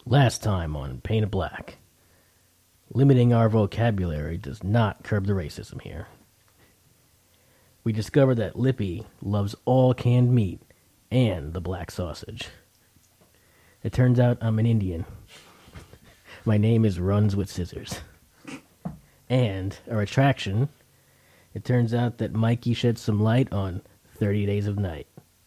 Last time on Painted Black. Limiting our vocabulary does not curb the racism here. We discover that Lippy loves all canned meat and the black sausage. It turns out I'm an Indian. My name is Runs with Scissors. And our attraction, it turns out that Mikey sheds some light on 30 Days of Night.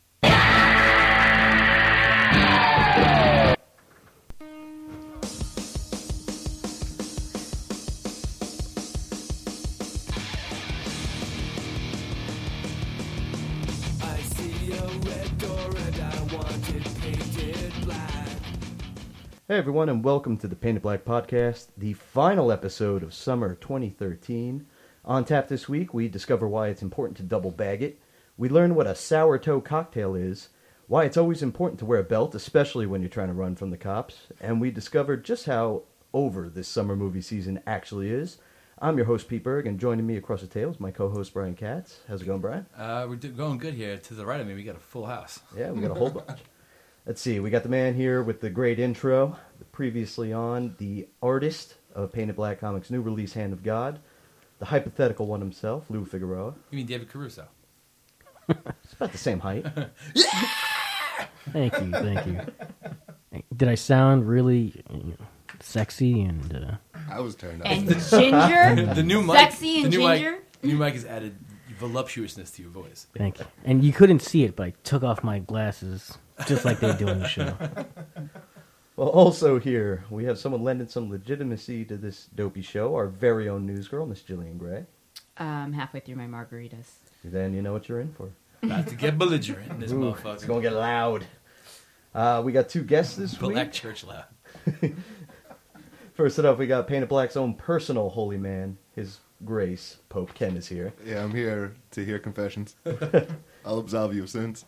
Hey everyone, and welcome to the Painted Black Podcast, the final episode of summer 2013. On tap this week, we discover why it's important to double bag it. We learn what a sour toe cocktail is, why it's always important to wear a belt, especially when you're trying to run from the cops, and we discover just how over this summer movie season actually is. I'm your host, Pete Berg, and joining me across the table is my co-host, Brian Katz. How's it going, Brian? We're going good here. To the right of me, we got a full house. Yeah, we got a whole bunch. Let's see, we got the man here with the great intro, previously on, the artist of Painted Black Comics' new release, Hand of God, the hypothetical one himself, Lou Figueroa. You mean David Caruso? It's about the same height. Thank you. Did I sound really sexy and... I was turned on. And ginger? The new mic, Sexy and ginger? The new mic has added voluptuousness to your voice. Thank you. And you couldn't see it, but I took off my glasses, just like they do in the show. Well, also here, we have someone lending some legitimacy to this dopey show, our very own news girl, Miss Jillian Gray. Halfway through my margaritas. Then you know what you're in for. About to get belligerent in this motherfucker. It's going to get loud. We got two guests this week. Black church loud. First up, we got Painted Black's own personal holy man, His Grace, Pope Ken is here. Yeah, I'm here to hear confessions. I'll absolve you of sins.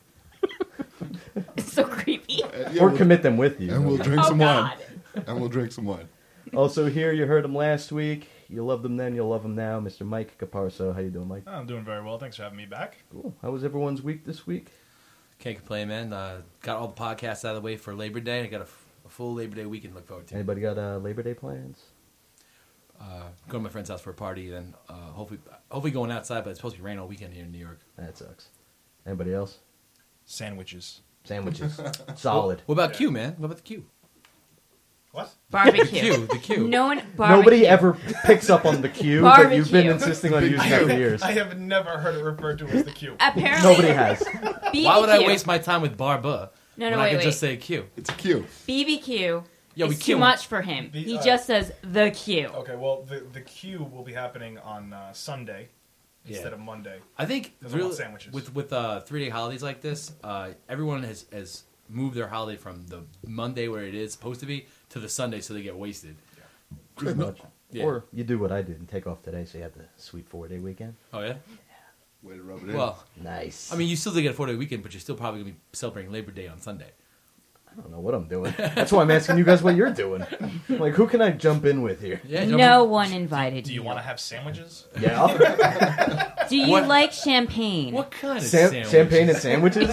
It's so creepy. Or commit them with you. And we'll drink some God. wine. And we'll drink some wine. Also here, you heard him last week. You loved him then, you'll love him now. Mr. Mike Caparso. How you doing, Mike? I'm doing very well. Thanks for having me back. Cool. How was everyone's week this week? Can't complain, man. Got all the podcasts out of the way for Labor Day. I got a full Labor Day weekend to look forward to. Anybody got Labor Day plans? Go to my friend's house for a party, then hopefully going outside, but it's supposed to be rain all weekend here in New York. That sucks. Anybody else? Sandwiches. Sandwiches. Solid. What about Q, man? What about the Q? What? Barbecue. The Q. No one. Barbecue. Nobody ever picks up on the Q, but you've been Barbecue. insisting on using it for years. I have never heard it referred to as the Q. Apparently. Nobody has. BBQ. Why would I waste my time with Barba when I wait, could wait. just say Q? It's a Q. BBQ Yo, we is kill too much for him. He just says the Q. Okay, well, the Q will be happening on Sunday instead of Monday. I think Because I want sandwiches. with 3-day holidays like this, everyone has moved their holiday from the Monday where it is supposed to be to the Sunday, so they get wasted. Pretty much. Yeah. Or you do what I did and take off today, so you have the sweet 4-day weekend. Oh yeah. Way to rub it in. Well, Nice. I mean, you still did get a 4-day weekend, but you're still probably gonna be celebrating Labor Day on Sunday. I don't know what I'm doing. That's why I'm asking you guys what you're doing. Like, who can I jump in with here? Yeah. No one invited Do you want to have sandwiches? Yeah. Do you What- like champagne? What kind of sandwiches? Champagne and sandwiches?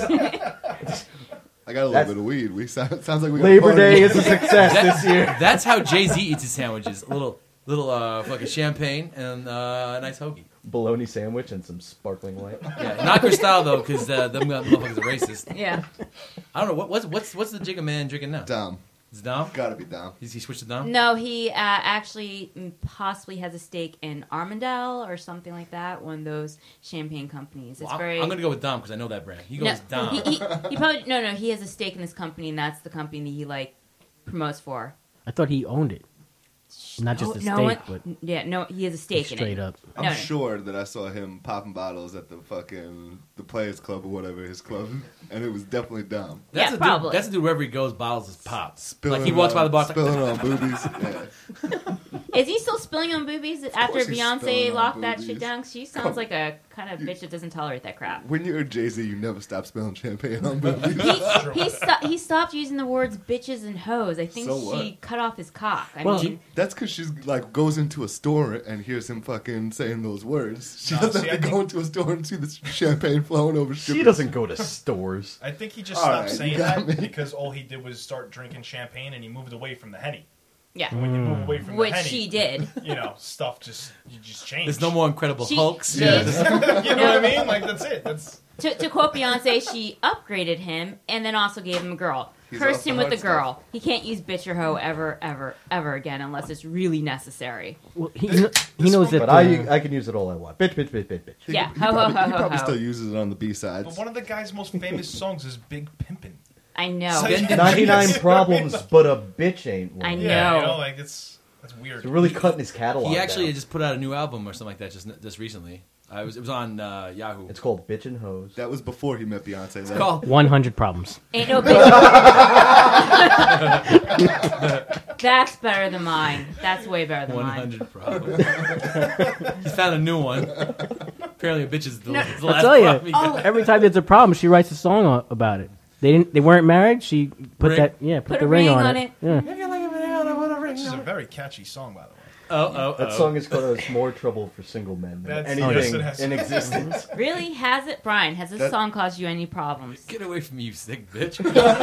I got a little That's- bit of weed. Sounds like we got Labor a party. Day is a success this year. That's how Jay-Z eats his sandwiches. A little fucking champagne and a nice hoagie. Bologna sandwich and some sparkling white. Yeah, not Cristal though, because them motherfuckers are racist. Yeah. I don't know what's the Jigga man drinking now. Dom. Is it Dom? Gotta be Dom. He switched to Dom. No, he actually possibly has a stake in Armandel or something like that. One of those champagne companies. It's Well, very. I'm gonna go with Dom because I know that brand. He No, goes Dom. he probably no. He has a stake in this company, and that's the company he promotes for. I thought he owned it. Not just a no steak, but he has a stake in straight it. up. I'm No. sure that I saw him popping bottles at the Players Club or whatever his club, and it was definitely Dom. That's Yeah, a probably. Dude, that's a dude wherever he goes, bottles his pop. Spilling Like he walks by the bar, it's like, spilling on boobies. Yeah. Is he still spilling on boobies after course he's Beyonce spilling on locked that shit boobies. down? She sounds like a kind of bitch that doesn't tolerate that crap. When you're Jay-Z, you never stop spilling champagne on movies. He stopped using the words bitches and hoes. I think So she what? cut off his cock. I Well, mean, That's because she's like goes into a store and hears him fucking saying those words. She No, doesn't see, have I to go think- into a store and see the champagne flowing over. She strippers. doesn't go to stores. I think he just All stopped right, saying you got that me. because all he did was start drinking champagne and he moved away from the Henny. yeah, When you move away from which the Henny, she did. you know, stuff just changed. There's no more Incredible She- Hulks. she- you know what I mean? Like that's it. That's To quote Beyonce, she upgraded him and then also gave him a girl. He's Cursed off the him with hard the girl. He can't use bitch or hoe ever again unless it's really necessary. Well, he knows that. But I can use it all I want. Bitch, bitch, bitch, bitch, bitch. Yeah, He ho ho probably, ho he ho probably ho. still uses it on the B-sides. but one of the guy's most famous songs is Big Pimpin'. I know. So- 99 problems, but a bitch ain't one. I know. Yeah, you know, like that's weird. They're really cutting his catalog He actually down. just put out a new album or something like that just recently. It was on Yahoo. It's called Bitch and Hose. That was before he met Beyonce. It's called 100 problems. Ain't no bitch. That's better than mine. That's way better than mine. 100 Problems. He found a new one. Apparently, a bitch is the last I'll tell you. problem he got. Every time there's a problem, she writes a song about it. They weren't married. She put Ring. put the ring on it. Yeah. This is a very catchy song, by the way. That song is called It's More Trouble for Single Men than That's- anything yes, it has. in existence. Really? Has it, Brian? Has this That- song caused you any problems? Get away from me, you sick bitch.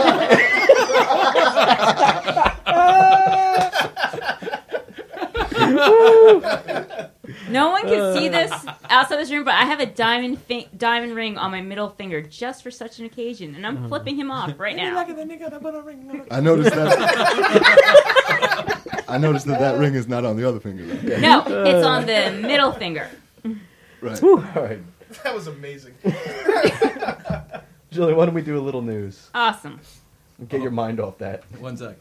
No one can see this outside this room, but I have a diamond ring on my middle finger just for such an occasion, and I'm flipping him off right now. I noticed that. I noticed that ring is not on the other finger. Though. No, it's on the middle finger. Right. All right. That was amazing. Julie, why don't we do a little news? Awesome. Get your mind off that. 1 sec.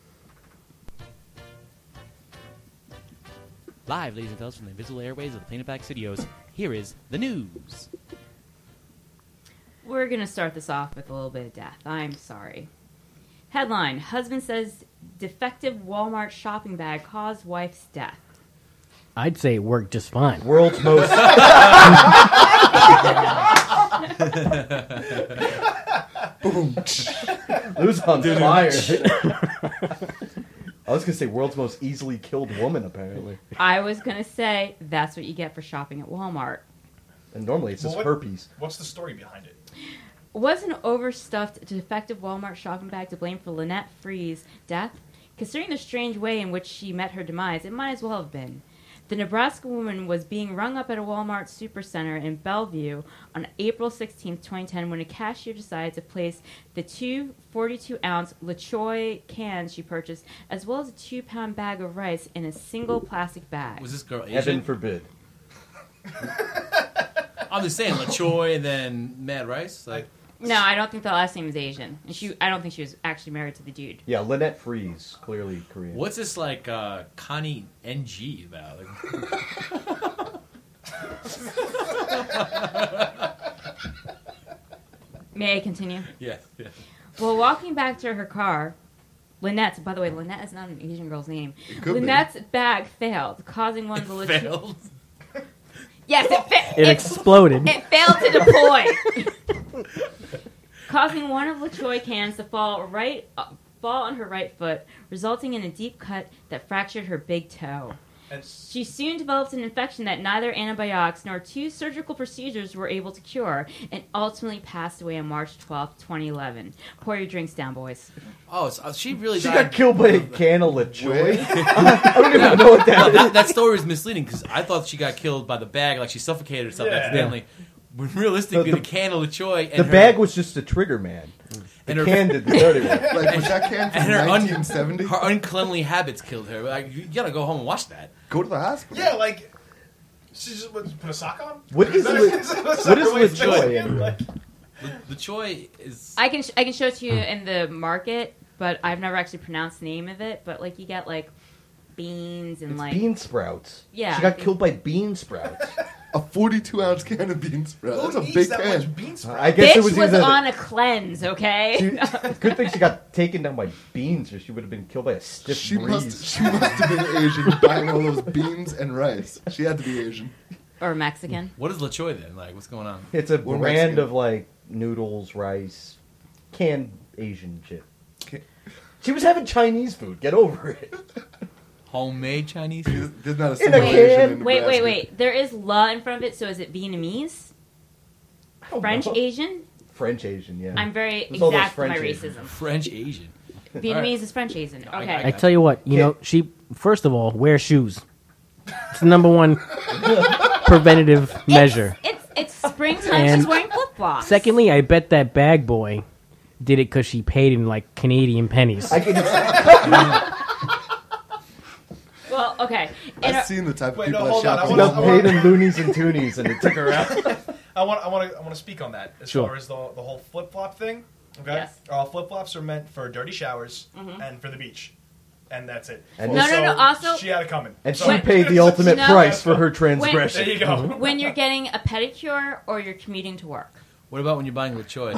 Live, ladies and fellas, from the invisible airways of the Planet Black Studios, here is the news. We're going to start this off with a little bit of death. I'm sorry. Headline: Husband says defective Walmart shopping bag caused wife's death. I'd say it worked just fine. World's most. Who's on fire? I was gonna say world's most easily killed woman. Apparently, I was going to say that's what you get for shopping at Walmart. and normally it's just Well, herpes. What's the story behind it? Was an overstuffed defective Walmart shopping bag to blame for Lynette Free's death? Considering the strange way in which she met her demise, it might as well have been. The Nebraska woman was being rung up at a Walmart supercenter in Bellevue on April 16, 2010, when a cashier decided to place the two 42-ounce LaChoy cans she purchased, as well as a 2-pound bag of rice in a single plastic bag. Was this girl Heaven Asian? forbid. I'm just saying, LaChoy and then Mad Rice. Like, No, I don't think the last name is Asian. And I don't think she was actually married to the dude. Yeah, Lynette Freeze, clearly Korean. what's this like Connie NG about? May I continue? Yeah. Well, walking back to her car, Lynette's, by the way, Lynette is not an Asian girl's name. It could be. Lynette's bag failed, causing one of the Failed. Yes, It exploded. It failed to deploy, causing one of LaChoy cans to fall on her right foot, resulting in a deep cut that fractured her big toe. And She soon developed an infection that neither antibiotics nor 2 surgical procedures were able to cure, and ultimately passed away on March 12, 2011. Pour your drinks down, boys. Oh, so she really She died. got killed by a can of LaChoy? I don't even know what that is. That story is misleading because I thought she got killed by the bag, like she suffocated herself Yeah. accidentally. When realistically, The- the can of LaChoy and The her, bag was just a trigger man. The and her, can did the dirty work. Like, was that can and from her, 1970? her uncleanly habits killed her. Like, you gotta go home and watch that. Go to the hospital. yeah, like she just put a sock on. What is LaChoy anyway? LaChoy is. I can show it to you in the market, but I've never actually pronounced the name of it. But like you get like beans and It's like bean sprouts. Yeah. She got killed by bean sprouts. A 42-ounce can of bean sprout. That's a Who eats big that can. much bean sprout? I guess Bitch it was was either on a cleanse, okay? good thing she got taken down by beans, or she would have been killed by a stiff She breeze. must have been Asian buying all those beans and rice. She had to be Asian. Or Mexican. What is La Choy then? Like, what's going on? It's a We're brand Mexican. of like noodles, rice, canned Asian shit. She was having Chinese food. Get over it. Homemade Chinese? There's not a In a single can. Asian in Wait, Nebraska. wait. There is la in front of it, so is it Vietnamese? I don't French know. Asian? French Asian, yeah. I'm very There's all those exact with my French Asian. racism. French Asian. Vietnamese is French Asian. Okay. I tell you what, she first of all wear shoes. It's the number one preventative measure. It's springtime. And She's wearing flip flops. Secondly, I bet that bag boy did it because she paid in like Canadian pennies. I can Well, okay. And I've seen the type of Wait, people no, that hold on. shop she in got wanna- paid in loonies and toonies, and it took her out. I want to speak on that as Sure. far as the whole flip flop thing. Okay, Yes. flip flops are meant for dirty showers and for the beach, and that's it. And No, also- she had it coming. And she Sorry. paid the ultimate No. price for her There transgression. you go. when you're getting a pedicure or you're commuting to work. What about when you're buying La Choy?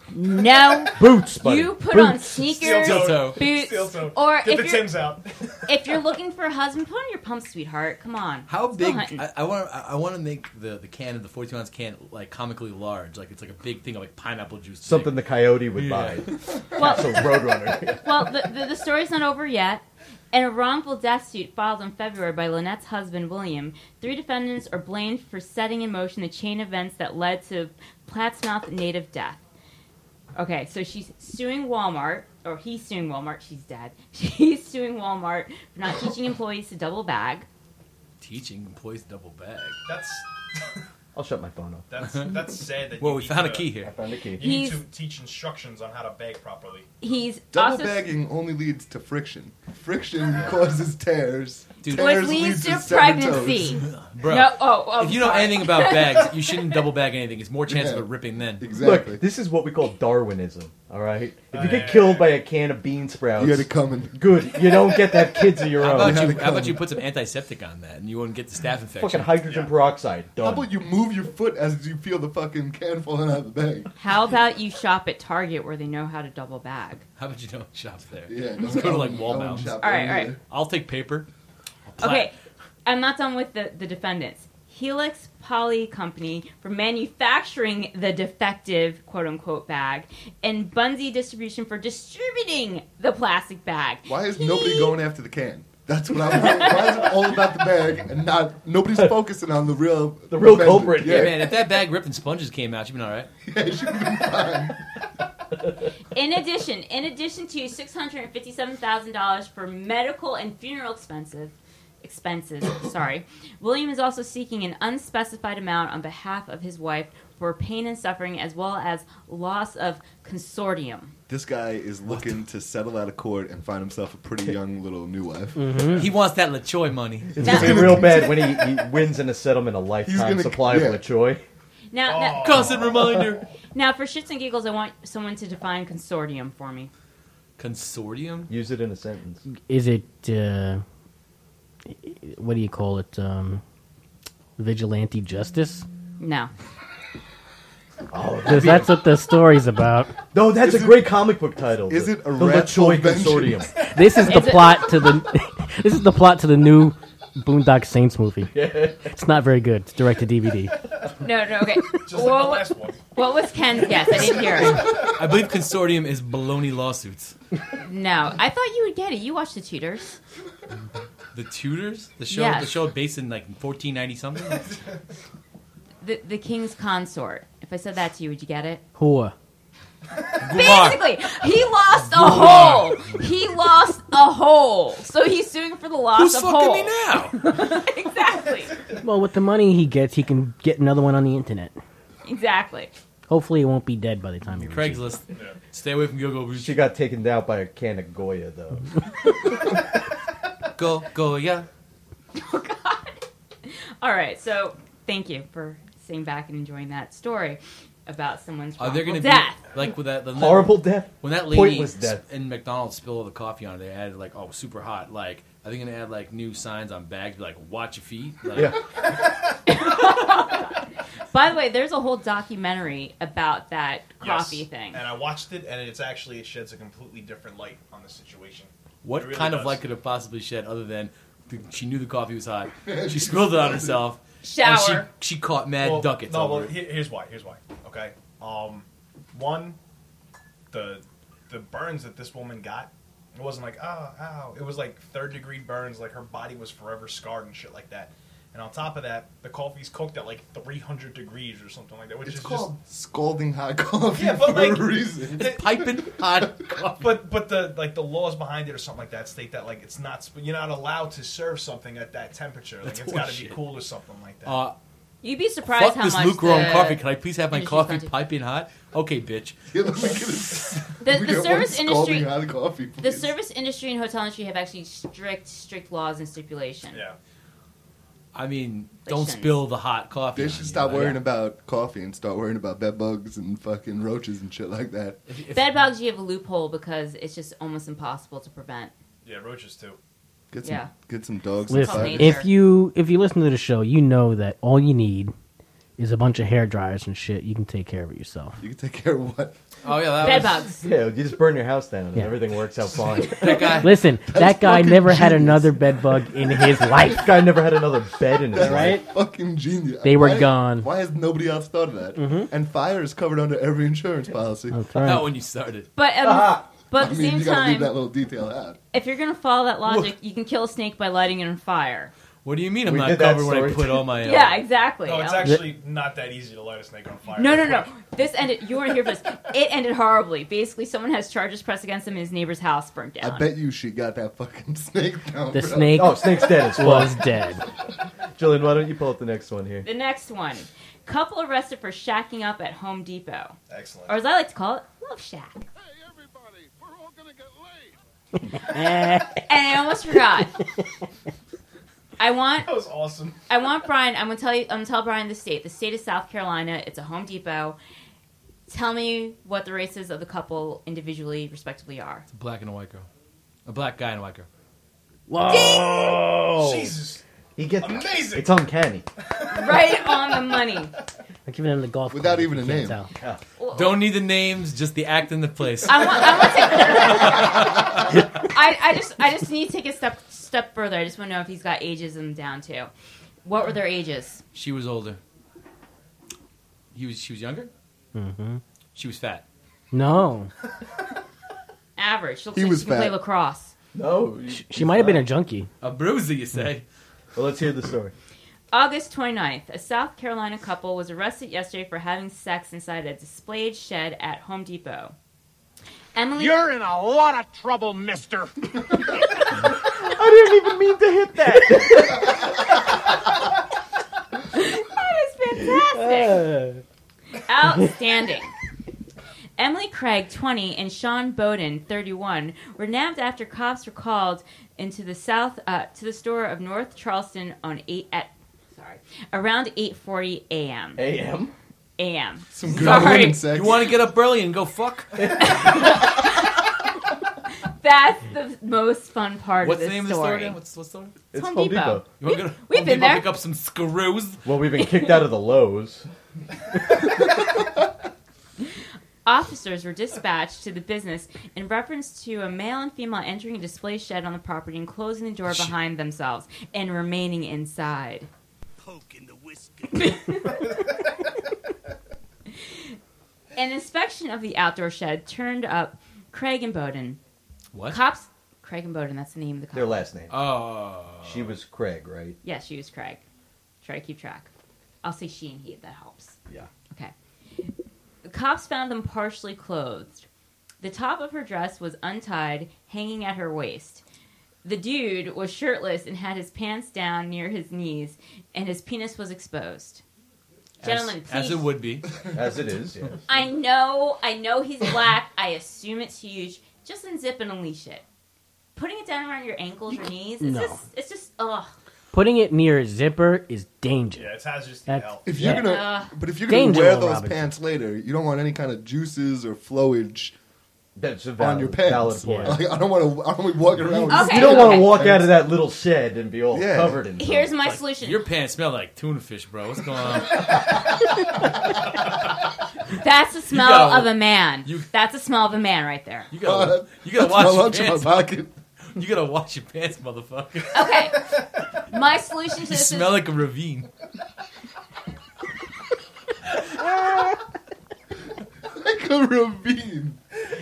No. Boots, buddy. You put Boots. on sneakers, Steel toe. boots, Steel toe. or Get the if you're, Timbs out. if you're looking for a husband, put on your pumps, sweetheart. Come on. How Let's go big? hunting. I want to make the can of the 42-ounce can like comically large. Like it's like a big thing of like pineapple juice. Something the coyote would Yeah. buy. Well, So Roadrunner. well, the story's not over yet. In a wrongful death suit filed in February by Lynette's husband, William, 3 defendants are blamed for setting in motion the chain of events that led to Plattsmouth native death. Okay, so she's suing Walmart, or he's suing Walmart. She's dead. She's suing Walmart for not teaching employees to double bag. Teaching employees to double bag. That's I'll shut my phone off. that's sad that. Well, you we need found a to- key I here. found a key. You need He's- to teach instructions on how to bag properly. He's Double also bagging only leads to friction. Friction causes tears. Dude, which Tears leads to severed pregnancy. toes. Bro, No, oh, if you know sorry. anything about bags, you shouldn't double bag anything. It's more chance of it ripping then. Exactly. Look, this is what we call Darwinism, all right? If you yeah, get killed by a can of bean sprouts, You had it coming. good. You don't get to have kids of your How own. about had you? it How about coming. you put some antiseptic on that, and you wouldn't get the staph infection? Fucking hydrogen peroxide. How Done. about you move your foot as you feel the fucking can falling out of the bag? How about you shop at Target where they know how to double bag? How about you don't shop there? Yeah, Let's go to like I wouldn't Walmart. shop All right, there all right. either. I'll take paper. Okay, I'm not done with the defendants. Helix Poly Company for manufacturing the defective quote-unquote bag, and Bunzi Distribution for distributing the plastic bag. Why is nobody going after the can? That's what I want. Why is it all about the bag and not nobody's focusing on the real real offender? culprit. Yeah, Yeah, man. If that bag ripped and sponges came out, you'd been all right. yeah, it should have been fine. In addition to $657,000 for medical and funeral expenses, sorry, William is also seeking an unspecified amount on behalf of his wife for pain and suffering, as well as loss of consortium. This guy is looking to settle out of court and find himself a pretty young little new wife. He wants that La Choy money. It's going to be real bad when he wins in a settlement a lifetime gonna- supply yeah. of La Choy. Now, Constant reminder. now, for shits and giggles, I want someone to define consortium for me. Consortium. Use it in a sentence. Is it what do you call it? Vigilante justice? No. Oh, Because that's what the story's about. no, that's a great comic book title. is it a the La Ratful Choy Vengeance? Consortium? This is the Is it- plot to the. This is the plot to the new Boondock Saints movie. It's not very good. It's direct to DVD. No, okay. Just like the last one. What was Ken's guess? I didn't hear it. I believe consortium is baloney lawsuits. No. I thought you would get it. You watched The Tudors. The Tudors, the show, Yes. the show based in like 1490 something. The King's Consort. If I said that to you, would you get it? Whore. Gumar. Basically, he lost a hole. He lost a hole. So he's suing for the loss Who's of fucking hole. me now? Exactly. Well, with the money he gets, he can get another one on the internet. Exactly. Hopefully, it won't be dead by the time he reaches it. Craigslist. Stay away from Go-Go Boots. She got taken down by a can of Goya, though. Go, yeah. All right. So thank you for sitting back and enjoying that story about someone's Are there wrongful going to death. be like with that Horrible death. when that lady Pointless death. in McDonald's spilled all the coffee on it? They added like super hot. Like are they going to add like new signs on bags like watch your feet? Like, Yeah. By the way, there's a whole documentary about that coffee Yes. thing. And I watched it, and it sheds a completely different light on the situation. What It really kind of does. light could it possibly shed other than she knew the coffee was hot? She spilled it on herself. Shower. And she caught mad ducats No, over well, it. here's why. Okay, one, the burns that this woman got, it wasn't like ow. It was like 3rd-degree burns, like her body was forever scarred and shit like that. And on top of that, the coffee's cooked at like 300 degrees or something like that, which It's is called scalding hot coffee Yeah, but for like- a reason. It's piping hot coffee. But the laws behind it or something like that state that like it's not you're not allowed to serve something at that temperature. Like That's it's got to be horseshit. cool or something like that. You'd be surprised Fuck how this much lukewarm the, coffee. Can I please have my industry's coffee gone to- piping hot? Okay, bitch. Yeah, let me get a- The we get one service scalding industry, hot coffee, the please. service industry and hotel industry have actually strict laws and stipulation. Yeah. I mean, They don't shouldn't. spill the hot coffee. They on should you, stop right? worrying about coffee and start worrying about bed bugs and fucking roaches and shit like that. If- Bed bugs, you have a loophole because it's just almost impossible to prevent. Yeah, roaches too. Get some dogs. Listen, nature. if you listen to the show, you know that all you need is a bunch of hair dryers and shit. You can take care of it yourself. You can take care of what? Oh yeah, that Bed was, bugs. Yeah, you just burn your house down and Yeah. everything works out fine. that guy. Listen, that guy fucking never had genius. another bed bug in his life. This guy never had another bed in his life. Fucking genius. They were Why- gone. Why has nobody else thought of that? And fire is covered under every insurance policy. That's Not right. when you started. But but I at the mean, same you gotta leave time, that little detail out. if you're gonna follow that logic, you can kill a snake by lighting it on fire. What do you mean I'm We not did that covered when I story put too. all my? Yeah, exactly. No, it's actually not that easy to light a snake on fire. No. This ended. You weren't here for this. It ended horribly. Basically, someone has charges pressed against him, and his neighbor's house burnt down. I bet you she got that fucking snake down. The bro. snake Oh, snake's dead as was fuck. dead. Jillian, why don't you pull up the next one here? The next one: couple arrested for shacking up at Home Depot, Excellent. or as I like to call it, Love Shack. Hey, everybody, we're all gonna get laid. And I almost forgot. That was awesome. I want Brian. I'm gonna tell Brian the state. The state of South Carolina. It's a Home Depot. Tell me what the races of the couple individually, respectively, are. It's a black and a white girl. A black guy and a white girl. Whoa! Jesus. He gets Amazing. It's uncanny. Right on the money. I'm giving him the golf Without club, even you a can't name. tell. Don't need the names, just the act and the place. I just need to take a step further. I just want to know if he's got ageism down too. What were their ages? She was older. She was younger. Mm-hmm. She was fat. No, Average. Looks He like was she can play fat. lacrosse. No. she might have been a junkie. A bruiser, you say? Well, let's hear the story. August 29th, a South Carolina couple was arrested yesterday for having sex inside a displayed shed at Home Depot. Emily, You're in a lot of trouble, mister. I didn't even mean to hit that. that is fantastic. Outstanding. Emily Craig, 20, and Sean Bowden, 31, were nabbed after cops were called into the to the store of North Charleston on around 8:40 a.m. A.M.? a.m. Some good Sorry. women sex. You want to get up early and go fuck? That's the most fun part What's of the this name of the store story. again? What's the store? It's Home Home Depot. Depot. You want to go to We've Home been Depot, there. pick up some screws? Well, we've been kicked out of the Lowe's. Officers were dispatched to the business in reference to a male and female entering a display shed on the property and closing the door behind themselves and remaining inside. Poke in the whisker. An inspection of the outdoor shed turned up Craig and Bowden. What? Cops. Craig and Bowden, that's the name of the Their couple. last name. Oh. She was Craig, right? Yeah, she was Craig. Try to keep track. I'll say she and he, if that helps. Yeah. Okay. The cops found them partially clothed. The top of her dress was untied, hanging at her waist. The dude was shirtless and had his pants down near his knees, and his penis was exposed. Gentlemen, please. As it would be. As it is, yes. I know he's black. I assume it's huge. Just unzip and unleash it. Putting it down around your ankles or knees, it's just, ugh. Putting it near a zipper is danger. Yeah, it's hazardous to That's- health. If you're Yeah. but if you're gonna Danger, wear Will those Robinson. pants later, you don't want any kind of juices or flowage That's a on valid, your pants. valid point. Like, I don't want to be walking around. With Okay. You don't want to walk out of that little shed and be all Yeah. covered in. Here's my solution. Your pants smell like tuna fish, bro. What's going on? That's the smell gotta- of a man. you- That's the smell of a man right there. You gotta That's wash my your lunch in my pants. pocket. You gotta wash your pants, motherfucker. Okay. My solution to You this smell is like a ravine. Like a ravine.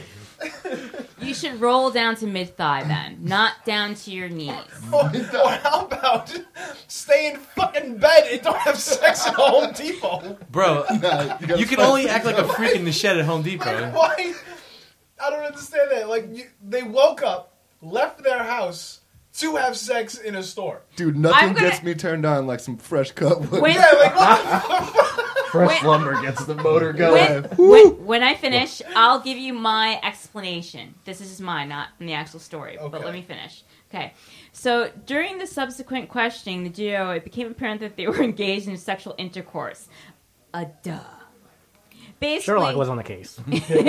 you should roll down to mid thigh then, not down to your knees. Or how about stay in fucking bed and don't have sex at Home Depot? Bro, Nah, you can only act like a freak in the shed at Home Depot. Why? I don't understand that. Like, they woke up, left their house to have sex in a store. Dude, I'm nothing gonna- gets me turned on like some fresh cut wood. When, Yeah, like, what the Fresh Wait. lumber gets the motor going. when I finish, I'll give you my explanation. This is mine, not from the actual story. But Okay. let me finish. Okay. So during the subsequent questioning, the duo, it became apparent that they were engaged in sexual intercourse. Duh. Basically, Sherlock was on the case.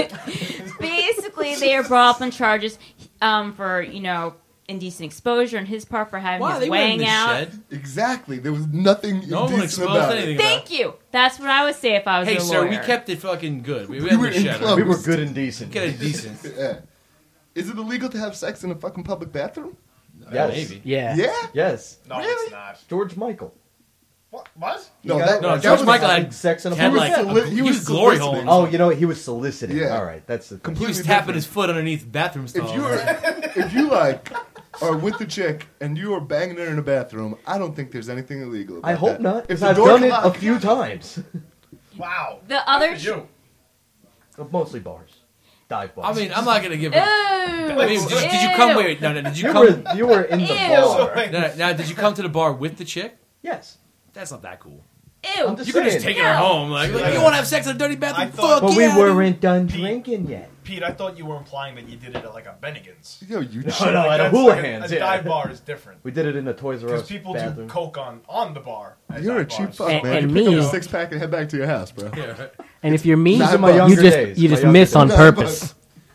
basically, they are brought up on charges for, indecent exposure on his part for having Wow, his they went in weighing the out. shed. Exactly. There was nothing No one indecent exposed about anything it. about Thank you. That's what I would say if I was Hey, a sir, lawyer. we kept it fucking good. We We went were in the in shed. club. We were good and decent. Get it decent. Yeah. Is it illegal to have sex in a fucking public bathroom? Yes. Maybe. Yeah. Yeah? Yes. No, Really? it's not. George Michael. What? No, He that, got- No, that George was Michael having had sex in a had public like bathroom. he was glory soliciting. holes. Oh, he was soliciting. Yeah. All right, that's the He completely was tapping different. his foot underneath bathroom stalls. If you like are with the chick and you are banging her in a bathroom, I don't think there's anything illegal about I hope that. not, If because the I've door done it a locked- few times. Wow. The other. Good for you. Mostly bars, dive bars. I mean, I'm not gonna give Ew. it. I mean, did you come? Wait, no. Did you you come? were in the Ew. bar. No, did you come to the bar with the chick? Yes. That's not that cool. Ew. I'm just You could just saying. take her home. Like, you want to have sex in a dirty bathroom? I thought- Fuck But yeah, we dude. weren't done drinking yet. Pete, I thought you were implying that you did it at like a Bennigan's. Yo, you No, chick. no, at a That's hula like hands. a Yeah. dive bar is different. We did it in a Toys R Because Us people bathroom. do coke on the bar. at You're a dive cheap bars. fuck, And- man. and you pick me- up a six pack and head back to your house, bro. Yeah, right. And if you're me, These are my you younger you days. just My miss younger on days. purpose.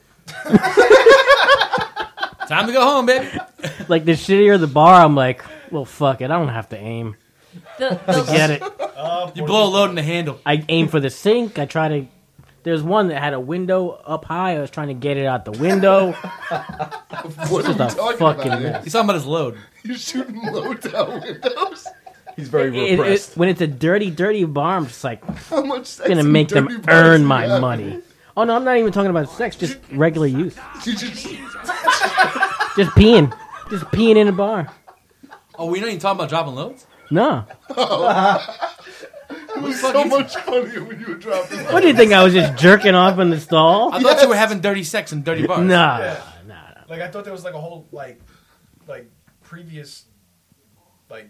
Time to go home, baby. Like the shittier the bar, I'm like, well, fuck it, I don't have to aim The, to get it. You blow a load in the handle. I aim for the sink. I try to. There's one that had a window up high. I was trying to get it out the window. What are Just you a talking fucking about? mess. He's talking about his load. You're shooting loads out windows. He's very It- repressed. when it's a dirty bar, I'm just like How much sex gonna and make them dirty bars earn do you my have? money. Oh no, I'm not even talking about sex. Just regular use. You just Just peeing in a bar. Oh, we not even talking about dropping loads? No. it was so much funnier when you were dropping. What do you think? I was just jerking off in the stall? I thought you were having dirty sex in dirty bars. Nah. Yeah. Like, I thought there was like a whole, like previous, like,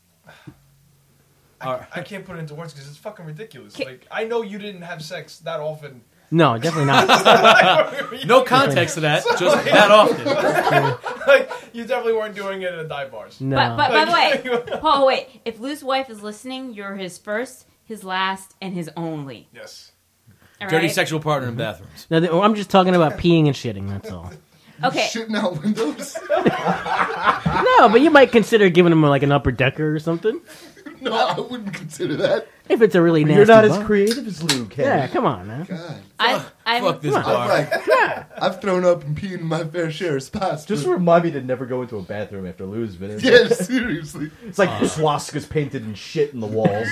I can't put it into words because it's fucking ridiculous. Like, I know you didn't have sex that often. No, definitely not. No context to that. Just that often. Like, you definitely weren't doing it at dive bars. No. But by the way, oh wait, if Lou's wife is listening, you're his first, his last, and his only. Yes. All Dirty right? sexual partner in bathrooms. No, I'm just talking about peeing and shitting. That's all. Okay. Shitting out windows. No, but you might consider giving him like an upper decker or something. No, I wouldn't consider that. If it's a really nasty You're not as bar. creative as Lou, Ken. Yeah, come on, man. God, I've Fuck this Come on. bar. I've thrown up and peed in my fair share of spots. Just but- remind me to never go into a bathroom after Lou's been in. yeah, seriously. It's like swastikas painted in shit in the walls.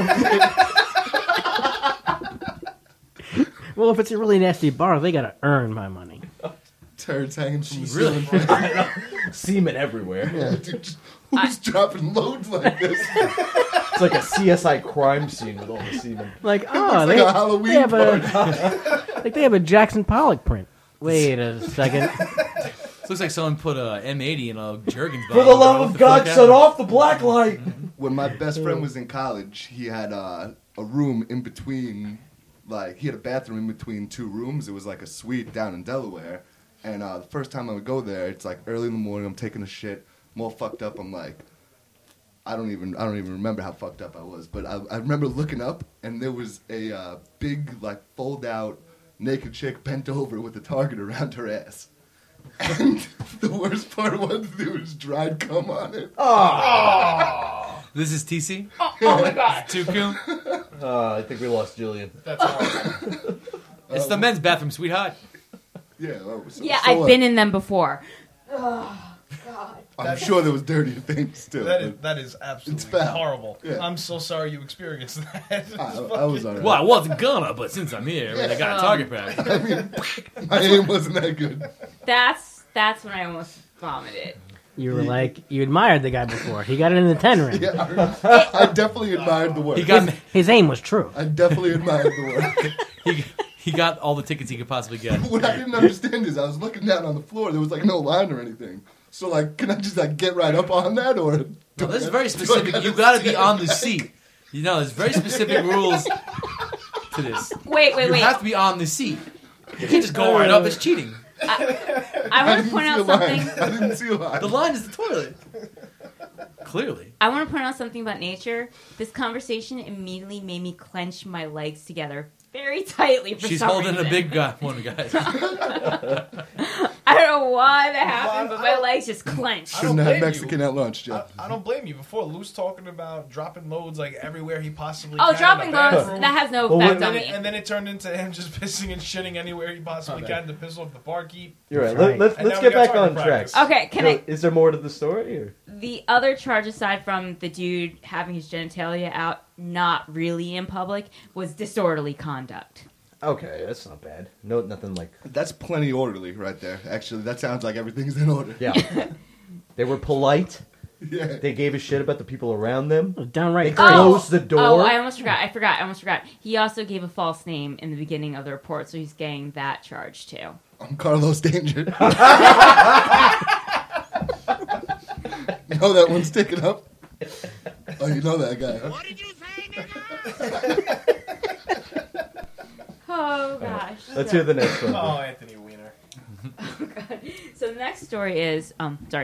Well, if it's a really nasty bar, they gotta earn my money. Turds hanging from the Really? ceiling. Semen everywhere. Dude, just- who's dropping loads like this? It's like a CSI crime scene with all the semen. Like, oh, Looks like a Halloween they have party. like they have a Jackson Pollock print. Wait a second. This looks like someone put a M80 in a Jergens For the bottle. love What of the God, fuck shut happened? off the black light. When my best friend was in college, he had a room in between, like, he had a bathroom in between two rooms. It was like a suite down in Delaware. And the first time I would go there, it's like early in the morning, I'm taking a shit, I'm all fucked up, I'm like, I don't even remember how fucked up I was, but I remember looking up and there was a big, like, fold out naked chick bent over with a target around her ass. And the worst part was there was dried cum on it. This is TC? Oh my god. Tuku? I think we lost Julian. That's horrible. It's the men's bathroom, sweetheart. Yeah, so I've been in them before. I'm sure there was dirtier things too. That is absolutely It's foul. horrible. Yeah. I'm so sorry you experienced that. I was alright. Well, I wasn't gonna, but since I'm here, I got a target practice. My aim wasn't that good. That's when I almost vomited. You were like, you admired the guy before. He got it in the 10 ring. Yeah, I definitely admired the work. His aim was true. I definitely admired the work. He got all the tickets he could possibly get. What I didn't understand is I was looking down on the floor. There was like no line or anything. So like, can I just like get right up on that or? No, this is very specific. You got to be on the seat. You know, there's very specific rules to this. Wait. You have to be on the seat. You can't just go right up. It's cheating. I want to point out something. I didn't see a line. The line is the toilet. Clearly. I want to point out something about nature. This conversation immediately made me clench my legs together very tightly for She's some holding reason. a big guy, one guys. I don't know why that happened, but my legs just clenched. Shouldn't have had blame Mexican at lunch, Jeff. I don't blame you. Before, Lou's talking about dropping loads like everywhere he possibly Oh, can. dropping in the loads, bathroom. that has no Well, effect And on then, me. and then it turned into him just pissing and shitting anywhere he possibly can to piss off the barkeep. You're right. That's right. Let's And now get we got back on target track. practice. Okay, can I... Is there more to the story? Or? The other charge, aside from the dude having his genitalia out, not really in public, was disorderly conduct. Okay, that's not bad. No, nothing like. That's plenty orderly right there. Actually, that sounds like everything's in order. Yeah. They were polite. Yeah. They gave a shit about the people around them. Downright They great. closed the door. Oh, I almost forgot. I almost forgot. He also gave a false name in the beginning of the report, so he's getting that charge too. I'm Carlos Danger. You know that one's sticking up? Oh, you know that guy, huh? What did you say, nigga? Oh gosh. Let's hear the next one. Oh, Anthony Weiner. So the next story is,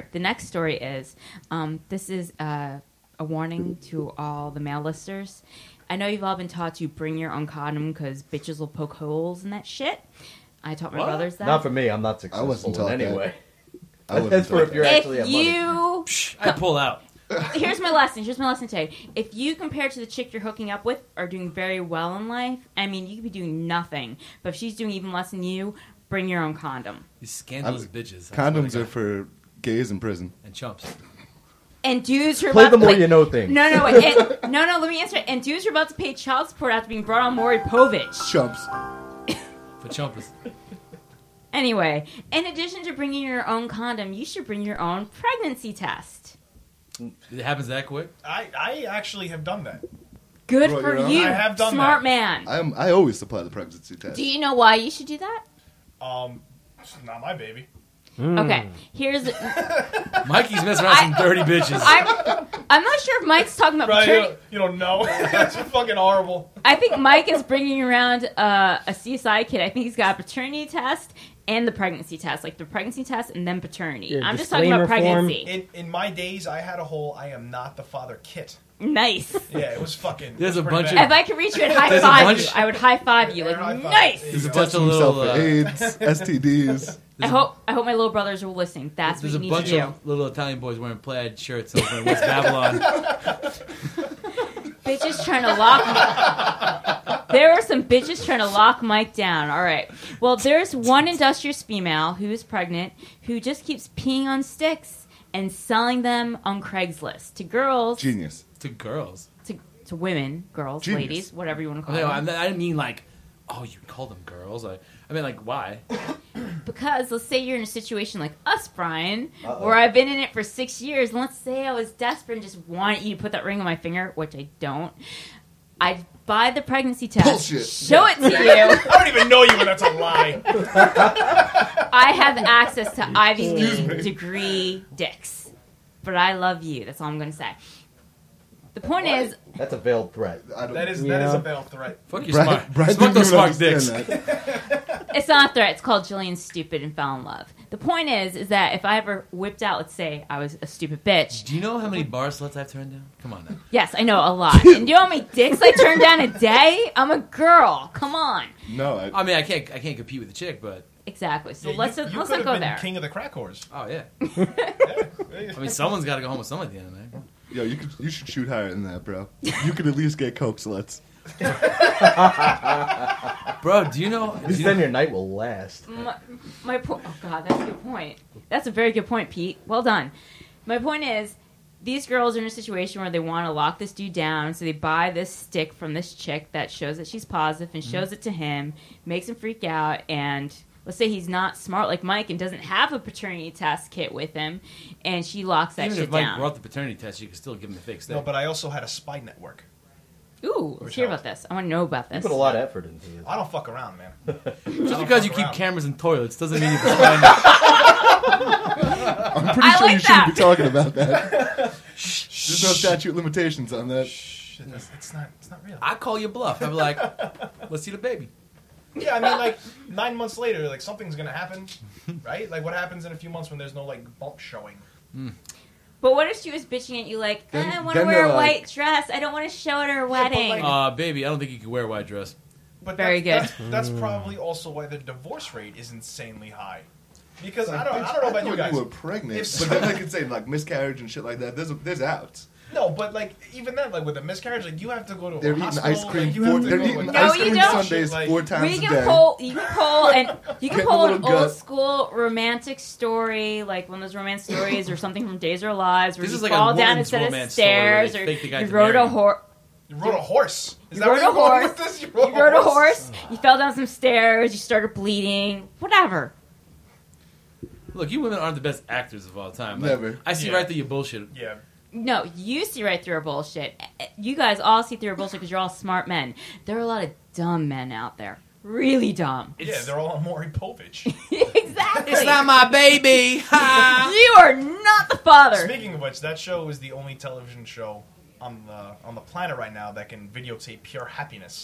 this is a warning to all the male listeners. I know you've all been taught to bring your own condom because bitches will poke holes in that shit. I taught my brothers that. Not for me. I'm not I successful wasn't in taught any that. way. I wasn't That's for taught if you're that. actually If at money. you, I pull out. here's my lesson today. If you compare to the chick you're hooking up with are doing very well in life, I mean, you could be doing nothing, but if she's doing even less than you, bring your own condom. These scandalous bitches. That's Condoms what I are got. for gays in prison. And chumps. And dudes who are Play about the to more pay- you know thing. No, wait. Let me answer it. And dudes are about to pay child support after being brought on Maury Povich. Chumps. For chumpers. Anyway, in addition to bringing your own condom, you should bring your own pregnancy test. It happens that quick? I actually have done that. Good Bro, for you're on? you, I have done smart that. man. I always supply the pregnancy test. Do you know why you should do that? It's not my baby. Okay, here's. Mikey's messing around some dirty bitches. I'm not sure if Mike's talking about Right, paternity. you don't know. That's fucking horrible. I think Mike is bringing around a CSI kid. I think he's got a paternity test and the pregnancy test, like the pregnancy test and then paternity. Your I'm just talking about disclaimer form. pregnancy. In my days, I had a whole "I am not the father" kit. Nice. Yeah, it was fucking. There's it was a pretty bunch bad. If I could reach you and high There's a five bunch- you, I would high five you. Like, High five. nice. There's a There bunch of Himself little... for AIDS, STDs. I hope my little brothers are listening. That's what There's you a need bunch to do. of little Italian boys wearing plaid shirts over in West Babylon. Bitches trying to lock me. There are some bitches trying to lock Mike down. All right. Well, there's one industrious female who is pregnant who just keeps peeing on sticks and selling them on Craigslist to girls, Genius. To girls. to women, girls, Genius. ladies, whatever you want to call I them. didn't mean like, oh, you call them girls. I mean like, why? Because let's say you're in a situation like us, Brian, where I've been in it for 6 years, and let's say I was desperate and just wanted you to put that ring on my finger, which I don't. I'd buy the pregnancy test, Bullshit. show it to you. I don't even know you, and that's a lie. I have access to Ivy League degree dicks. But I love you. That's all I'm going to say. The point is, That's a veiled threat. That is Yeah. a veiled threat. Fuck you, Brian smart. Smoke didn't those even smart dicks. understand that. it's not a threat. It's called Jillian's Stupid and Fell in Love. The point is that if I ever whipped out, let's say I was a stupid bitch. Do you know how many bar sluts I've turned down? Come on now. Yes, I know a lot. And do you know how many dicks I turn down a day? I'm a girl. Come on. No, I mean, I can't compete with the chick, but Exactly. So Yeah, let's you not could've go been there. King of the crack whores. oh yeah. Yeah. I mean, someone's got to go home with someone at the end of the night. yo, you should shoot higher than that, bro. You could at least get coke sluts. Bro, do you know? At least then your night will last. My point. Oh God, that's a good point. That's a very good point, Pete. Well done. My point is, these girls are in a situation where they want to lock this dude down, so they buy this stick from this chick that shows that she's positive and shows it to him, makes him freak out, and let's say he's not smart like Mike and doesn't have a paternity test kit with him, and she locks that Even shit if Mike down. brought the paternity test, you could still give him the fake stick. No, but I also had a spy network. Ooh, let's hear about this. I want to know about You this. put a lot of effort into it. I don't fuck around, man. Just I because you don't keep fuck around. cameras in toilets doesn't mean you can find I'm pretty I sure like you shouldn't that. be talking about that. There's no statute limitations on that. Shh, it's not real. I call you bluff. I'm like, let's see the baby. Yeah, I mean, like 9 months later, like something's gonna happen, right? Like what happens in a few months when there's no like bump showing? But what if she was bitching at you like, I want to then wear a they're like- white dress. I don't want to show at her but, wedding. like- Baby, I don't think you can wear a white dress. But Very That's probably also why the divorce rate is insanely high. Because I don't know about you guys. You were pregnant, If- but then they could say like miscarriage and shit like that. There's outs. No, but like even then, like with a miscarriage, like you have to go to They're a eating hospital. ice cream. Like, you have to They're go, eating like, No, ice you cream don't. Sundays Like, 4 times You a can day. pull an Get a little old gut. school romantic story, like one of those romance stories or something from Days of Our Lives, where This you is like a fall down a woman's set of romance story where stairs, they or fake the guy you to rode marry a him. horse. You rode a horse. Is You that rode where a you're going horse. with this? You rode a horse. You fell down some stairs. You started bleeding. Whatever. Look, you women aren't the best actors of all time. Like, Never. I see Yeah. right through your bullshit. Yeah. No, you see right through our bullshit. You guys all see through our bullshit because you're all smart men. There are a lot of dumb men out there. Really dumb. Yeah, they're all on Maury Povich. Exactly. It's not my baby. Ha! You are not the father. Speaking of which, that show is the only television show on the planet right now that can videotape pure happiness.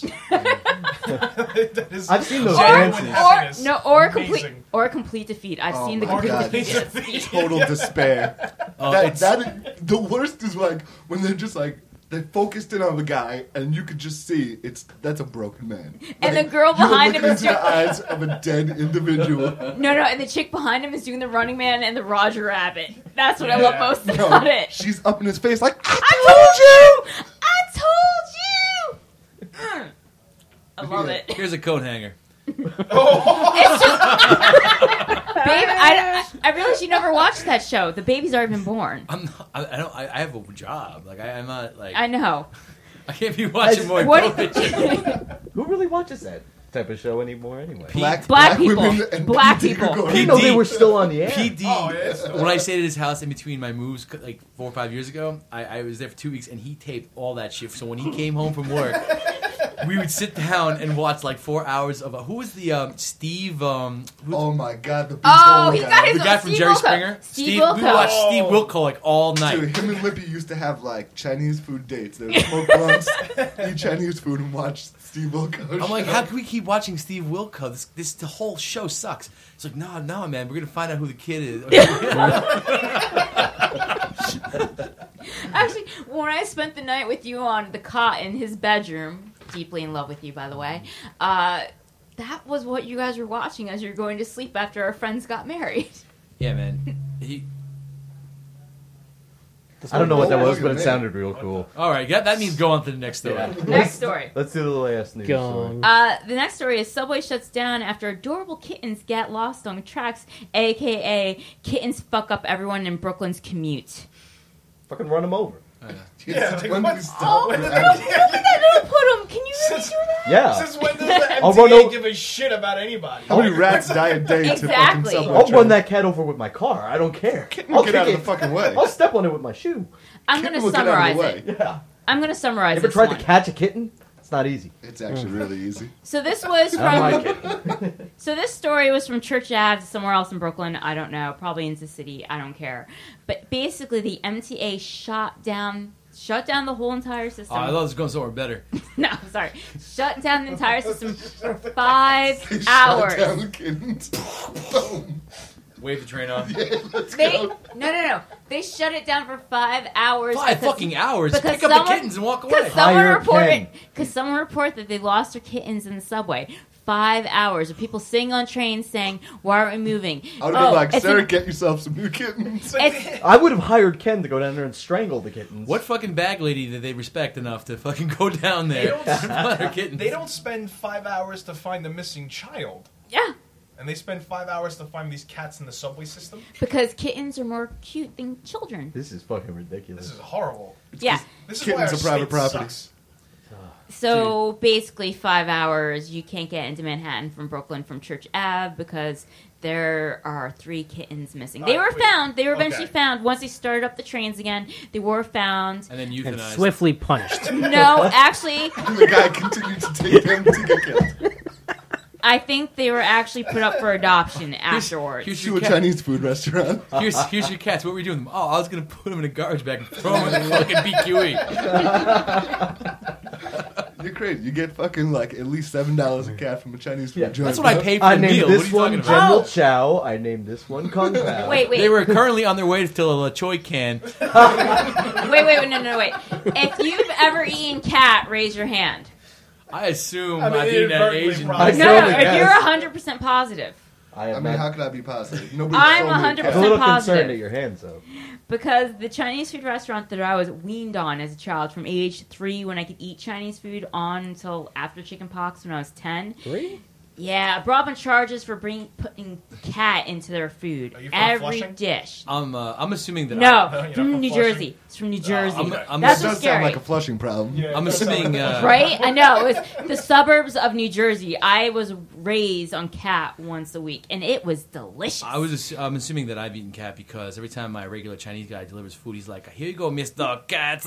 That is I've seen those genuine dances. happiness. Complete or a complete defeat. I've Oh seen the my complete God. defeat. Total despair. The worst is like when they're just like they focused in on the guy and you could just see that's a broken man. And Like, the girl you were behind him looking is into the eyes of a dead individual. No, and the chick behind him is doing the Running Man and the Roger Rabbit. That's what I love Yeah. most No, about it. she's up in his face like I told you. I love it. Here's a coat hanger. It's just, babe. I realize you never watched that show. The baby's already been born. I'm not, I don't. I have a job. Like I'm not like. I know. I can't be watching more. What? Who really watches that type of show anymore anyway? Black people. women and Black PD people. are going- I didn't know they PD. were still on the air. PD. Oh, yes. When I stayed at his house in between my moves, like 4 or 5 years ago, I was there for 2 weeks, and he taped all that shit. So when he came home from work, we would sit down and watch like 4 hours of who was the Steve? Oh my god, the Oh, beach he's ball got guy. his the guy from Steve Jerry Wilco. Springer. Steve We Wilco. watched Steve Wilco like all night. Dude, him and Lippy used to have like Chinese food dates. They would smoke blunts, eat Chinese food, and watch Steve Wilco. I'm like, show. how can we keep watching Steve Wilco? The whole show sucks. It's like, no, man, we're gonna find out who the kid is. Actually, when I spent the night with you on the cot in his bedroom, deeply in love with you, by the way, that was what you guys were watching as you were going to sleep after our friends got married. Yeah, man. I don't know what that was, but it Man. sounded real cool. All right, that means go on to the next story. Yeah. Next story. Let's do the last news Gone. story. The next story is Subway shuts down after adorable kittens get lost on the tracks, a.k.a. kittens fuck up everyone in Brooklyn's commute. Fucking run them over. Yeah, like, When what? did we stop when with did that? Don't put them. Can you really do that? Yeah. Since when does the I'll run MTA over- give a shit about anybody? How many rats die a day Exactly. to fucking Subway? I'll run train? that cat over with my car. I don't care. I'll Get kick out of it. the fucking way. I'll step on it with my shoe. I'm going to Kitten will get out of summarize the it. way. Yeah. I'm going to summarize Ever this tried one. to catch a kitten? It's not easy. It's actually really easy. So this was Not my from. kitten. So this story was from Church Ave, somewhere else in Brooklyn. I don't know, probably in the city. I don't care. But basically, the MTA shut down the whole entire system. Oh, I thought it was going somewhere better. No, sorry, shut down the entire system for 5 They hours. shot down kittens. Boom. Wave the train off. No. They shut it down for 5 hours. 5 fucking hours. because Pick up the kittens and walk away. Because someone Hire reported. Ken. Because someone reported that they lost their kittens in the subway. 5 hours of people sitting on trains saying, "Why aren't we moving?" I would have been like, it's Sarah, an- get yourself some new kittens. it's- I would have hired Ken to go down there and strangle the kittens. What fucking bag lady did they respect enough to fucking go down They there? don't, Let her kittens. they don't spend 5 hours to find a missing child. yeah, And they spend 5 hours to find these cats in the subway system. because kittens are more cute than children. This is fucking ridiculous. This is horrible. Yeah. This is Kittens why our are private state property. sucks. So basically, 5 hours. You can't get into Manhattan from Brooklyn from Church Ave because there are 3 kittens missing. They were Wait. found. They were eventually Okay. found once they started up the trains again. They were found. And then And euthanized. swiftly punished. No, actually, And the guy continued to take them to get killed. I think they were actually put up for adoption afterwards. Here's To your a cat. Chinese food restaurant. Here's your cats. What were you doing? Oh, I was gonna put them in a garbage bag and throw them in the fucking BQE. You're crazy. You get fucking like at least $7 a cat from a Chinese food Yeah. joint. That's what I paid for I the named meal. What are this you one talking about? General Oh. Chow. I named this one Kung Pao. Wait. They were currently on their way to a La Choi can. Wait. No, wait. If you've ever eaten cat, raise your hand. I assume I mean, I've eaten an inadvertently Asian. probably. I No, certainly if guess. you're 100% positive. I I am mean, not- how could I be positive? Nobody I'm told me a 100% I'm a cat. little positive. concerned at your hands, though. Because the Chinese food restaurant that I was weaned on as a child from age 3 when I could eat Chinese food on until after chicken pox when I was 10. 3? Yeah, brought up on charges for putting cat into their food. Are you from Every Flushing? dish. I'm assuming that. No, you're not from from New Flushing? Jersey. It's from New Jersey. I'm- I'm- That's That what's does scary. sound like a Flushing problem. Yeah, I'm it does sound assuming, like- Right? I know. It was the suburbs of New Jersey. I was raised on cat once a week, and it was delicious. I'm assuming that I've eaten cat because every time my regular Chinese guy delivers food, he's like, "Here you go, Mr. Cat."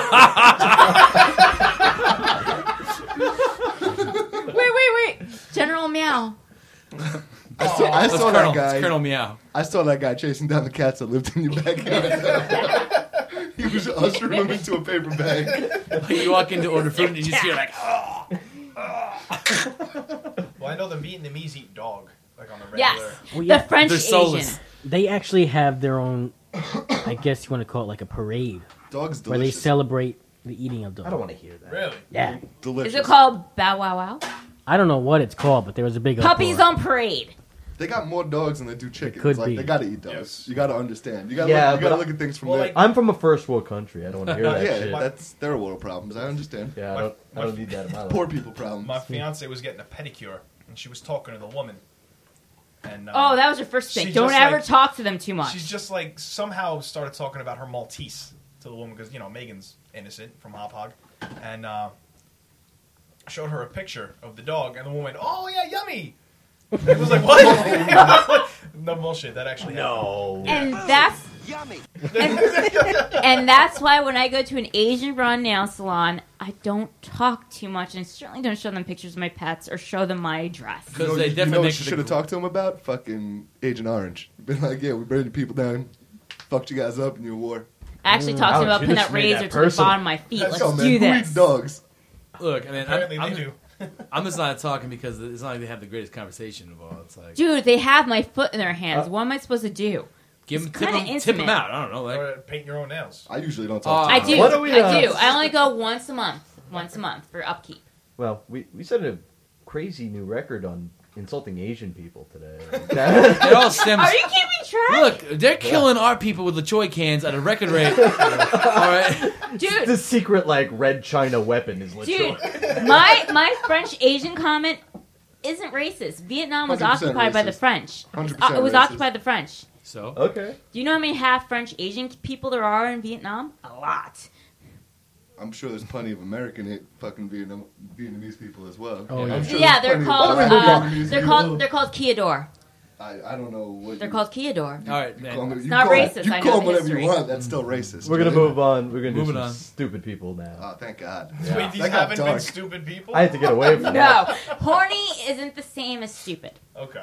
Wait. General Meow. I saw That's that Colonel, guy. it's Colonel Meow. I saw that guy chasing down the cats that lived in your backyard. He was ushering them into a paper bag. Like, you walk in to order food and you just hear like, "Oh." Well, I know the Vietnamese eat dog, like on the regular. Yes. Well, yeah, The French they're Asian. soulless. They actually have their own, I guess you want to call it like a parade, Dog's where they delicious. celebrate the eating of dogs. I don't want to hear that. Really? Yeah. Delicious. Is it called Bow Wow Wow? I don't know what it's called, but there was a big Puppies uproar. on parade. They got more dogs than they do chickens. Could like be. they gotta eat dogs. Yes. You gotta understand. You gotta Yeah, look, you gotta but look at things from Well, there. like- I'm from a first world country. I don't want to hear that yeah, shit. that's their world problems. I understand. Yeah, I don't need that in my life. Poor people problems. My fiance was getting a pedicure, and she was talking to the woman. And Oh, that was your first she thing. Don't just, ever like- talk to them too much. she's just like somehow started talking about her Maltese to the woman because Megan's innocent from Hop Hog, and showed her a picture of the dog, and the woman, "Oh yeah, yummy." And it was like, what? No bullshit. That actually happened. No. And that's and that's why when I go to an Asian-run nail salon, I don't talk too much, and I certainly don't show them pictures of my pets or show them my dress. Because they you know definitely what make you the should have talked to him about? Fucking Agent Orange. Been like, yeah, we burned people down, fucked you guys up in your war. I actually talked to them ouch, about you putting just that made razor that to the personal. bottom of my feet. Let's Let's go, man. do Who this. eats dogs? Look, I mean, Apparently I'm they do. I'm just not talking because it's not like they have the greatest conversation of all. It's like, Dude, they have my foot in their hands. What am I supposed to do? give it's them, kinda tip intimate. them out. I don't know, like, Or paint your own nails. I usually don't talk to I him. do. What are we, I do. I only go once a month. Once a month for upkeep. Well, we set a crazy new record on insulting Asian people today. it all stems. Are you keeping track? Look, they're killing our people with the Choi cans at a record rate. All right, Dude, the secret, like, red China weapon is dude, literally... my French Asian comment isn't racist. Vietnam was 100% occupied by the racist. French. 100% It was racist. occupied by the French. so Okay. Do you know how many half French Asian people there are in Vietnam? A lot. I'm sure there's plenty of American fucking Vietnamese people as well. Oh, I'm yeah. sure Yeah, there's they're plenty of called other Vietnamese people. they're called Kiador. I don't know what They're you- called Kiador. all right, you call man. them. You not call- racist, You I know call them the whatever history. you want. That's still racist. We're going to right? move on. We're going to do Moving some on. stupid people now. Oh, thank God. Wait, these That got haven't been dark. stupid people? I had to get away from No, that. horny isn't the same as stupid. Okay.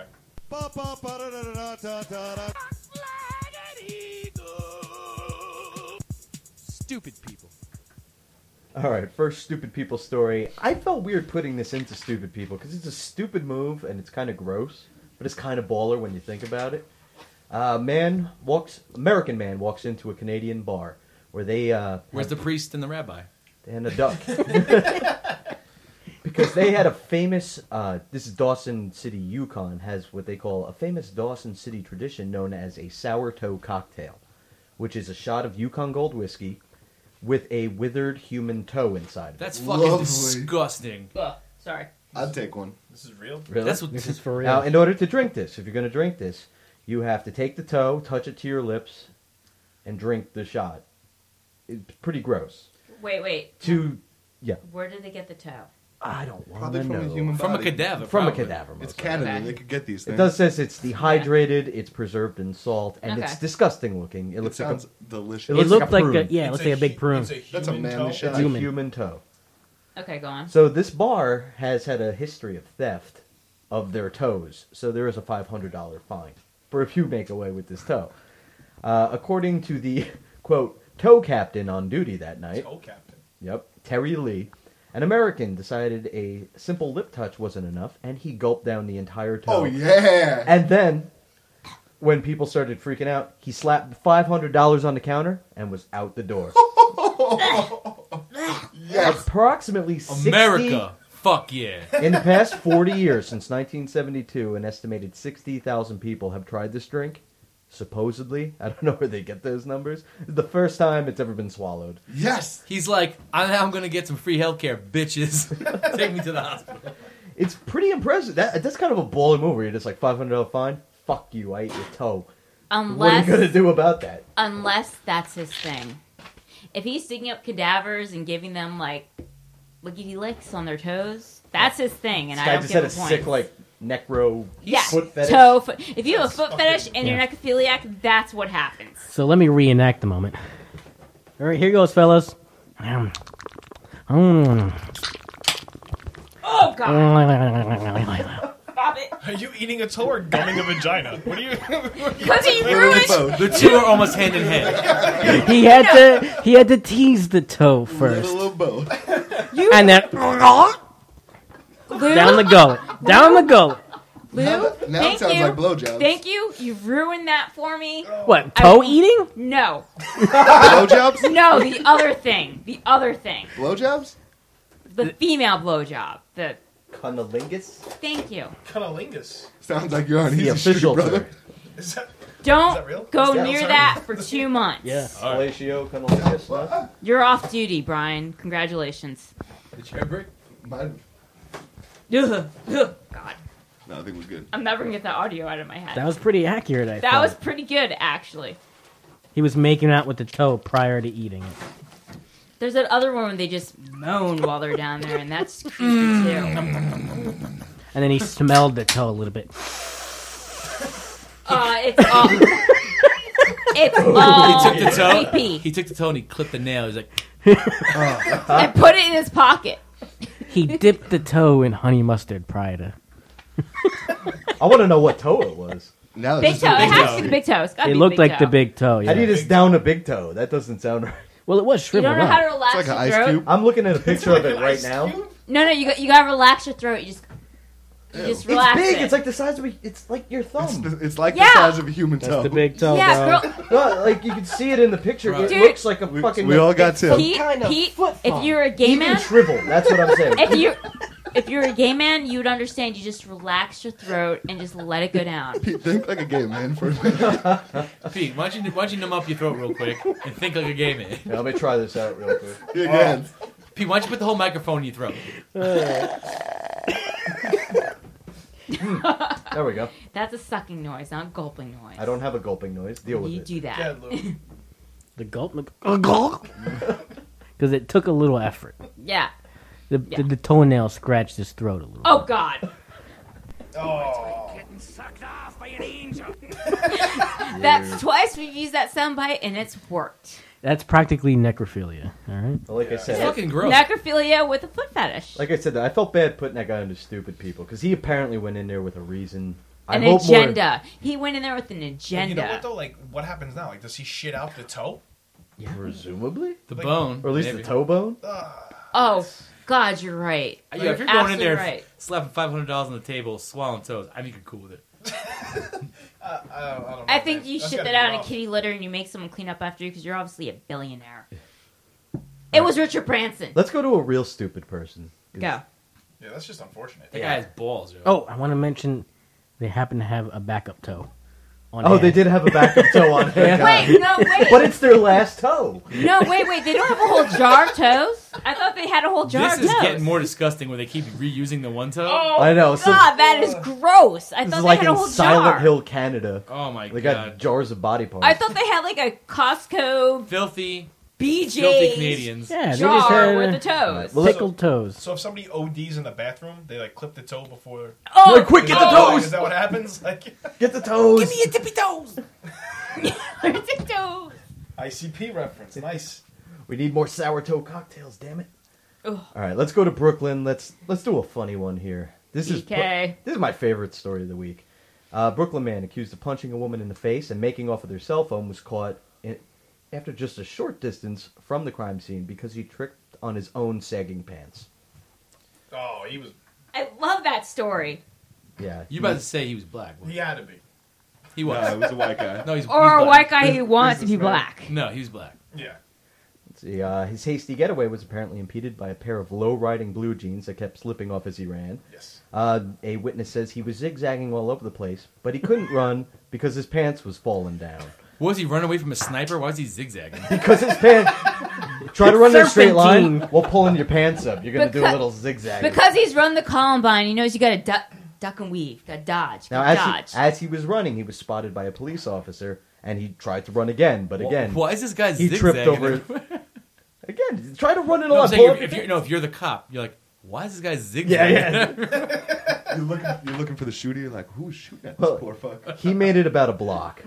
Stupid people. All right, first stupid people story. I felt weird putting this into stupid people because it's a stupid move and it's kind of gross, but it's kind of baller when you think about it. American man walks into a Canadian bar where they Where's the priest and the rabbi? and a duck. Because they had a famous, this is Dawson City, Yukon, has what they call a famous Dawson City tradition known as a sour toe cocktail, which is a shot of Yukon Gold whiskey with a withered human toe inside of it. That's fucking Lovely. disgusting. Ugh, sorry. I'd take one. This is real. Really? That's what. This is for real. Now, in order to drink this, if you're going to drink this, you have to take the toe, touch it to your lips, and drink the shot. It's pretty gross. Wait. Yeah, Where did they get the toe? I don't want Probably to from know. a human From a body. cadaver. From a probably. cadaver. It's most Canada. Okay. They could get these It things. does says it's dehydrated, it's preserved in salt, and Okay. it's disgusting looking. It It looks sounds like delicious. It It looks looked like like a a, prune. yeah, it looks like a big prune. It's a That's a human manly toe. shot. a human. human toe. Okay, go on. So this bar has had a history of theft of their toes. So there is a $500 fine for if you make away with this toe. According to the quote toe captain on duty that night, Toe captain. yep, Terry Lee, an American decided a simple lip touch wasn't enough, and he gulped down the entire toe. Oh yeah. And then, when people started freaking out, he slapped $500 on the counter and was out the door. Yes. Approximately 60, America. Fuck yeah. in the past 40 years, since 1972, an estimated 60,000 people have tried this drink. Supposedly, I don't know where they get those numbers. It's the first time it's ever been swallowed. Yes. He's like, I'm gonna get some free healthcare, bitches. Take me to the hospital. It's pretty impressive. That's kind of a baller move where you're just like $500 fine. Fuck you, I ate your toe. What are you Unless gonna do about that? that's his thing. If he's sticking up cadavers and giving them like lickety licks on their toes, that's his thing, and This I guy don't just give had a him sick points. like necro Yeah, foot fetish. toe. If you have a foot That's fetish fucking- and you're Yeah. necrophiliac, that's what happens. So let me reenact the moment. All right, here goes, fellas. Oh God! Stop it! Are you eating a toe or gumming a vagina? What are you? Because he Literally ruined. both. The two are almost hand in hand. he had to tease the toe first, Little of both. and then Lou, down the gullet, down the gullet. Lou, Now thank it sounds you. like blowjobs. Thank you. You've ruined that for me. What, toe I- eating? No, Blowjobs? no. The other thing. The other thing. Blowjobs? The female blowjob. The Cunnilingus? thank you. Cunnilingus. Sounds like you're on The easy street, official brother. term. Is that? Don't Is that real? go Yeah, near sorry. that for 2 months. Yeah. Fellatio, cunnilingus, no? You're off duty, Brian. Congratulations. The chair break? Mine, Ugh. Ugh. God, no, I think it was good. I'm never gonna get that audio out of my head. That was pretty accurate, I That thought. was pretty good, actually. He was making out with the toe prior to eating it. There's that other one where they just moan while they're down there, and that's creepy too. And then he smelled the toe a little bit. It's all. It's He all took the toe. creepy. He took the toe and he clipped the nail. He's like, And put it in his pocket. He dipped the toe in honey mustard prior to. I want to know what toe it was. Now Big it's toe. just It a has to be the big toe. It's gotta It be looked the big like toe. the big toe. Yeah. How do you just down a big toe? That doesn't sound right. Well, it was You shriveled don't know how to up. relax It's like an your ice throat. cube. I'm looking at a picture of it Like an right ice now. cube? No, you gotta relax your throat. You just It's relax big. it. It's like the size of it's like your thumb. It's like Yeah. the size of a human That's toe. the big toe, yeah, bro. girl. No, like you can see it in the picture. Bro. It Dude. looks like a We- fucking. we all got it's two. some Pete, kind of Pete, foot if thumb. you're a gay Even man, shriveled. That's what I'm saying. if you're a gay man, you would understand. You just relax your throat and just let it go down. Pete, think like a gay man for a minute. Pete, why don't you numb up your throat real quick and think like a gay man? Yeah, let me try this out real quick. Again. Pete, why don't you put the whole microphone in your throat? There we go. That's a sucking noise, not a gulping noise. I don't have a gulping noise. Deal with You it. do that. Yeah, Lou. The gulp. Because it took a little effort. Yeah. The toenail scratched his throat a little. Oh God. Oh. Getting sucked off by an angel. That's twice we've used that soundbite and it's worked. That's practically necrophilia. All right. Well, like I It's said, fucking gross. Necrophilia with a foot fetish. like I said, I felt bad putting that guy under stupid people because he apparently went in there with a reason. An I hope agenda. He went in there with an But agenda. you know what though? Like, what happens now? Like, does he shit out the toe? more, presumably, The Like- bone. or at least maybe. the toe bone. Oh God, you're right. Yeah, if you're going in absolutely there right. slapping $500 on the table, swallowing toes, I think you're cool with it. I don't know. I think man. you That's shit gotta that be out in a rough. kitty litter and you make someone clean up after you because you're obviously a billionaire. It was Richard Branson. Let's go to a real stupid person. Go. Yeah, that's just unfortunate. That guy has balls, yo. Oh, I want to mention they happen to have a backup toe. On Oh, hand. they did have a backup toe on hand. Wait, no, wait. But it's their last toe. No, wait. They don't have a whole jar of toes? I thought they had a whole jar This of is toes. getting more disgusting where they keep reusing the one toe. Oh, I know. So God, that is gross. I this thought is they like had a in whole Silent jar. Hill, Canada. Oh my They god. got jars of body parts. I thought they had like a Costco Filthy BJ's Canadians. Yeah, they jar just had with the toes. Well, pickled toes. So if somebody ODs in the bathroom, they like clip the toe before. Oh, Like, quick, get the oh, toes! Is that what happens? Like Get the toes. Give me your tippy toes. the toes. ICP reference. Nice. We need more sour toe cocktails, damn it. Ugh. All right, let's go to Brooklyn. Let's do a funny one here. This is BK. this is my favorite story of the week. Brooklyn man accused of punching a woman in the face and making off with her cell phone was caught after just a short distance from the crime scene because he tripped on his own sagging pants. Oh, he was. I love that story. Yeah, You about to say he was black? He had to be. He was. No, it was a white guy. No, he's Or a black. white guy who wants to be Businessman. black. No, he was black. Yeah. Let's see, his hasty getaway was apparently impeded by a pair of low-riding blue jeans that kept slipping off as he ran. Yes. A witness says he was zigzagging all over the place, but he couldn't run because his pants was falling down. Was he running away from a sniper? Why was he zigzagging? Because his pants... Try to run in a straight line Serpentine. while pulling your pants up. You're going to do a Because- little zigzag. Because he's run the Columbine, he knows you gotta duck and weave. Gotta dodge. Now, Dodge. as he was running, he was spotted by a police officer, and he tried to run again, but again... Why is this guy he zigzagging? tripped over... Again, try to run it No, I'm on. saying if you're the cop, you're like, why is this guy zigzagging? Yeah, You're looking for the shooter. You're like, who's shooting at Well, this poor fuck? He made it about a block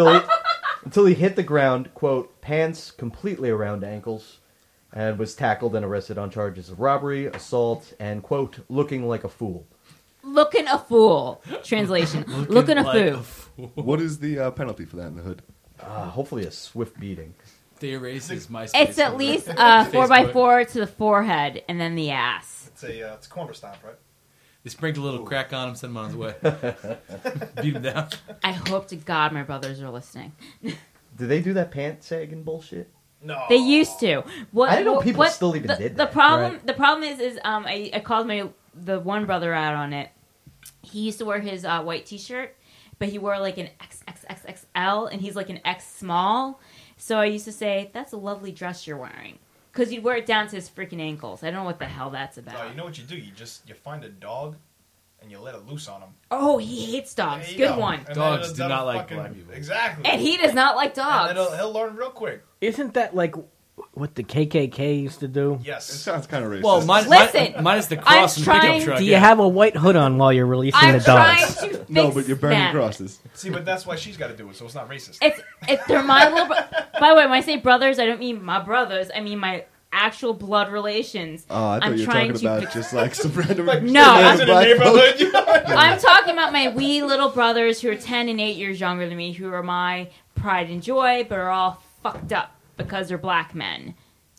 until he hit the ground, quote, pants completely around ankles, and was tackled and arrested on charges of robbery, assault, and, quote, looking like a fool. Looking a fool. Translation. Looking a like fool. What is the penalty for that in the hood? Hopefully a swift beating. They erased his MySpace. It's at photo. least Facebook. 4x4 to the forehead and then the ass. It's a corner stomp, right? They sprinkled a little crack on him, sent him on his way. Beat him down. I hope to God my brothers are listening. Do they do that pant sagging bullshit? No. They used to. What, I didn't know what- people what- still even the, did the that. problem. Right. The problem is I called the one brother out on it. He used to wear his white T-shirt, but he wore like an XXXXL, and he's like an X small. So I used to say, "That's a lovely dress you're wearing," because he'd wear it down to his freaking ankles. I don't know what the hell that's about. No, you know what you do? You find a dog and you let it loose on him. Oh, he hates dogs. There you Good go. one. And Dogs then do not like fucking- black people. Exactly. And he does not like And dogs. then he'll learn real quick. Isn't that like what the KKK used to do? It Yes. sounds kind of racist. Well, Listen, minus the cross and I'm pickup trying- truck. Do you yeah. have a white hood on while you're releasing I'm the trying dogs? to fix no, but you're burning them. crosses. See, but that's why she's got to do it, so it's not racist. If they're my little. By the way, when I say brothers, I don't mean my brothers. I mean my actual blood relations. Oh, I thought I'm you were trying talking to about fix- just like some random. No. As in a black folk. neighborhood. I'm talking about my wee little brothers who are 10 and 8 years younger than me, who are my pride and joy, but are all fucked up because they're black men.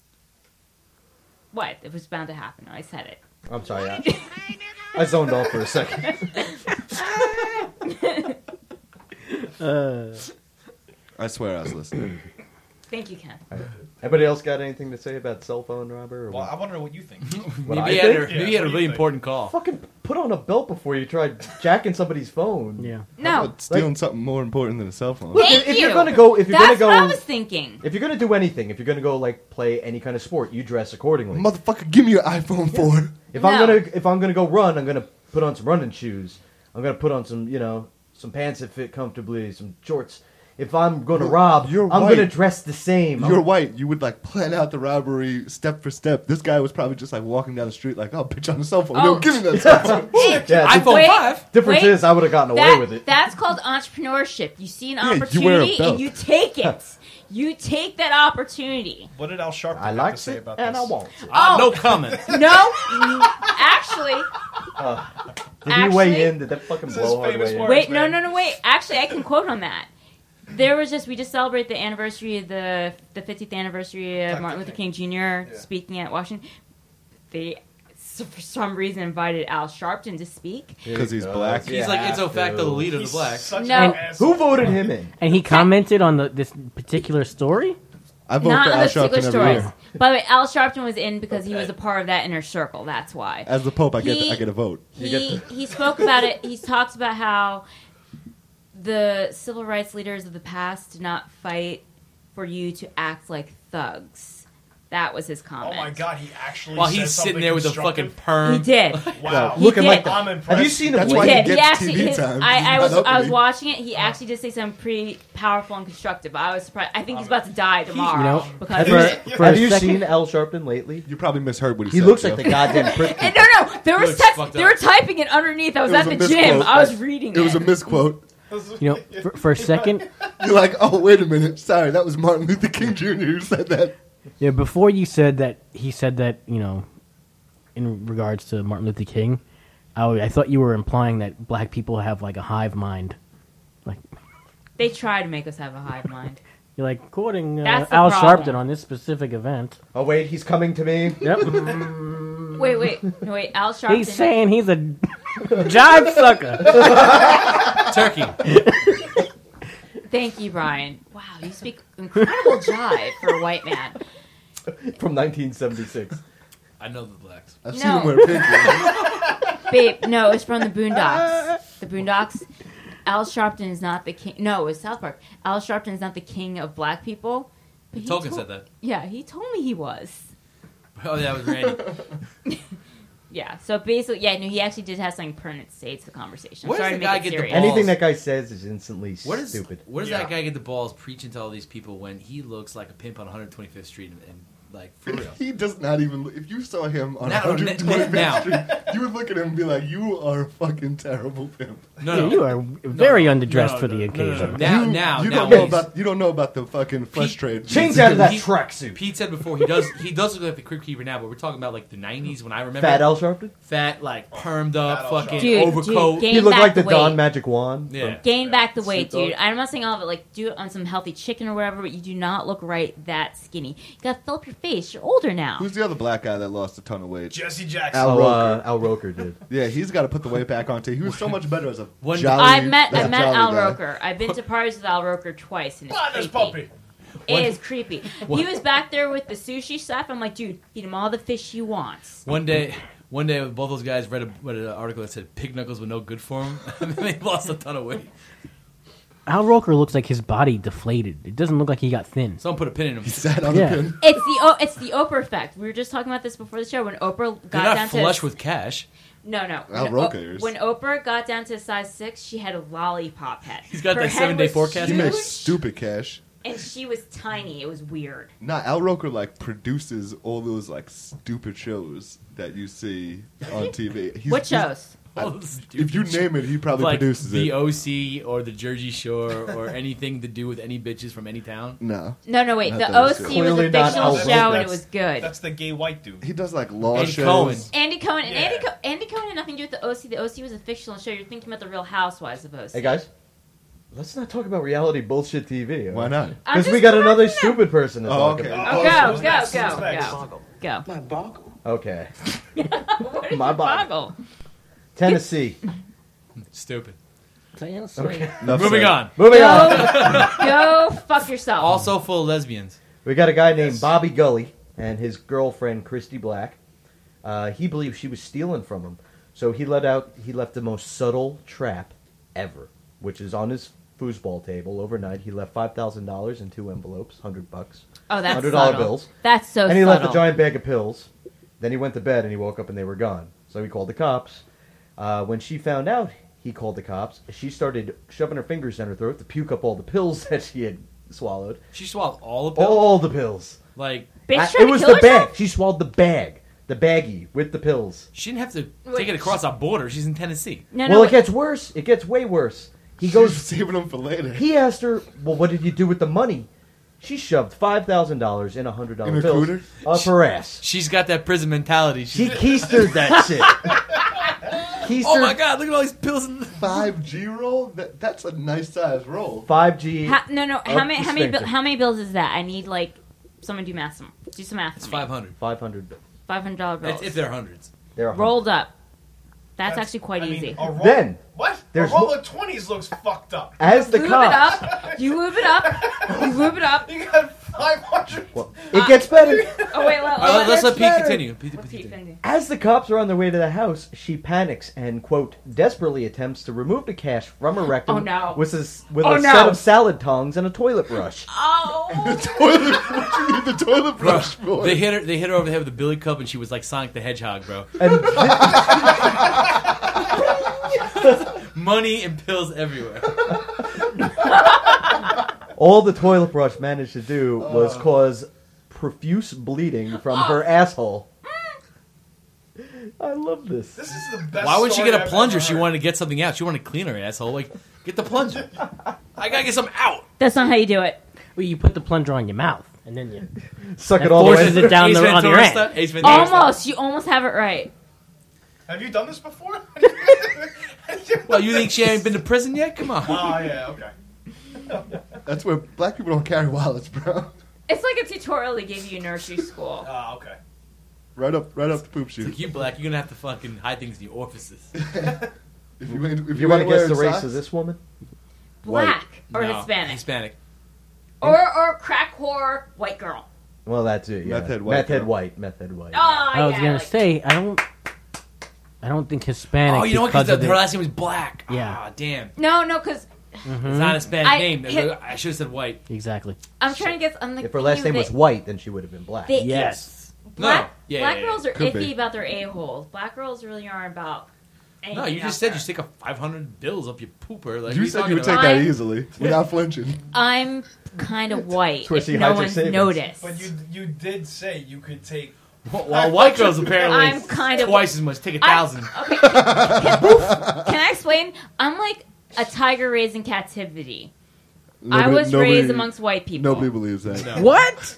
What? It was bound to happen. I said it. I'm sorry, I zoned off for a second. I swear I was listening. Thank you, Ken. Anybody else got anything to say about cell phone robber? Or Well, what? I want to know what you think. What I Maybe he had, think? maybe he had a what do really you think? important call. Fucking put on a belt before you try jacking somebody's phone. Yeah. How No. about stealing something more important than a cell phone? Look, Thank if you. you're gonna go, if you're That's gonna what I go, was thinking. if you're gonna do anything, if you're gonna go like play any kind of sport, you dress accordingly. Motherfucker, give me your iPhone 4. If I'm No. gonna go run, I'm gonna put on some running shoes. I'm gonna put on some some pants that fit comfortably, some shorts. If I'm gonna rob, you're I'm white. gonna dress the same. You're white. You would like plan out the robbery step for step. This guy was probably just like walking down the street, like, "Oh, bitch on the cell phone. Oh. No, give me that cell phone." yeah, iPhone Wait. 5. difference Wait. is I would have gotten away with it. That's called entrepreneurship. You see an Yeah, you wear a opportunity belt. and you take it. You take that opportunity. What did Al Sharpton I have like to say it about and this? I won't. Oh. No comment. No, actually, Did he weigh in? Did that fucking This is blow hard famous weigh in? words. wait, man. no, wait. Actually, I can quote on that. We just celebrate the anniversary of the 50th anniversary of Dr. Martin Luther King Jr. Yeah. speaking at Washington. They for some reason invited Al Sharpton to speak. Because he's black. He's like ipso facto the leader of the He's blacks. such No. an And asshole. Who voted him in? And he commented on this particular story. I vote Not for on Al those particular Sharpton every stories. year. By the way, Al Sharpton was in because he was a part of that inner circle. That's why. As the Pope, I He- get a vote. He spoke about it. He talks about how the civil rights leaders of the past did not fight for you to act like thugs. That was his Oh comment. my god, he actually While said he's sitting something there with a fucking constructive. perm. He did. Wow. He Looking did. like I'm that. impressed. Have you seen him? That's He why lately? he did. He gets actually. TV his- time. I He's was not I was uppity. watching it. He actually did say something pretty powerful and constructive. I was surprised. I think he's about to die tomorrow. You know, because for Have a you second- seen Al Sharpton lately? You probably misheard what he He said. looks like Joe. the goddamn prick. And no, there was Looks text. fucked They up. were typing it underneath. I was It at was the a gym. misquote. I was reading it. It was a misquote. You know, for a second, You're like, oh, wait a minute. Sorry, that was Martin Luther King Jr. who said that. yeah. Before you said that, he said that, you know, in regards to Martin Luther King, I thought you were implying that black people have like a hive mind. Like They try to make us have a hive mind. you're like quoting That's the Al problem. Sharpton on this specific event. Oh wait, he's coming to me. Yep. Wait. Al Sharpton. He's saying he's a jive sucker. Turkey. Thank you, Brian. Wow, you speak incredible jive for a white man. From 1976. I know the blacks. I've No. seen him wear pink. Babe, no, it's from the Boondocks. The Boondocks. Al Sharpton is not the king. No, it was South Park. Al Sharpton is not the king of black people. But he Tolkien told- said that. Yeah, he told me he was. Oh, yeah, that was Randy. Yeah, so basically, yeah, no, he actually did have something pertinent to say to the conversation. Where does Sorry the to guy make it get the serious. balls? Anything that guy says is instantly Where stupid. does Yeah. that guy get the balls preaching to all these people when he looks like a pimp on 125th Street and like, for real? He does not even. If you saw him on Now- 125th now. Street, you would look at him and be like, "You are a fucking terrible pimp." No, Yeah, no. you are very No, underdressed no, for the no, occasion. no. Now, you, now, you now, don't know he's- about. You don't know about the fucking flesh Pete- trade. Change out of that He- tracksuit. Pete said before he does look like the Crypt Keeper now, but we're talking about like the 90s when I remember Fat Al Sharpton. fat, like permed up, Fat Al fucking Dude, overcoat. dude, He looked back like the the Don weight. Magic Wand. Yeah. Gain back the weight, Snoop dude. Dogg. I'm not saying all of it, like, do it on some healthy chicken or whatever, but you do not look right that skinny. You gotta fill up your face. You're older now. Who's the other black guy that lost a ton of weight? Jesse Jackson. Al Roker. Al Roker did. Yeah, he's got to put the weight back on too. He was so much better as a One- jolly. I as met a Al jolly guy. Roker. I've been to parties with Al Roker twice, and it's Ah, this creepy. puppy. It is creepy. He was back there with the sushi stuff. I'm like, dude, feed him all the fish he wants. One day, both those guys read an article that said pig knuckles were no good for him, and then they lost a ton of weight. Al Roker looks like his body deflated. It doesn't look like he got thin. Someone put a pin in him. He sat on Yeah. the pin. It's the Oprah effect. We were just talking about this before the show when Oprah They're got not down flush to with cash. no. Al Roker is. When Oprah got down to size 6, she had a lollipop head. He's got Her that head 7-day was forecast. He huge, makes stupid cash. and she was tiny. It was weird. Nah, Al Roker like produces all those like stupid shows that you see on TV. What shows? All those If you stupid name it, he probably like produces the it. OC or the Jersey Shore or anything to do with any bitches from any town. No, No, wait. Not The that OC was was good. a Clearly not fictional Al show, Roker. and it was good. That's the gay white dude. he does like law Andy shows. Cohen. Andy Cohen. And Yeah. Andy Cohen had nothing to do with the OC. The OC was a fictional show. You're thinking about the Real Housewives of OC. Hey guys, let's not talk about reality bullshit TV. Why not? I'm Because we just got another correcting them. stupid person to Oh, talk okay. about. Oh, Who's go, next? go, Who's next? go, go. Okay. What is My your body. boggle? Tennessee. Stupid. Enough Moving said. on. Moving on. Go fuck yourself. Also full of lesbians. We got a guy named Bobby Gully and his girlfriend Christy Black. He believes she was stealing from him, so he left the most subtle trap ever, which is on his foosball table overnight. He left $5,000 in 2 envelopes, $100. Oh, that's $100 subtle. bills. That's so And he left subtle. a giant bag of pills. Then he went to bed and he woke up and they were gone. So he called the cops. When she found out he called the cops, she started shoving her fingers down her throat to puke up all the pills that she had swallowed. She swallowed all the pills. All the pills. Like Bitch It trying was to kill the bag. herself? She swallowed the bag. The baggie with the pills. she didn't have to Wait, take it across our border. She's in Tennessee. No, Well, no. it gets worse. It gets way worse. He He's goes. saving them for later. He asked her, "Well, what did you do with the money?" She shoved $5,000 in $100 In a bills cooter? up her ass. She's got that prison mentality. She She's, keistered that shit. Keistered oh my god! Look at all these pills. In the... 5G roll? That's a nice size roll. 5G. No. Up How many? the How many? sphincter. How many bills is that? I need like someone do math. Do some math. It's for me. 500. $500 $500. bills. If they're hundreds. They're rolled up. That's actually quite easy. Then what? there's A roll of 20s looks fucked up. as the Lube cops. it up. You lube it up. You lube it up. You got 500. Well, it gets better. Oh wait, Let's let Pete better. continue. As the cops are on their way to the house, she panics and, quote, desperately attempts to remove the cash from her rectum Oh, no. with a Oh, set no. of salad tongs and a toilet brush. Oh. Toilet, what you need the toilet brush for? They hit her over the head with a billy club, and she was like Sonic the Hedgehog, bro. And Money and pills everywhere. all the toilet brush managed to do was cause profuse bleeding from her asshole. I love this. This is the best. Why would she story get a I've plunger? ever She heard. wanted to get something out. She wanted to clean her asshole. Like, get the plunger. I gotta get something out. That's not how you do it. Well, you put the plunger on your mouth, and then you Suck that it all the forces way. it down Ace on your Ventura end. stuff. Ace Ventura stuff. Almost. You almost have it right. Have you done this before? Well, you think she ain't been to prison yet? Come on. Oh yeah, okay. That's where black people don't carry wallets, bro. It's like a tutorial they give you in nursery school. Oh, okay. Right up the poop It's chute. like, you black, you're gonna have to fucking hide things in your offices. If you ain't, if You want to ain't guess the wearing race socks, of this woman? Black or No, Hispanic. Hispanic. Or crack whore, white girl. Well, that's it. Yeah. Meth head white Meth head girl. white. Meth head white. Oh, I was yeah, gonna like- say I don't think Hispanic. Oh, you know what? because Because of the- her last name was Black. Yeah. Ah, damn. No, because It's not a Hispanic I- name. hit- I should have said white. Exactly. I'm trying to guess. I'm like If her last thinking name of was white, then she would have been black. They- Yes. Black, No. Yeah, black yeah, yeah. girls are Could iffy be. about their a-holes. Black girls really aren't about anything. No, you out just said there. you stick a 500 bills up your pooper. Like, you what said are you would talking take about? that I'm- easily without flinching. I'm kind of white. That's where she if no hides her one's savings. noticed. But you did say you could take. Well, white girls apparently I'm kind of- twice as much. Take I'm- 1,000. Okay. Can I explain? I'm like a tiger raised in captivity. I was raised amongst white people. Nobody believes that. No. What?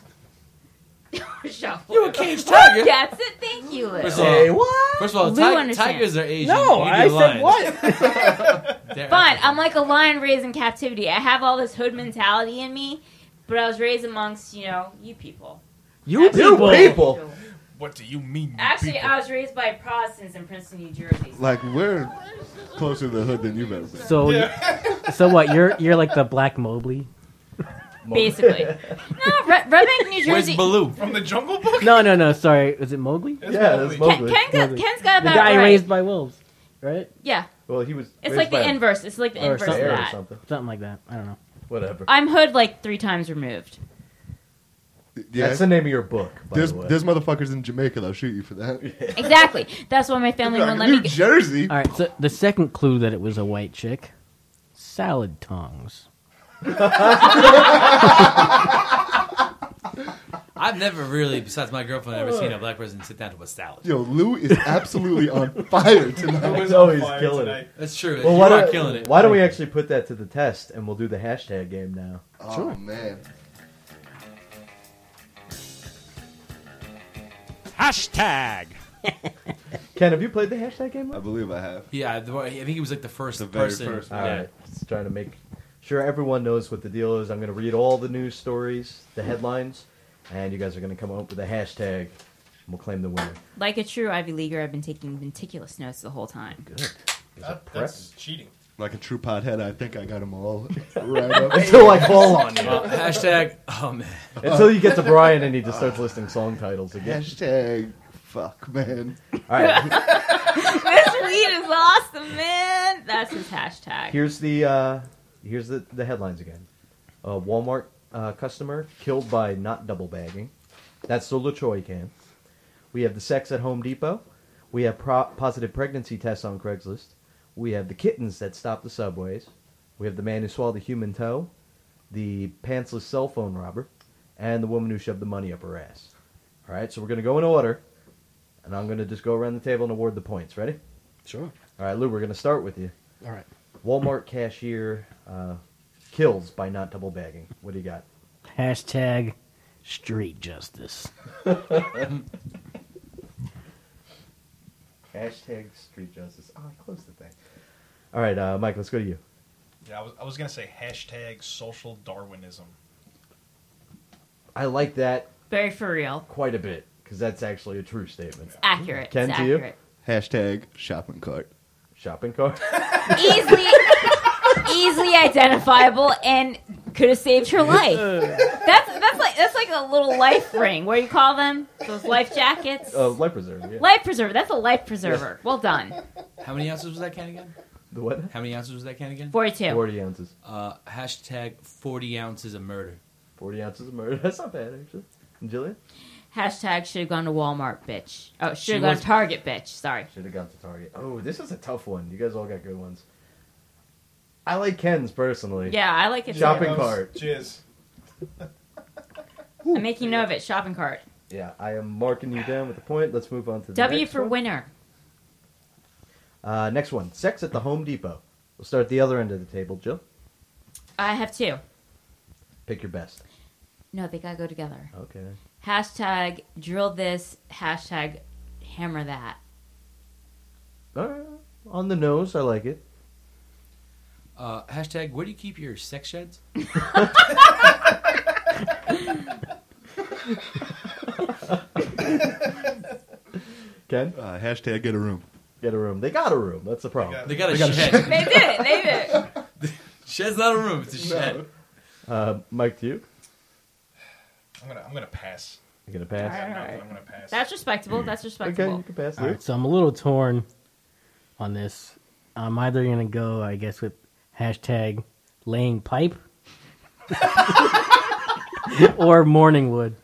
Shut You a up. caged tiger? That's it. Thank you, Liz. First of all, Say what? First of all, Lou understands. tigers are Asian. No, You I be said lying. what? They're Fine. African. I'm like a lion raised in captivity. I have all this hood mentality in me, but I was raised amongst, you people. You That's- people. What do you mean? you Actually, people? I was raised by Protestants in Princeton, New Jersey. Like we're closer to the hood than you've ever been. So, so what? You're like the Black Mowgli. Basically. No, Red Bank, New Where's Jersey. Baloo? From the Jungle Book. No. Sorry, is it Mowgli? It's Yeah, Mowgli. that's Mowgli. Ken's got The about guy right. raised by wolves, right? Yeah. Well, he was. It's raised like the by a inverse. It's like the Or inverse of bear or that. something. Something like that. I don't know. Whatever. I'm hood like 3 times removed. Yeah, That's the name of your book, by there's the way. there's motherfuckers in Jamaica that'll shoot you for that. Exactly. That's why my family won't let New me get... Jersey. All right. So the second clue that it was a white chick, salad tongs. I've never really, besides my girlfriend, ever seen a black person sit down to a salad. Yo, Lou is absolutely on fire tonight. Who is No, on he's fire killing tonight? it. That's true. Well, you why are don't, killing it. why don't we actually put that to the test and we'll do the hashtag game now? Oh man. Hashtag. Ken, have you played the hashtag game? I believe I have. Yeah, I think he was like the first The very person. first All Yeah. right, just trying to make sure everyone knows what the deal is. I'm going to read all the news stories, the headlines, and you guys are going to come up with a hashtag, and we'll claim the winner. Like a true Ivy Leaguer, I've been taking meticulous notes the whole time. Good. That's cheating. Like a true pothead, I think I got them all right up. Until I call on you. Hashtag, oh man. Until you get to Brian and he just starts listing song titles again. Hashtag fuck, man. All right, This weed is awesome, man. That's his hashtag. here's the headlines again. Walmart customer killed by not double bagging. That's the LaCroix can. We have the sex at Home Depot. We have positive pregnancy tests on Craigslist. We have the kittens that stop the subways. We have the man who swallowed a human toe. The pantsless cell phone robber. And the woman who shoved the money up her ass. All right, so we're going to go in order. And I'm going to just go around the table and award the points. Ready? Sure. All right, Lou, we're going to start with you. All right. Walmart cashier kills by not double bagging. What do you got? Hashtag street justice. Hashtag street justice. Oh, I closed the thing. All right, Mike, let's go to you. Yeah, I was gonna say hashtag social Darwinism. I like that Very for real. quite a bit because that's actually a true statement. Accurate. Ken, it's to you? accurate. Hashtag shopping cart. Shopping cart. Easily identifiable and could have saved her life. That's like a little life ring. What do you call them? Those life jackets? Life preserver. Yeah. Life preserver. That's a life preserver. Well done. How many ounces was that can again? The what? How many ounces was that can again? 42. 40 ounces. Hashtag 40 ounces of murder. 40 ounces of murder. That's not bad, actually. And Jillian? Hashtag should have gone to Walmart, bitch. Oh, should She have gone was- to Target, bitch. Sorry. Should have gone to Target. Oh, this is a tough one. You guys all got good ones. I like Ken's personally. Yeah, I like it. too. Shopping cart. Jizz. I'm making note of it. Shopping cart. Yeah, I am marking you down with a point. Let's move on to the W next for one. winner. Next one. Sex at the Home Depot. We'll start at the other end of the table. Jill, I have 2. pick your best. No, they gotta go together. Okay. Hashtag drill this. Hashtag hammer that. On the nose, I like it. Hashtag where do you keep your sex sheds? Ken, Hashtag get a room. get a room. They got a room. That's the problem. They got a got a shed. They did. They did. Shed's not a room, it's a shed. Mike, to you. I'm gonna pass. You gonna pass? Alright. I'm gonna pass. That's respectable. That's Okay, respectable. you can pass. All Lou. right, so I'm a little torn on this. I'm either going to go, I guess, with hashtag laying pipe or morning wood.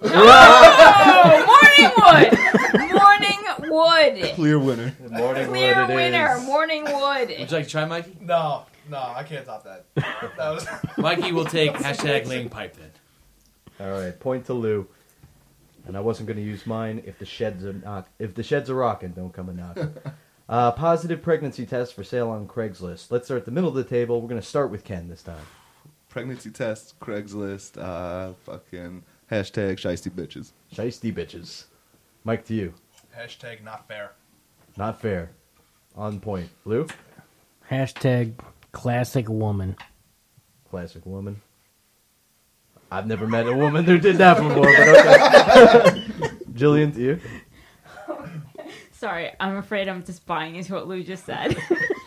Oh, morning wood. Clear winner. Morning Clear wood it winner. is. Morning wood. Would you like to try, Mikey? No, I can't top that. That was. Mikey will take hashtag laying pipe then. All right, point to Lou. And I wasn't going to use mine. If the sheds are rocking, don't come and knock. Positive pregnancy test for sale on Craigslist. Let's start at the middle of the table. We're going to start with Ken this time. Pregnancy test, Craigslist, fucking hashtag shiesty bitches. Shiesty bitches. Mike, to you. Hashtag not fair. Not fair. On point. Lou? Hashtag classic woman. Classic woman. I've never met a woman who did that before, but okay. Jillian, to you. Sorry, I'm afraid I'm just buying into what Lou just said.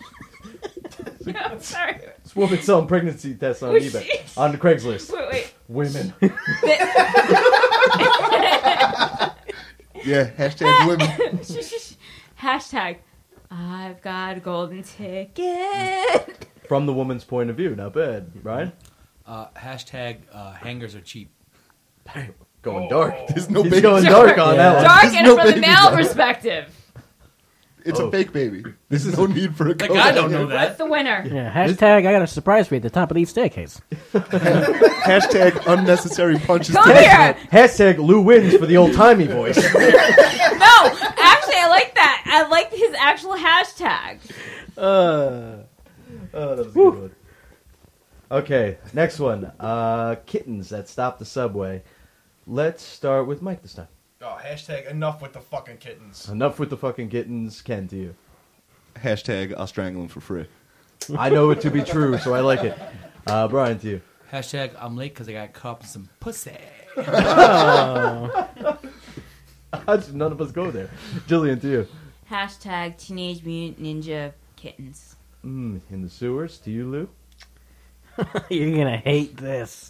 I'm sorry. This woman selling pregnancy tests on Who's eBay. she? On the Craigslist. Wait. Women. Yeah, hashtag women. Hashtag I've got a golden ticket. From the woman's point of view. Not bad. Ryan? Hashtag hangers are cheap. Going dark. There's no He's baby. going dark on that one. Dark There's and no from the baby male there. perspective. It's Oh. a fake baby. There's no need for a Like, code. I don't know What's that. the winner? Yeah, hashtag I got a surprise for you at the top of the staircase. Hashtag unnecessary punches. Come here. Hashtag Lou wins for the old-timey voice. No, actually, I like that. I like his actual hashtag. Oh, that was a good one. Okay, next one. Kittens that stop the subway. Let's start with Mike this time. Oh, hashtag enough with the fucking kittens. Enough with the fucking kittens. Ken, to you. Hashtag I'll strangle him for free. I know it to be true, so I like it. Brian, to you. Hashtag I'm late because I got caught in some pussy. How did none of us go there? Jillian, to you. Hashtag Teenage Mutant Ninja Kittens. In the sewers. To you, Lou. You're going to hate this.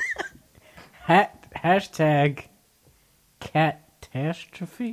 Hashtag catastrophe.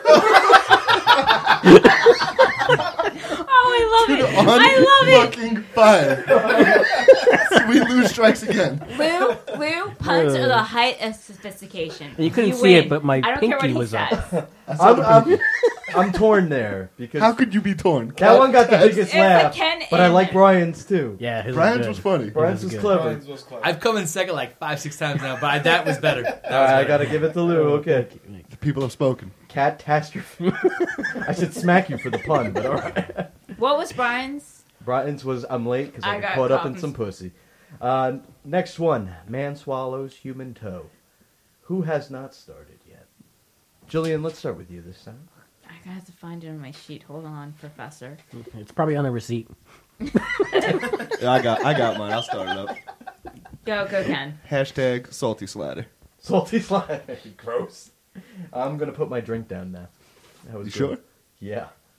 Oh, I love it. I love it. Fucking fire. Sweet Lou strikes again. Lou, puns are the height of sophistication. You couldn't see win. it, but my I don't care what pinky he was up. says. I'm torn there because How could you be torn? that one got the biggest It's laugh, like Ken but I and- like Brian's too. Yeah, his Brian's was was good. funny. Brian's was good. clever. Brian's was clever. I've come in second like 5-6 times now, but that was better. That was All right, I better. gotta give it to Lou. Okay, The people have spoken. catastrophe. I should smack you for the pun, but all right. What was Brian's? Brian's was I'm late because I I got got caught up in caught. some pussy. Next one, man swallows human toe. Who has not started yet? Jillian, let's start with you this time. I have to find it on my sheet. Hold on, Professor. It's probably on the receipt. Yeah, I got mine. I'll start it up. Go, Ken. Hashtag salty slider. Salty slide. Gross. I'm gonna put my drink down now. That was You good. sure? Yeah.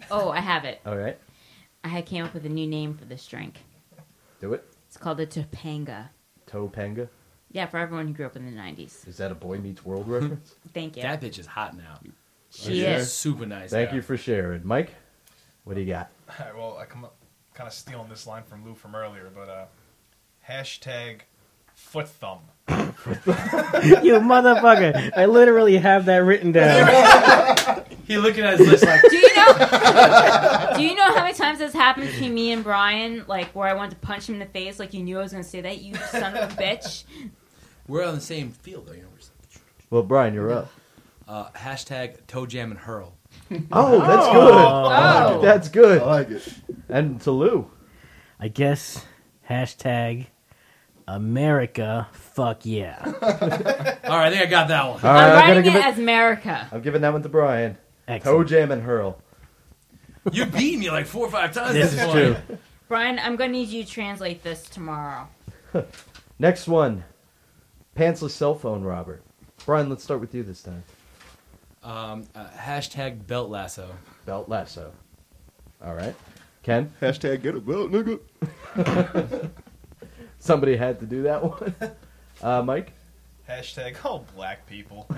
Oh, I have it. All right. I came up with a new name for this drink. Do it. It's called the Topanga. Topanga. Yeah, for everyone who grew up in the 90s. Is that a Boy Meets World reference? Thank you. That bitch is hot now. She is. super nice. Thank now. you for sharing. Mike, what do you got? All right, well, I come up kind of stealing this line from Lou from earlier, but hashtag foot thumb. You motherfucker! I literally have that written down. He looking at his list like, Do you know how many times this happened between me and Brian? Like, where I wanted to punch him in the face, like you knew I was going to say that, you son of a bitch. we're on the same field though. You know. Well, Brian, you're up. Hashtag toe jam and hurl. Oh, that's good. Oh. That's good. I like it. And to Lou. I guess hashtag America. Fuck yeah. All right, I think I got that one. All right, I'm I'm gonna writing give it it. as America. I'm giving that one to Brian. Toe Excellent. jam and hurl. You beat me like 4 or 5 times. This is point. true. Brian, I'm going to need you to translate this tomorrow. Next one. Pantsless cell phone robber. Brian, let's start with you this time. Hashtag belt lasso. Belt lasso. All right. Ken, Hashtag get a belt, nigga. somebody had to do that one. Mike. Hashtag, oh, black people.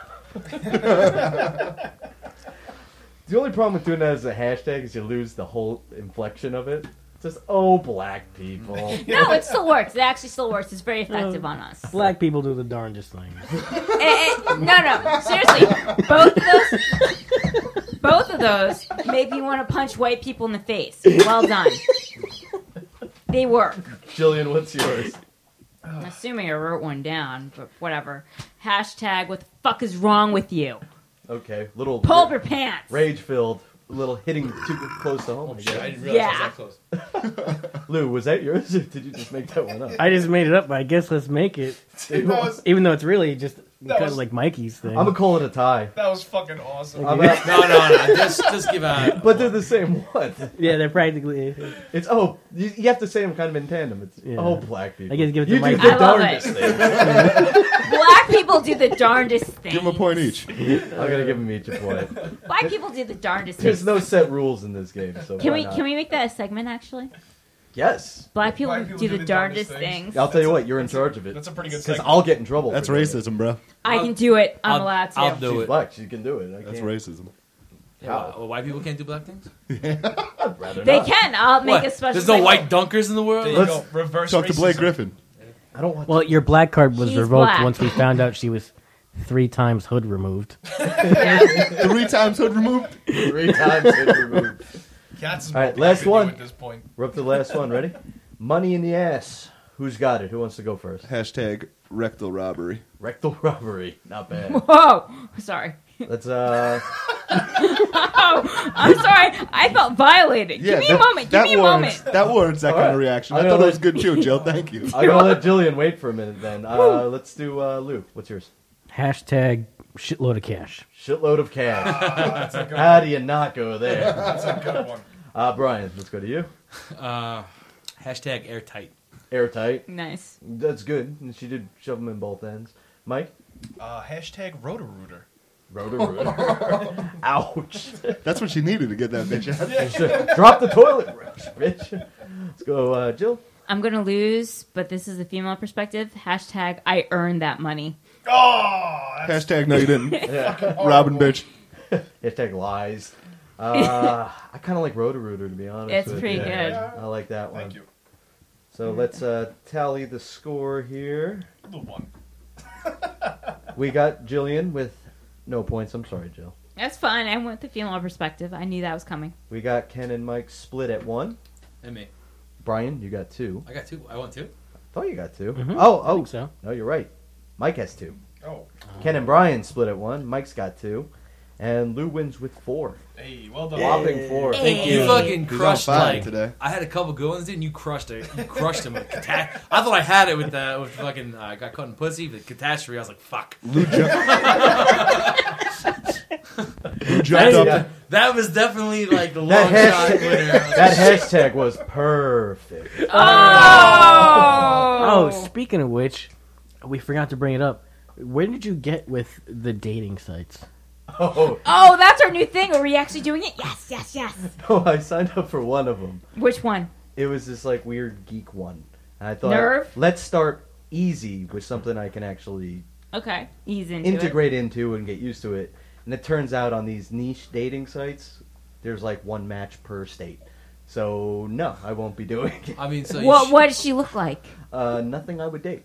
The only problem with doing that as a hashtag is you lose the whole inflection of it. It's just, oh, black people. No, it still works. It actually still works. It's very effective on us. Black people do the darndest things. No. Seriously. Both of those make me want to punch white people in the face. Well done. They work. Jillian, what's yours? I'm assuming I wrote one down, but whatever. Hashtag, what the fuck is wrong with you? Okay, little Pull up your pants. rage-filled, a little hitting too close to home. I Shit, I guess. didn't realize Yeah. I was that close. Lou, was that yours, or did you just make that one up? I just made it up, but I guess let's make it. That was, Even though it's really just That kind was- of like Mikey's thing. I'm gonna call it a tie. that was fucking awesome. I'm No. Just give a. but they're the same one. Yeah, they're practically. It's you have to say them kind of in tandem. It's Yeah. black people. I guess give it to you Mike. do the I love darndest it. thing. Black people do the darndest thing. Give him a point each. I'm gonna give them each a point. Black people do the darndest There's things. no set rules in this game, so Can why we not? can we make that a segment actually? Yes. Black people, Black people do the darndest things. I'll tell you what, you're in charge of it. That's a pretty good Because segment. I'll get in trouble. That's for doing it. racism, bro. I can do it. I'm allowed to. I'll do She's it. black. She can do it. I That's can't. racism. Yeah, white people can't do black things. I'd rather They not. can. I'll make What? a special. There's no segment. white dunkers in the world. There you Let's go. Reverse Talk to Blake racism. Griffin. I don't want. Well, your black card was She's revoked black. once we found out she was 3 times hood removed. 3 times hood removed. 3 times hit removed. Cats is All right, what we last have to do one. At this point. We're up to the last one. Ready? Money in the ass. Who's got it? Who wants to go first? Hashtag rectal robbery. Rectal robbery. Not bad. Whoa! Sorry. Let's Oh, I'm sorry. I felt violated. Give me a moment. Give me a moment. That warrants that All kind right. of reaction. I'm I gonna thought it was let- good too, Jill. Thank you. I'm gonna let Jillian wait for a minute then. Let's do Lou. What's yours? Hashtag shitload of cash. Shitload of cash. That's a good How one. do you not go there? That's a good one. Brian, let's go to you. Hashtag airtight. Airtight. Nice. That's good. And she did shove them in both ends. Mike? Hashtag Roto-Rooter. Rotor. Ouch. That's what she needed to get that bitch out. Drop the toilet brush, bitch. Let's go, Jill. I'm gonna lose, but this is the female perspective. Hashtag I earned that money. Oh, that's Hashtag no you didn't. Yeah. Robin bitch. Hashtag lies. I kind of like Roto-Rooter, to be honest. It's with pretty you. good. I like that one. Thank you. So let's tally the score here. The one. We got Jillian with no points. I'm sorry, Jill. That's fine. I went with the female perspective. I knew that was coming. We got Ken and Mike split at 1. And me. Brian, you got 2. I got 2. I want 2. I thought you got 2. Mhm. I Oh, think so. no, you're right. Mike has 2. Oh, Ken and Brian split at 1. Mike's got 2. And Lou wins with 4. hey, well done. Whopping 4. Thank You Hey. fucking He's on crushed fire like today. I had a couple good ones, dude, and you crushed it. You crushed him with catastrophe. I thought I had it with fucking I got caught in pussy, but catastrophe. I was like, fuck. Lou jumped Hey, up. That was definitely like the long That shot hashtag- winner. That hashtag was perfect. Oh, speaking of which, we forgot to bring it up. Where did you get with the dating sites? Oh, that's our new thing. Are we actually doing it? Yes, yes, yes. No, I signed up for one of them. Which one? It was this like weird geek one, and I thought, Nerve? let's start easy with something I can actually Okay, ease into integrate into and get used to it. And it turns out on these niche dating sites, there's like one match per state. So no, I won't be doing it. I mean, so it. What does she look like? Nothing I would date.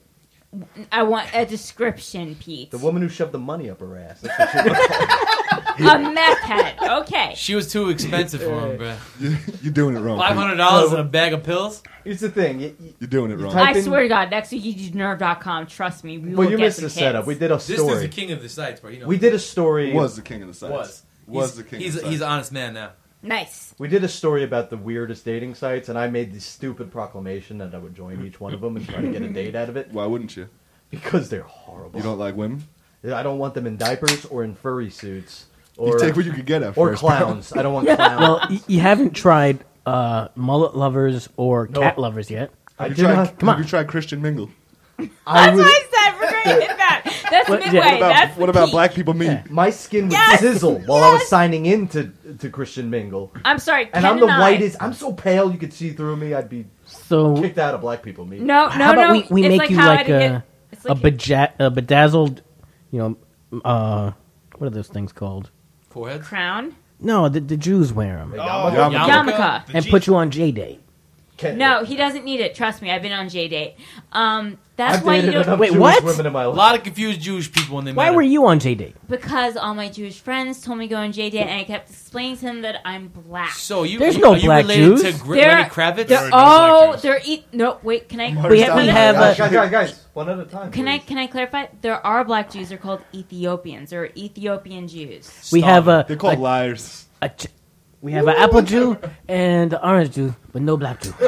I want a description, Pete. The woman who shoved the money up her ass. That's what she looked like. A meth head. Okay. She was too expensive for him, bro. You're doing it wrong. $500 in a bag of pills? Here's the thing. You're doing it wrong. I swear to God, next week you do nerve.com. Trust me. We will you get missed some the setup. hits. We did a This story. is the king of the sites, bro. You know. We did a story. Was the king of the sites. Was the king of the sites. He's an honest man now. Nice. We did a story about the weirdest dating sites, and I made this stupid proclamation that I would join each one of them and try to get a date out of it. Why wouldn't you? Because they're horrible. You don't like women? I don't want them in diapers or in furry suits. Or, You take what you could get at or first. clowns. I don't want clowns. Well, you haven't tried mullet lovers or cat lovers yet. I Have did you tried, not. Come on. Have you tried Christian Mingle? That's what I said. We're going to hit that. That's What- midway. yeah, That's What the about key. black people meet? My skin would Yes! sizzle while I was Yes! signing in to Christian Mingle. I'm sorry. And Ken I'm the I- whitest. I'm so pale you could see through me. I'd be So kicked out of black people meet. No, how about we it's make like you how like I get, it's like a bedazzled, what are those things called? Forehead? crown. No, the Jews wear them. Yarmulke. Yarmulke. And put you on J-Date. No, he doesn't need it. Trust me, I've been on J-Date. That's I've why you dated don't... enough Wait, Jewish what? women in my A life. lot of confused Jewish people when they Why met were him. you on J-Date? Because all my Jewish friends told me to go on J-Date, and I kept explaining to them that I'm black. So There's no are you black related Jews. to They're- Lenny Kravitz? There are no black Oh, Jews. they're no. Wait, can I? We have guys, one at a time. Can I please. clarify? There are black Jews. They're called Ethiopians or Ethiopian Jews. We have They're called liars. we have an apple Jew and an orange Jew, but no black Jew.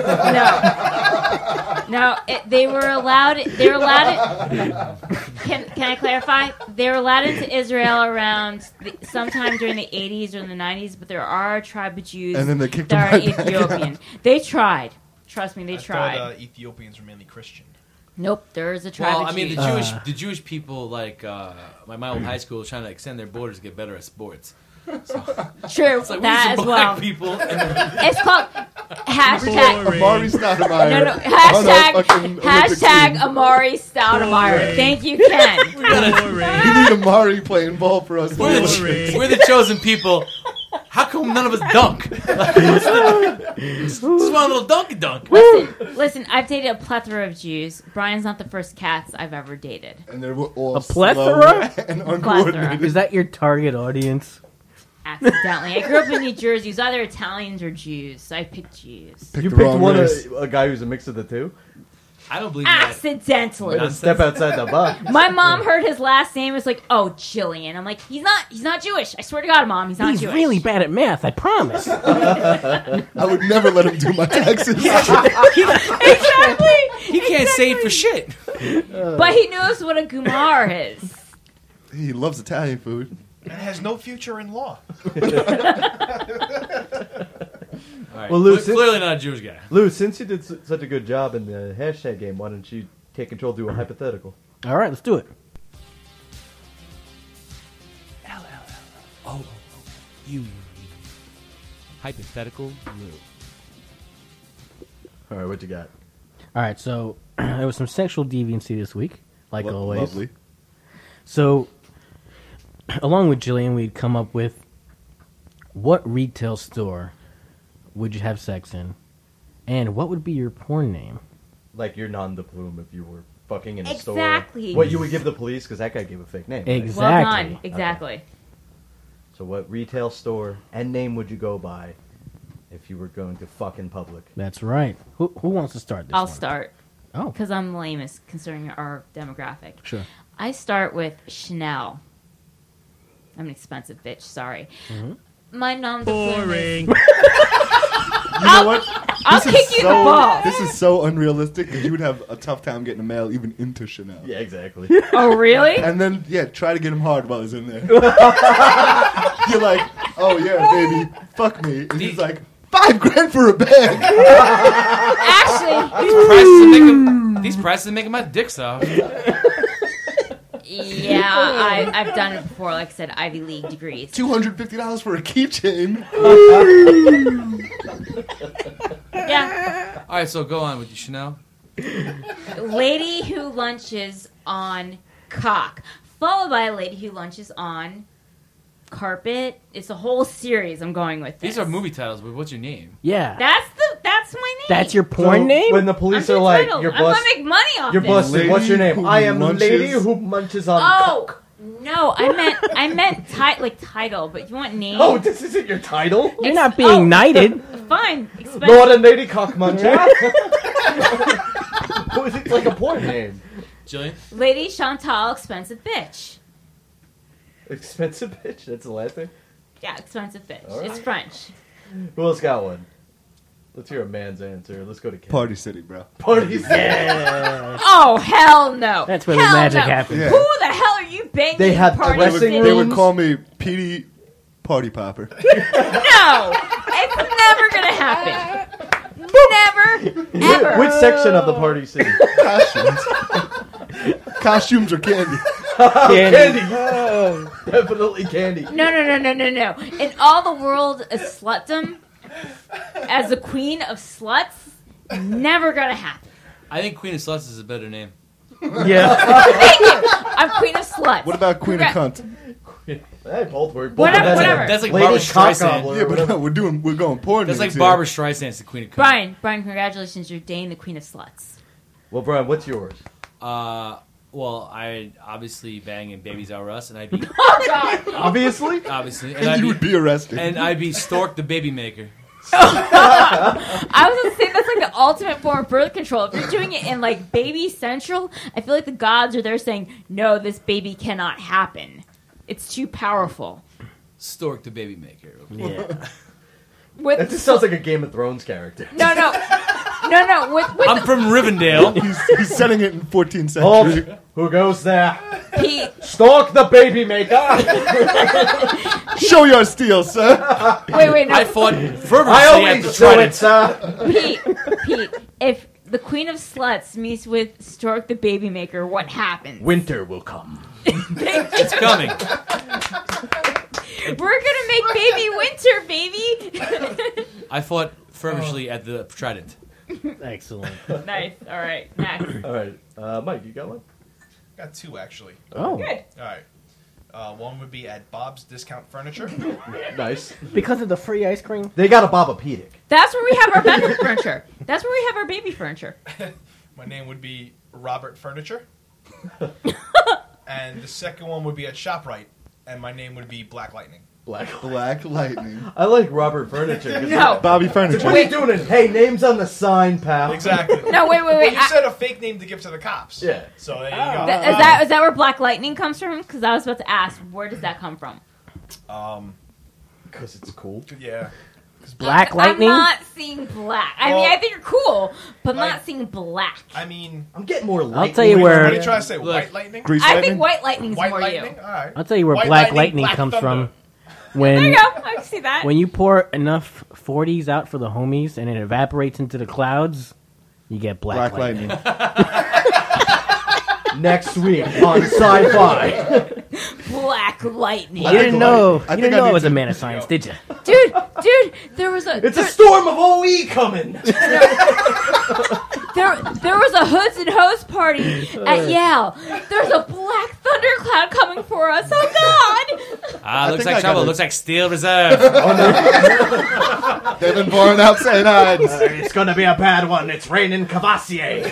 No, they were allowed. They were allowed. Can I clarify? They were allowed into Israel around sometime during the 80s or the 90s, but there are a tribe of Jews And then they kicked that them are right back Ethiopian. They tried. Trust me, they I tried. thought Ethiopians were mainly Christian. Nope, there is a tribe Well, of I mean, Jews. the Jewish people, like my old high school, was trying to extend their borders to get better at sports. True, It's like we need that some as black well. people. And It's called hashtag. Amari Stoudemire. No, on a hashtag fucking Olympic hashtag team. Amari Stoudemire. Thank you, Ken. You need Amari playing ball for us. we're the chosen people. How come none of us dunk? Just one little dunky dunk. Listen, I've dated a plethora of Jews. Brian's not the first cats I've ever dated. And they were all A plethora? slow and Plethora. uncoordinated. Is that your target audience? Accidentally. I grew up in New Jersey. It was either Italians or Jews, so I picked Jews. Picked You the picked wrong one race. a guy who's a mix of the two. I don't believe that. Accidentally. Way to step outside the box. My mom heard his last name. Was like, "Oh, Jillian." I'm like, "He's not Jewish. I swear to God, Mom, he's not He's Jewish." really bad at math, I promise. I would never let him do my taxes. Exactly. He can't save for shit. But he knows what a gumar is. He loves Italian food. And has no future in law. All right. Well, Lou, Clearly not a Jewish guy. Lou, since you did such a good job in the hashtag game, why don't you take control, do a hypothetical? All right, let's do it. Oh, you. Hypothetical Lou. All right, what you got? All right, so there was some sexual deviancy this week, like always. Lovely. So, along with Jillian, we'd come up with what retail store would you have sex in, and what would be your porn name? Like your nom de plume if you were fucking in a store. Exactly. What you would give the police, because that guy gave a fake name. right? Exactly. Well done. Exactly. So what retail store and name would you go by if you were going to fuck in public? That's right. Who wants to start this I'll one? start Oh, because I'm the lamest considering our demographic. sure. I start with Chanel. I'm an expensive bitch. Sorry. My nom de plume is... You know what? I'll kick you in the balls. This is so unrealistic because you would have a tough time getting the mail even into Chanel. Yeah, exactly. Oh, really? And then, yeah, try to get him hard while he's in there. You're like, oh yeah, baby, fuck me. And he's like, $5,000 for a bag. Actually, These prices are making my dick soft. Yeah, I've done it before. Like I said, Ivy League degrees. $250 for a keychain. Yeah. All right, so go on with you, Chanel. Lady who lunches on cock, followed by a lady who lunches on carpet. It's a whole series. I'm going with this. These are movie titles, but what's your name? Yeah. That's my name. That's your porn name? When the police I'm are like, entitled. you're I'm gonna busted. make money off You're this. busted. Lady What's your name? who I am munches- lady who munches on Oh cock. no, I meant title, but you want name? Oh, this isn't your title? You're not being knighted. Fine. Expensive. Lord and Lady Cock Muncher. Who is it? Like a porn name. Jillian? Lady Chantal, expensive bitch. Expensive bitch. That's the last thing. Yeah, expensive bitch. All right. It's French. Who else got one? Let's hear a man's answer. Let's go to Ken. Party City, bro. Parties. Yeah. Oh hell no! That's where the Hell magic no. happens. Yeah. Who the hell are you banging? They had the Party wrestling City? They would rooms. call me PD Party Popper. No, it's never gonna happen. Never, ever. Which section of the Party City? Costumes or candy? Candy. Definitely candy. No. In all the world of slutdom, as the queen of sluts, never gonna happen. I think Queen of Sluts is a better name. Yeah. Thank you. I'm queen of sluts. What about Queen of Congrats. Cunt? Hey, both work. Whatever. That's like Lady Barbara Cock Streisand. Gobbler. Yeah, but no, we're going porn. That's like names here. Barbara Streisand's the Queen of Cunt. Brian, congratulations. You're dating the queen of sluts. Well, Brian, what's yours? Well, I obviously bang and Babies R Us, and I'd be Obviously. obviously, And you would be arrested. and I'd be Stork the Baby Maker. I was gonna say that's like the ultimate form of birth control. If you're doing it in like Baby Central, I feel like the gods are there saying, "No, this baby cannot happen. It's too powerful." Stork the Baby Maker. Yeah. With That just sounds like a Game of Thrones character. no. With I'm from Rivendell. He's setting it in 14th Oh, century. who goes there? Pete. Stalk the baby maker. Show your steel, sir. Wait, no. I fought fervently I at always the do it, Trident. sir. Pete. If the queen of sluts meets with Stork the baby maker, what happens? Winter will come. It's coming. We're gonna make baby winter, baby. I fought fervently at the Trident. Excellent. Nice. All right. Next. All right, Mike, you got one? Got two actually. Oh. Good. All right. One would be at Bob's Discount Furniture. Nice. Because of the free ice cream? They got a Bobapedic. That's where we have our bedroom furniture. That's where we have our baby furniture. My name would be Robert Furniture. And the second one would be at ShopRite, and my name would be Black Lightning. Black. Lightning. I like Robert Furniture. 'cause No. Bobby Furniture. What are you doing? Hey, name's on the sign, pal. Exactly. No, wait. Well, you said a fake name to give to the cops. Yeah. So there you go. Is that where Black Lightning comes from? Because I was about to ask, where does that come from? Because it's cool. Yeah. Black Lightning? I'm not seeing black. I mean, Well, I think you're cool, but like- not seeing black. I mean, I'm getting more lightning. tell you what where- are you trying to say? Look, White Lightning? Grease I lightning? think White Lightning's White more Lightning? you. All right. I'll tell you where White Black Lightning, Lightning Black comes Thunder. from. There you When go. I can see that. when you pour enough 40s out for the homies and it evaporates into the clouds, you get Black Lightning. Next week on Sci-Fi. Black Lightning. You didn't know. I You think didn't I know I need was a to- man of science, did you? Dude, there was a It's a storm of OE coming. there was a Hoods and Hose party at Yale. There's a black thundercloud coming for us. Oh God! Looks think like I trouble. got it. Looks like Steel Reserve. They've been pouring out St. Ides. It's gonna be a bad one. It's raining Cavassier.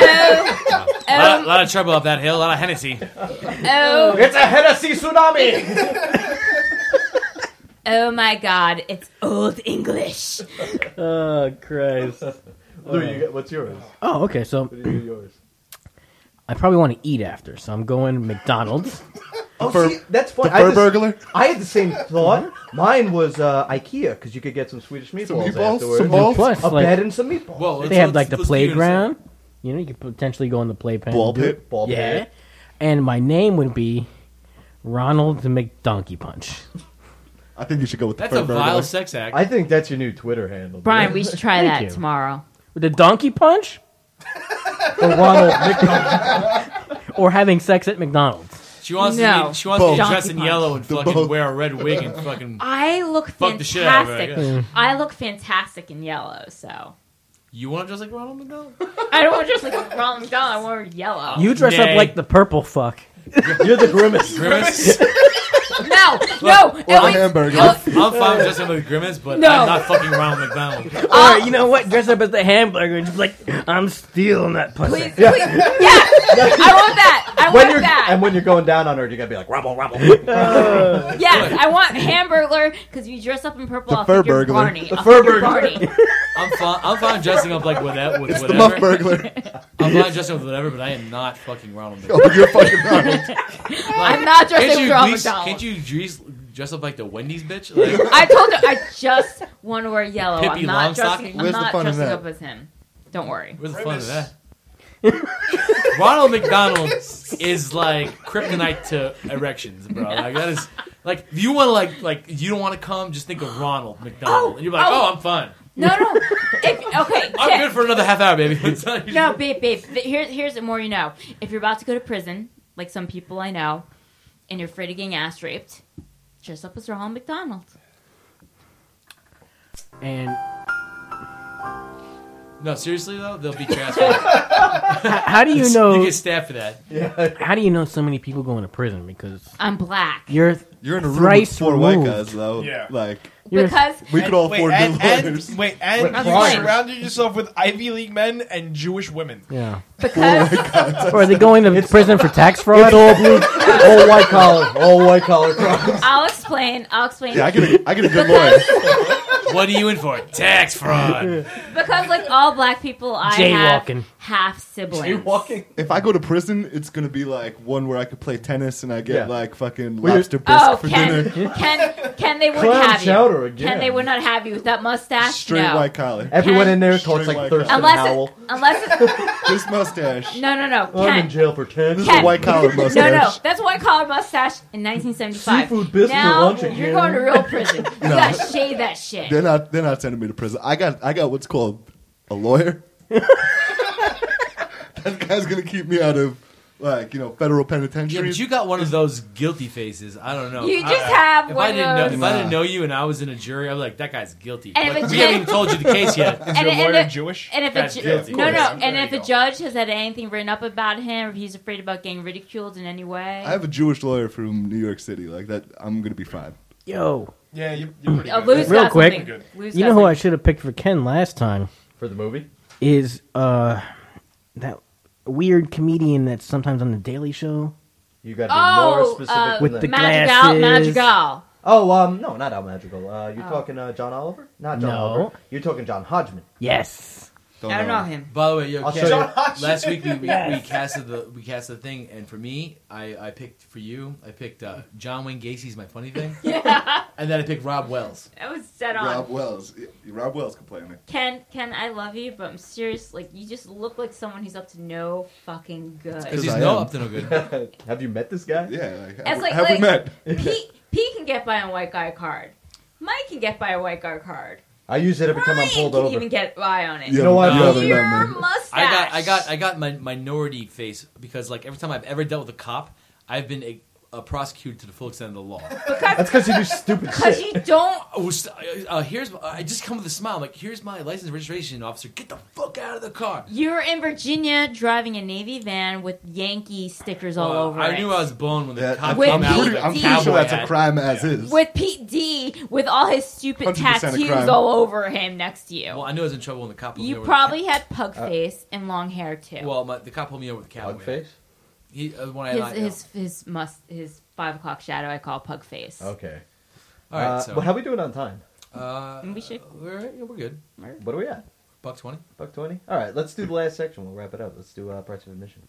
A lot of trouble up that hill. A lot of Hennessy. Oh, It's a Hennessy tsunami. oh my God! It's Old English. Oh, Christ. Lou, what's yours? Oh, okay. So What is yours? I probably want to eat after, so I'm going McDonald's. Oh, fur- see, that's funny. The fur burglar? I had the same thought. Mine was IKEA because you could get some Swedish meatballs, Some meatballs? afterwards. Some balls? Plus, A like, bed and some meatballs. Well, they have like the playground. You know, you could potentially go in the playpen. Ball and do pit? it. Ball Yeah. pit. And my name would be Ronald the McDonkey Punch. I think you should go with the That's fur a burglar. vile sex act. I think that's your new Twitter handle. Brian, we should try Thank that you. tomorrow. With the donkey punch? Or Ronald McDonald. Or having sex at McDonald's? She wants No. me. She wants me to Both. dress in Donkey yellow and punch. fucking Both. wear a red wig and fucking. I look Fuck the shit out of her, I fantastic. I look fantastic in yellow, so You want to dress like Ronald McDonald? I don't want to dress like Ronald McDonald. I want to wear yellow. You dress Nay. up like the purple fuck. You're the Grimace. Grimace. no. Or a Ellie- hamburger. I'm fine with dressing up like Grimace, but No. I'm not fucking Ronald McDonald. Or, you know what? Dress up as the hamburger and just be like, I'm stealing that pussy. Please, please. Yeah, I want that. I When want you're that. and when you're going down on her, you're gonna be like rumble, rumble. Yes, I want Hamburglar because if you dress up in purple, The I'll think you're Fur Burglar. Barney. The I'll Fur think you're Burglar. Barney. I'm fine dressing up like whatever. With It's the whatever. Muff Burglar. I'm fine dressing up with whatever, but I am not fucking Ronald Oh, McDonald. you're fucking Ronald. I'm not dressing Can't with you, Ronald please, McDonald. can't you dress up like the Wendy's bitch? Like, I told her I just want to wear yellow. Pippi I'm not Longstocking? dressing. I'm Where's the not fun in dressing that? up as him. Don't worry. where's the fun of that? Ronald McDonald is like kryptonite to erections, bro. Like that is like if you want to like you don't want to come, just think of Ronald McDonald, and you're like, oh, I'm fine. No. Okay. I'm good for another half hour, baby. No, babe. Here's the more you know. If you're about to go to prison, like some people I know, and you're afraid of getting ass raped, dress up as Ronald McDonald. And No, seriously though, they'll beat your ass for that. how do you know? You get stabbed for that. How do you know so many people go into prison? Because I'm black. you're You're in a room with thrice 4 white removed. guys, though. Yeah. Like, Because we could all afford good lawyers. and With you crimes. surrounded yourself with Ivy League men and Jewish women. Yeah. because Or are they going to prison for tax fraud? all white collar crimes. I'll explain. Yeah, I get a good lawyer. What are you in for? Tax fraud. Because like all black people, I Jaywalking. have half siblings. If I go to prison, it's gonna be like one where I could play tennis and I get Yeah. like fucking Well, lobster bisque Oh, for Ken, dinner. Ken, they wouldn't Clam have you. chowder again. Ken, they would not have you with that mustache. Straight no. white collar. Everyone in there Straight talks like white Thurston Unless Howell. This mustache. no. I'm in Ken, jail for 10. This is a Ken. white collar mustache. no, that's white collar mustache in 1975. Seafood biscuit now lunch you're again. going to real prison. You No. gotta shave that shit. They're not sending me to prison. I got what's called a lawyer. That guy's gonna keep me out of federal Yeah, penitentiaries. but you got one of those guilty faces. I don't know. You just have If one I didn't know, of if those. I didn't know you and I was in a jury, I'd be like, that guy's guilty. And if Like, it's we haven't Ken- even told you the case yet. Is your lawyer and Jewish? And if That's a guilty. no, Of course. and There if you a go. judge has had anything written up about him, or if he's afraid about getting ridiculed in any way, I have a Jewish lawyer from New York City. Like that, I'm gonna be fine. Yo, Yeah, you're pretty good. Lou's Real got quick, something. Lou's you got know who I something. should have picked for Ken last time For the movie? is that weird comedian that's sometimes on the Daily Show. You got to be more Oh, specific With than the that. glasses. Madrigal. Oh, no, not Al Madrigal. You're talking John Oliver? Not John No. Oliver. You're talking John Hodgman. Yes. I don't know him. By the way, yo, I'll Ken, show you. last week we Yes. casted the thing, and for me, I picked for you. I picked John Wayne Gacy's My Funny Thing, Yeah, and then I picked Rob Wells. that was set on. Rob Wells can play me. Ken, I love you, but I'm serious. Like, you just look like someone who's up to no fucking good. Because he's I no am. up to no good. Have you met this guy? Yeah, It's like, have we met? Pete can get by a white guy card. Mike can get by a white guy card. I use it every time I'm Ryan pulled can over. even get by on it. You know what? You haven't Your met me. mustache. I got my minority face because like every time I've ever dealt with a cop, I've been prosecuted to the full extent of the law. That's because you do stupid Because shit. you don't. I just come with a smile. I'm like, here's my license and registration officer. Get the fuck out of the car. You're in Virginia driving a Navy van with Yankee stickers all over I it. knew I was blown when the Yeah, cop With came out. Pete with a I'm D. pretty sure cowboy that's a hat. crime as is. With Pete D with all his stupid 100% a tattoos crime. all over him next to you. Well, I knew I was in trouble when the cop pulled me You over. probably had pug face and long hair too. Well, the cop pulled me over with the cowboy Pug hat. face? He, when I his 5 o'clock shadow I call pug face. Okay. All right, so well, how we doing on time? We should. we're good. What are we at? $1.20. $1.20? All right, let's do the last section. We'll wrap it up. Let's do price of admission.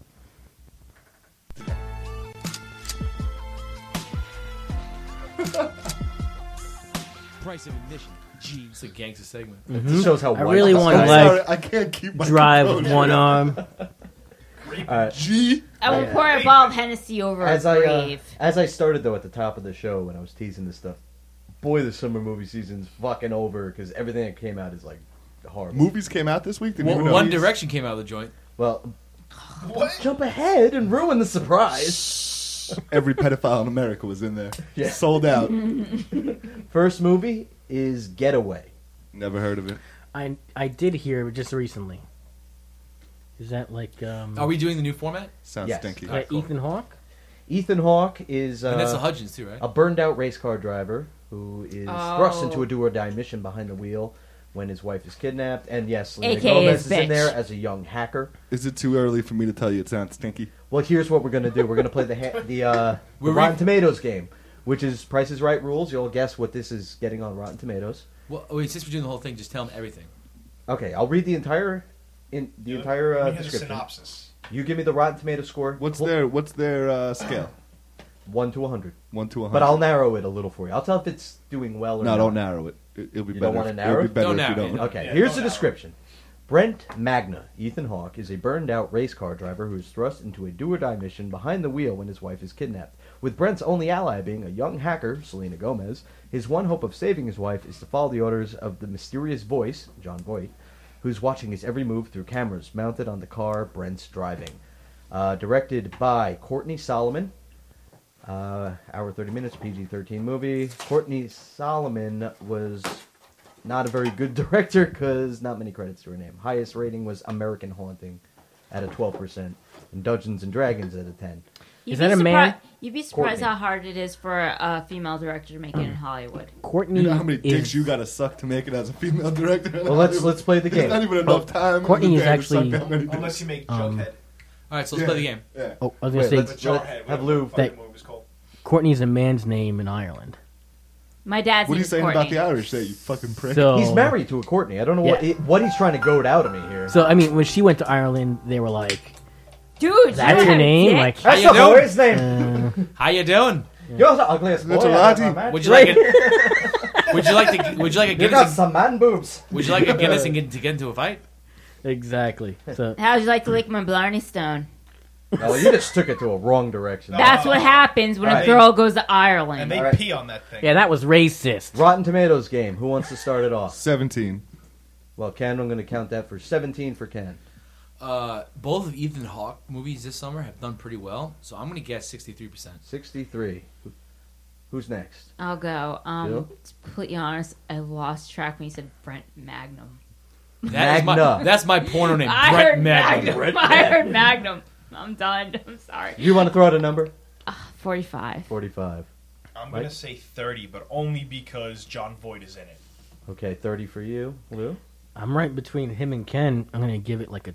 Price of admission. Jeez. It's a gangster segment. This shows how I white really this wanna, guy is. like, Sorry, I can't keep my Drive with composure. one arm. All right. G. I will pour a bottle of Hennessy over As a I grave. as I started though at the top of the show when I was teasing this stuff, boy, the summer movie season's fucking over because everything that came out is like horrible. Movies came out this week. Didn't even know. One Direction came out of the joint. Well, What? jump ahead and ruin the surprise. Every pedophile in America was in there. Yeah. Sold out. First movie is Getaway. Never heard of it. I did hear it just recently. Is that like Are we doing the new format? Sounds Yes. stinky. Cool. Ethan Hawke? Ethan Hawke is Vanessa Hudgens too, right? a burned-out race car driver who is thrust into a do-or-die mission behind the wheel when his wife is kidnapped. And yes, Selena AKA Gomez his is in bitch. there as a young hacker. Is it too early for me to tell you it sounds stinky? Well, here's what we're going to do. We're going to play the We're Rotten Tomatoes game, which is Price is Right rules. You'll guess what this is getting on Rotten Tomatoes. Well, wait, since we're doing the whole thing, just tell them everything. Okay, I'll read the entire entire He has a description. synopsis. You give me the Rotten Tomato score. What's their scale? 1 to 100. 1 to 100. But I'll narrow it a little for you. I'll tell if it's doing well or No, not. don't narrow it. It'll be You better. don't wanna if- narrow It'll be it? better Don't if you narrow it. don't. Okay, Yeah, here's don't the narrow. description. Brent Magna, Ethan Hawke, is a burned-out race car driver who is thrust into a do-or-die mission behind the wheel when his wife is kidnapped. With Brent's only ally being a young hacker, Selena Gomez, his one hope of saving his wife is to follow the orders of the mysterious voice, John Voight, who's watching his every move through cameras mounted on the car Brent's driving. Directed by Courtney Solomon. Hour 30 minutes, PG-13 movie. Courtney Solomon was not a very good director because not many credits to her name. Highest rating was American Haunting at a 12%, and Dungeons and Dragons at a 10. Is that a man? You'd be surprised Courtney. how hard it is for a female director to make it in Hollywood. Courtney You know how many dicks is, you gotta suck to make it as a female director? Well, let's play the There's game. not even enough time. Courtney in the is day to actually- suck that many dicks. Unless you make Um, Jughead. All right, so let's play the game. Yeah. Oh, I was gonna Wait, say let's- Jarhead. have whatever Lou- the fucking that- movie was called. Courtney's a man's name in Ireland. My dad's What are name you is saying Courtney. about the Irish there, you fucking prick? So He's married to a Courtney. I don't know what he's trying to goad out of me here. So I mean, when she went to Ireland, they were like, Dude, "That's you're your a name?" dick. Like, That's you the doing? boy's name. How you doing? You're the ugliest boy Little I've ever laddie. met. Would you like it? Would you like a You got Guinness? some man boobs. Would you like a Guinness and get into a fight? exactly. So How'd you like to lick my Blarney Stone? No, you just took it to a wrong direction. No. That's what happens when Alright. a girl goes to Ireland. And they All right. pee on that thing. yeah, that was racist. Rotten Tomatoes game. Who wants to start it off? 17. Well, Ken, I'm going to count that for 17 for Ken. Both of Ethan Hawke movies this summer have done pretty well, so I'm going to guess 63%. 63. Who's next? I'll go. Bill? To be completely honest, I lost track when you said Brent Magnum. Magna. That's my porno name, I Brett heard Magnum. Magnum. I heard Magnum. I'm done. I'm sorry. You want to throw out a number? 45. 45. I'm going Mike? to say 30, but only because John Voight is in it. Okay, 30 for you. Lou? I'm right between him and Ken. I'm gonna give it like a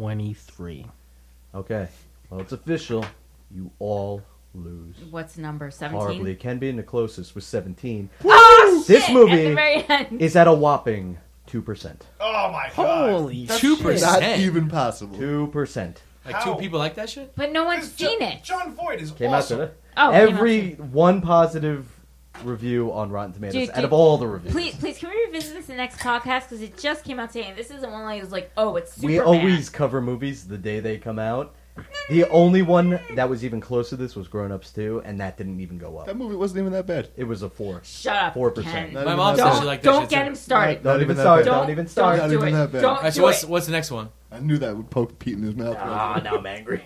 23. Okay. Well, it's official. You all lose. What's number 17? Horribly. Ken being the closest was 17. Oh, This shit, movie at the very end. Is at a whopping 2%. Oh my god. Holy That's 2%. Not even possible. 2%. Like How? two people like that shit? But no one's This seen Jo- it. John Voight is Came awesome. out today. Oh, Every one positive review on Rotten Tomatoes Dude, out of all the reviews. Please, can we revisit this in the next podcast? Because it just came out today, and this isn't one like, it was like, oh, it's Superman. We always cover movies the day they come out. The only one that was even close to this was Grown Ups 2, and that didn't even go up. That movie wasn't even that bad. It was a 4. Shut up, 4%. Ken. Not My even mom that says bad. she liked that Don't shit get too. him started. Don't Not even even start. that bad. Don't even start. Not do even it. that bad. Don't All right, so do what's the next one? I knew that would poke Pete in his mouth. Ah, now I'm angry.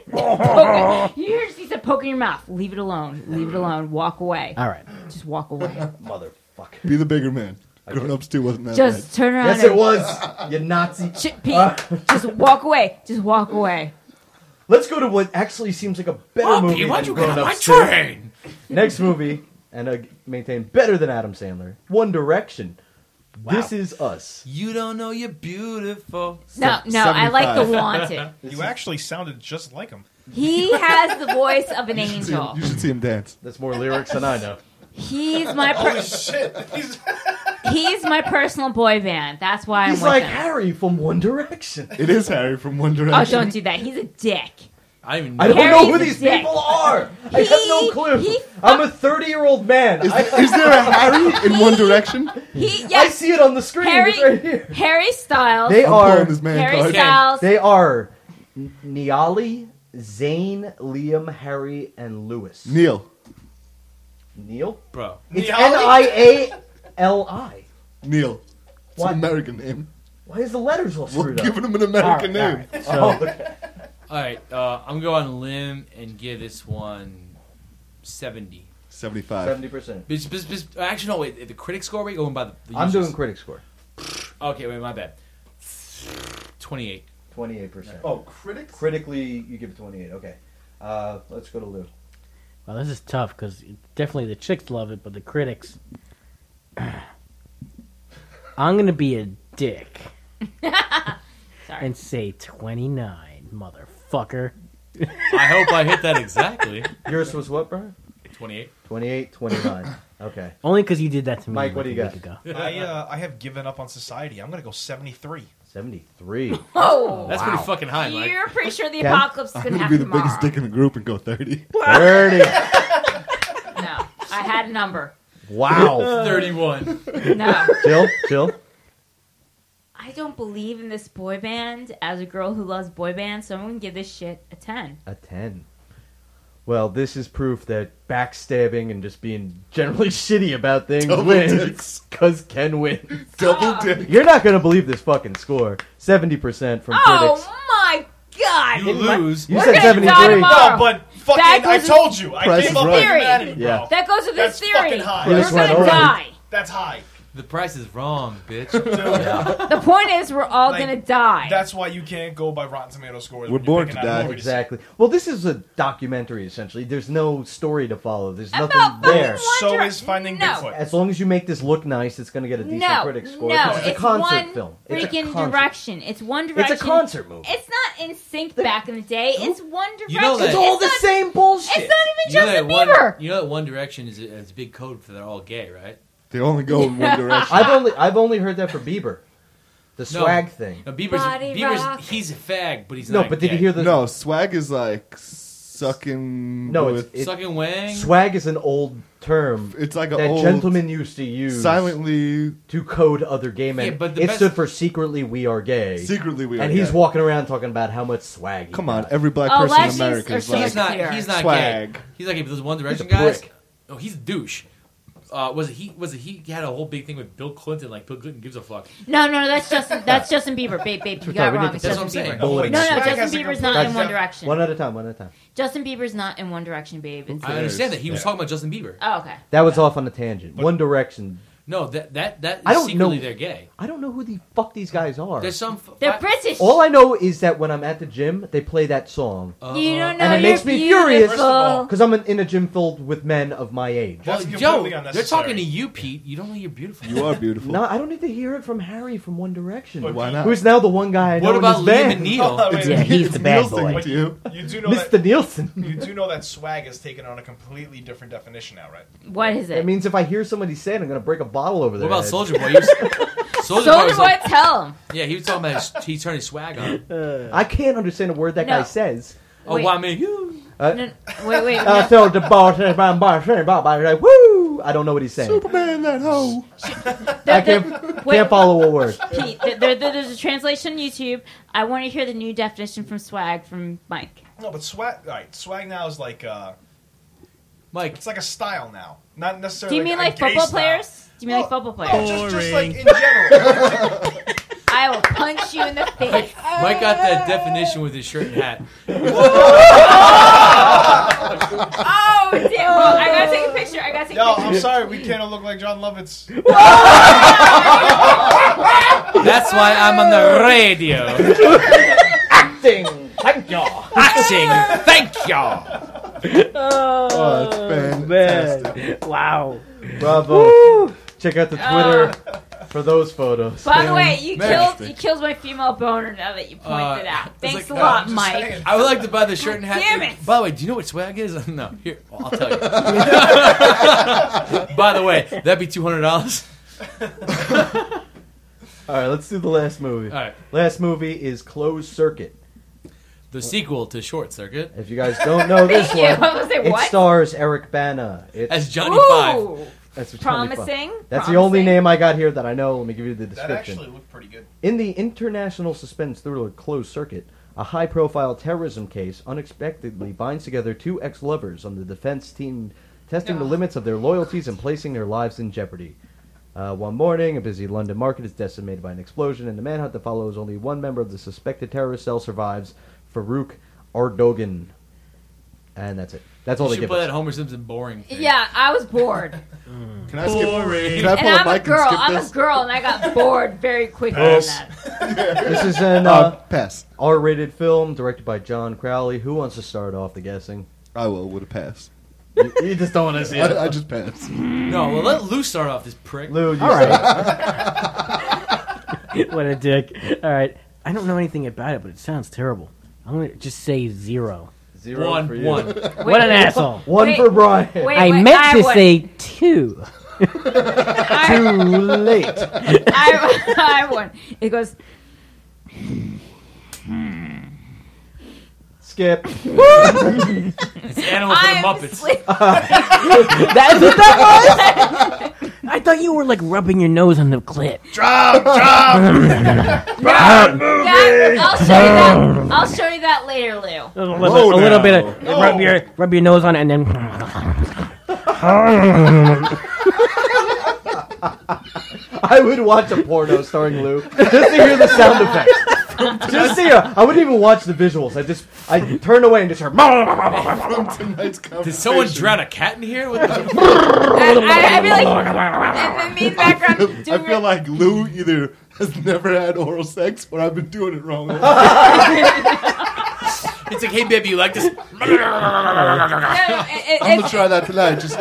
You hear he said poke in your mouth. Leave it alone. Leave it alone. Walk away. All right. Just walk away. Motherfucker. Be the bigger man. Grown Ups 2 wasn't that Just turn around. Yes, and- it was. You Nazi. Pete, just walk away. Just walk away. Let's go to what actually seems like a better Oh, movie Pete, why'd than you get Grown on my Ups 2. train? Next movie, and maintain better than Adam Sandler. One Direction. This is us. You don't know you're beautiful. No, I like the 75. Wanted. You actually sounded just like him. He has the voice of an angel. You should see him dance. That's more lyrics than I know. He's my Holy shit. he's my personal boy band. That's why I'm He's with like him. Harry from One Direction. It is Harry from One Direction. Oh, don't do that. He's a dick. I don't even know. I don't know Harry's who a these dick. people are. I have no clue. I'm a 30-year-old man. Is there a Harry in One Direction? He I yes. see it on the screen. Harry It's right here. Harry Styles. They I'm are. pulling his man Harry card. Styles. They are Niali, Zayn, Liam, Harry, and Lewis. Neil. Neil? Bro. It's Niali? Niali. Neil. It's What? an American name. Why is the letters all We're screwed up? giving him an American All name. right. Oh, So okay. All right, I'm going on a limb and give this one 70. 75. 70%. Actually, no, wait. The critic score, we going by the I'm users? doing critic score. Okay, wait, my bad. 28. 28%. Oh, critics? Critically, you give it 28. Okay. Let's go to Lou. Well, this is tough because definitely the chicks love it, but the critics. I'm gonna be a dick Sorry. and say 29, motherfucker. I hope I hit that exactly. Yours was what, Brian? 28. 28, 29. Okay. Only because you did that to me. Mike, what do you like a got? week ago. I have given up on society. I'm gonna go 73. 73. Oh, That's pretty fucking high, Mike. you're pretty sure the Ken? apocalypse is I'm gonna gonna happen be the tomorrow. biggest dick in the group and go 30. 30. No, I had a number. Wow. 31. No, Jill? I don't believe in this boy band as a girl who loves boy bands, so I'm gonna give this shit a 10. A 10. Well, this is proof that backstabbing and just being generally shitty about things Double wins. dicks. Because Ken wins. Double dick. You're not going to believe this fucking score. 70% from critics. Oh my god! You lose. You We're said gonna 73. die tomorrow. No, but fucking, That I goes told you. I Price gave is up on right. humanity, bro. Yeah. That goes with this That's theory. fucking high. We're This went gonna alright. die. That's high. The price is wrong, bitch. The point is, we're all Like, gonna die. That's why you can't go by Rotten Tomato scores. We're when you're born picking to out a die. movie see. Exactly. Well, this is a documentary, essentially. There's no story to follow. There's About nothing there. fucking So Wonder- is Finding no. Bigfoot. As long as you make this look nice, it's going to get a decent No, critic score. no, 'cause it's a it's concert one film. It's a freaking concert. direction. It's one direction. It's a concert movie. It's not in sync back in the day. It's one direction. You know that- It's all the not, same bullshit. It's not even Justin Bieber. You know that One Direction is a big code for they're all gay, right? They only go in one direction. I've only heard that for Bieber, the No. swag thing. No, Body rock. he's a fag, but he's No, not but gay. did you hear the? No, swag is like sucking. No, with, Sucking wang? swag is an old term it's like an that old gentlemen used to use silently. to code other gay men. Yeah, but the it best- stood for secretly we are gay. Secretly, we are. and he's gay. walking around talking about how much swag. He Come on, got. every black Oh, person in Lashes America are is so like He's not gay. swag. He's like, if those One Direction He's a guys. prick. Oh, he's a douche. He had a whole big thing with Bill Clinton. Like Bill Clinton gives a fuck. No, that's Justin Bieber. Babe, you Sorry, got we it need wrong. to It's That's what Justin I'm saying. Bieber. Bulleting No, shit. Swag has Justin a Bieber's complete- not in One Direction. One at a time. One at a time. Justin Bieber's not in One Direction, babe. It's, I understand that he was Yeah. talking about Justin Bieber. oh, okay. That was off on a tangent. One Direction. No, that I is don't secretly know. they're gay. I don't know who the fuck these guys are. There's some. They're British. All I know is that when I'm at the gym, they play that song. You don't know And it you're makes me furious. First of all- beautiful. Because I'm in a gym filled with men of my age. That's Well, completely Joe, they're unnecessary. talking to you, Pete. You don't know you're beautiful. You are beautiful. No, I don't need to hear it from Harry from One Direction. But Why not? Who's now the one guy I know What about in this Liam band. and Neil? Wait, Yeah, he's It's the bad Neil's boy. thing But to you. you do know Mr. that Nielsen. you do know that swag has taken on a completely different definition now, right? What is It it? means if I hear somebody say it, I'm going to break a bottle over What their about head. Soldier Boy? Soldier Boy Soldier was Boy, like, tell him. yeah, he was talking about he turned his swag on. I can't understand a word that guy No. says. Oh, Wait. why me? You. No, wait. So the boss, like, woo! I don't know what he's saying. Superman, that hoe. I can't Wait. follow a word. Pete, there's a translation on YouTube. I want to hear the new definition from swag from Mike. No, but swag. All right, swag now is like Mike, it's like a style now, not Do necessarily. you mean a like gay football style. players? Do you mean like Well, football No, players? just like in general. I will punch you in the face. Mike got that definition with his shirt and hat. Oh, damn. Well, I gotta take a picture. I gotta take Yo, a picture. I'm sorry, we can't all look like John Lovitz. That's why I'm on the radio. Acting! Thank you! Acting. Thank y'all. Oh, that's fantastic. Wow. Bravo. Check out the Twitter for those photos. By the way, you Fantastic. killed my female boner now that you pointed out. it's Thanks like, a lot, just Mike. saying. I would like to buy the shirt and hat. Damn it. By the way, do you know what swag is? No. Here, well, I'll tell you. By the way, that'd be $200. All right, let's do the last movie. All right. Last movie is Closed Circuit. The sequel to Short Circuit If you guys don't know this Thank you. one, I was like, it what? stars Eric Bana. It's as Johnny Five. Ooh. that's Johnny Five. Promising. That's the only Promising. name I got here that I know. Let me give you the That description. actually looked pretty good. In the international suspense thriller Closed Circuit, a high-profile terrorism case unexpectedly binds together two ex-lovers on the defense team, testing the limits of their loyalties and placing their lives in jeopardy. One morning, a busy London market is decimated by an explosion, and the manhunt that follows only one member of the suspected terrorist cell survives, Farouk Erdogan. And that's it. That's all You they should give play us. that Homer Simpson boring thing. Yeah, I was bored. Can I skip? Boring. Can I And pull a I'm a mic girl. and skip I'm this? a girl, and I got bored very quickly on Pass. that. This is an Pass. R-rated film directed by John Crowley. Who wants to start off the guessing? I will with a pass. You just don't want to see it. I just pass. No, well, let Lou start off this prick. Lou, you All right. What a dick. All right. I don't know anything about it, but it sounds terrible. I'm going to just say 0. 0 for you. One. What an asshole. One Wait. for Brian. Wait, I wait, meant to won. say 2. I, Too late. I won. It goes. Skip. It's Animal for the I'm Muppets. asleep. That's what that was? I thought you were like rubbing your nose on the clit. Yeah, I'll show you that later, Lou. A little bit of No. rub your nose on it and then. I would watch a porno starring Lou just to hear the sound effects. Just to hear. I wouldn't even watch the visuals. I turn away and just heard. From tonight's conversation. Did someone drown a cat in here? What the I'd be like, and the main background. I feel like Lou either has never had oral sex or I've been doing it wrong. It's like, hey, baby, you like this? I'm gonna try that tonight. Just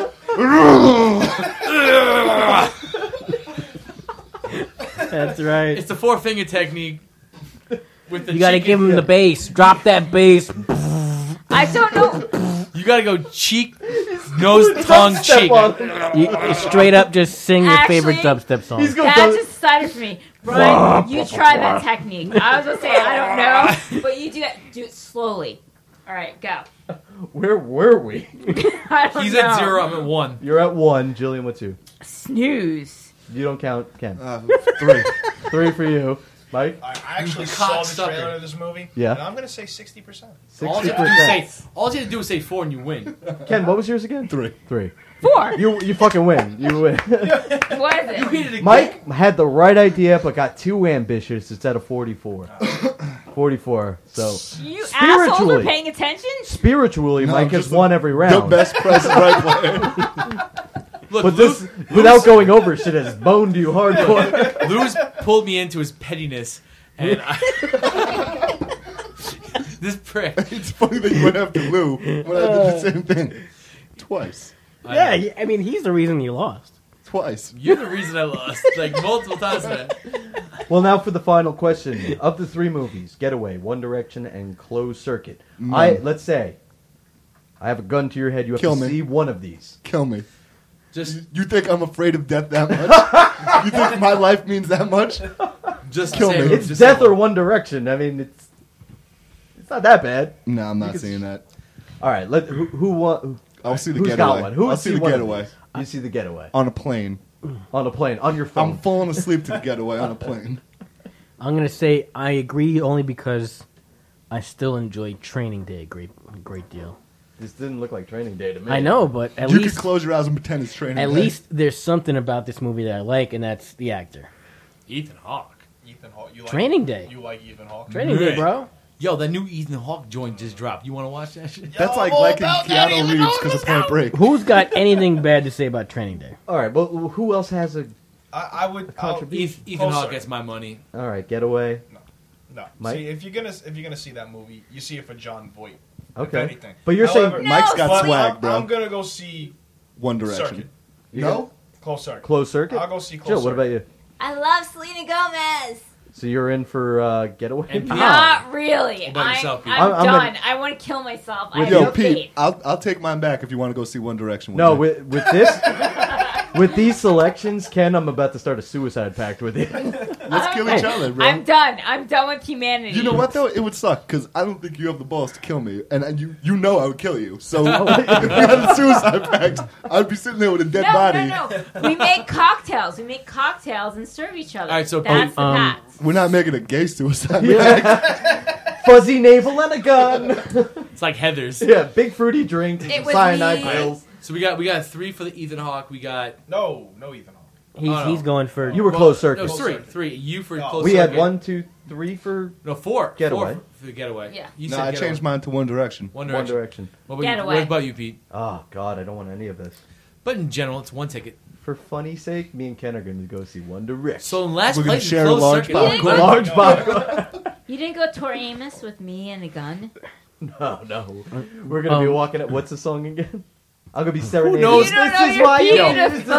That's right. It's the 4-finger technique. With the You got to cheek give and- him the bass. Drop that bass. I don't know. You got to go cheek, nose, tongue, cheek. You straight up just sing your favorite Actually, dubstep song. He's going That to. just decided for me. Brian, you try that technique. I was gonna say I don't know, but you do that. Do it slowly. All right, go. Where were we? I don't He's know. at 0, I'm at 1. You're at 1. Jillian, what's 2? Snooze. You don't count, Ken. 3. 3 for you. Mike? I actually saw the cocksucker. trailer of this movie. Yeah. And I'm going to say 60%. All you have 60%. to do is say 4 and you win. Ken, what was yours again? 3. 3. 4. You fucking win. You win. What is You it? beat it again. Mike had the right idea, but got too ambitious. It's at a 44. 44. So You assholes Spiritually. are paying attention. spiritually, No, Mike has just won every The round. best Price is Right player. Look, But this, without going over shit, has boned you hardcore. Lou's pulled me into his pettiness, and this prick. It's funny that you went after Lou when I did the same thing. Twice. Yeah, I mean, he's the reason you lost. Twice. You're the reason I lost, like multiple times, man. Well, now for the final question. Of the 3 movies, Getaway, One Direction, and Closed Circuit, let's say I have a gun to your head. You have Kill to me. see one of these. Kill me. Just You think I'm afraid of death that much? You think my life means that much? kill me. It's death or One Direction. I mean, it's not that bad. No, I'm not can seeing that. All right, who won? I'll see the Who's getaway. got one? Who I'll would see the one of getaway. these? You see the Getaway On a plane. on a plane on your phone. I'm falling asleep to the getaway on a plane. I'm going to say I agree only because I still enjoy Training Day a great deal. This didn't look like Training Day to me. I know, but at You least could close your eyes and pretend it's training. at day. least there's something about this movie that I like, and that's the actor. Ethan Hawke. Ethan Hawke. You like Training Day. You like Ethan Hawke? Training Day, bro. Yo, that new Ethan Hawke joint just dropped. You want to watch that shit? That's like all liking about that, Keanu Ethan Reeves Hawke, because of let's Point go. Break. Who's got anything bad to say about Training Day? All right, well, who else has a? I would. contribution. Ethan Close Hawke Circuit. gets my money. All right, Getaway. No. Mike? See, if you're gonna see that movie, you see it for John Voight. If Okay, anything. but you're However, saying Mike's got but swag, bro. I'm gonna go see One Direction. Circuit. No? Close Circuit. Closed Circuit. I'll go see Close Jill, what Circuit. about you? I love Selena Gomez. So you're in for Getaway? And Pete. Not really. What about yourself, Pete? I'm I'm done. I want to kill myself. I have Yo, no Pete, faith. I'll take mine back if you want to go see One Direction. No, one day. with this, with these selections, Ken, I'm about to start a suicide pact with you. Let's kill each other, bro. I'm done. I'm done with humanity. You know what though? It would suck because I don't think you have the balls to kill me, and you know I would kill you. So if you had a suicide pact, I'd be sitting there with a dead body. No. We make cocktails. We make cocktails and serve each other. All right, so that's the pact. We're not making a gay suicide Yeah. pact. Fuzzy navel and a gun. It's like Heather's. Yeah, big fruity drink, It was cyanide me. pills. So we got 3 for the Ethan Hawke. We got No Ethan Hawke. He's going for. You were closed circuit. No, three. You for closed We circuit. had 1, 2, 3 for No, four. Getaway. Four for Getaway. Yeah. You No, said I Getaway. changed mine to One Direction. One One Direction. Direction. What about you? Getaway. What about you, Pete? Oh, God, I don't want any of this. But in general, it's one ticket. For funny sake, me and Ken are going to go see One Direction. So in last We're gonna place, share a closed large circuit. popcorn. Large popcorn. You didn't go Tori Amos with me and a gun? No. We're going to be walking at, what's the song again? I'm going to be Who serenading. knows? You don't This know is your why you... beautiful.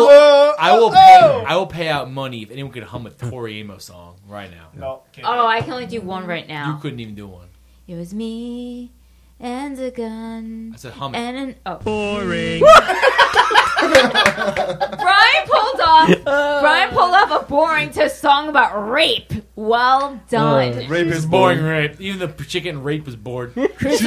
I will pay out money if anyone could hum a Tori Amos song right now. No. Can't Oh, I can only do one right You now. couldn't even do one. It was me and a gun. I said hum it. And an Boring. Brian pulled off a boring to song about rape. Well done. Rape It's is boring, boring. rape. Even the chicken rape was bored. Boys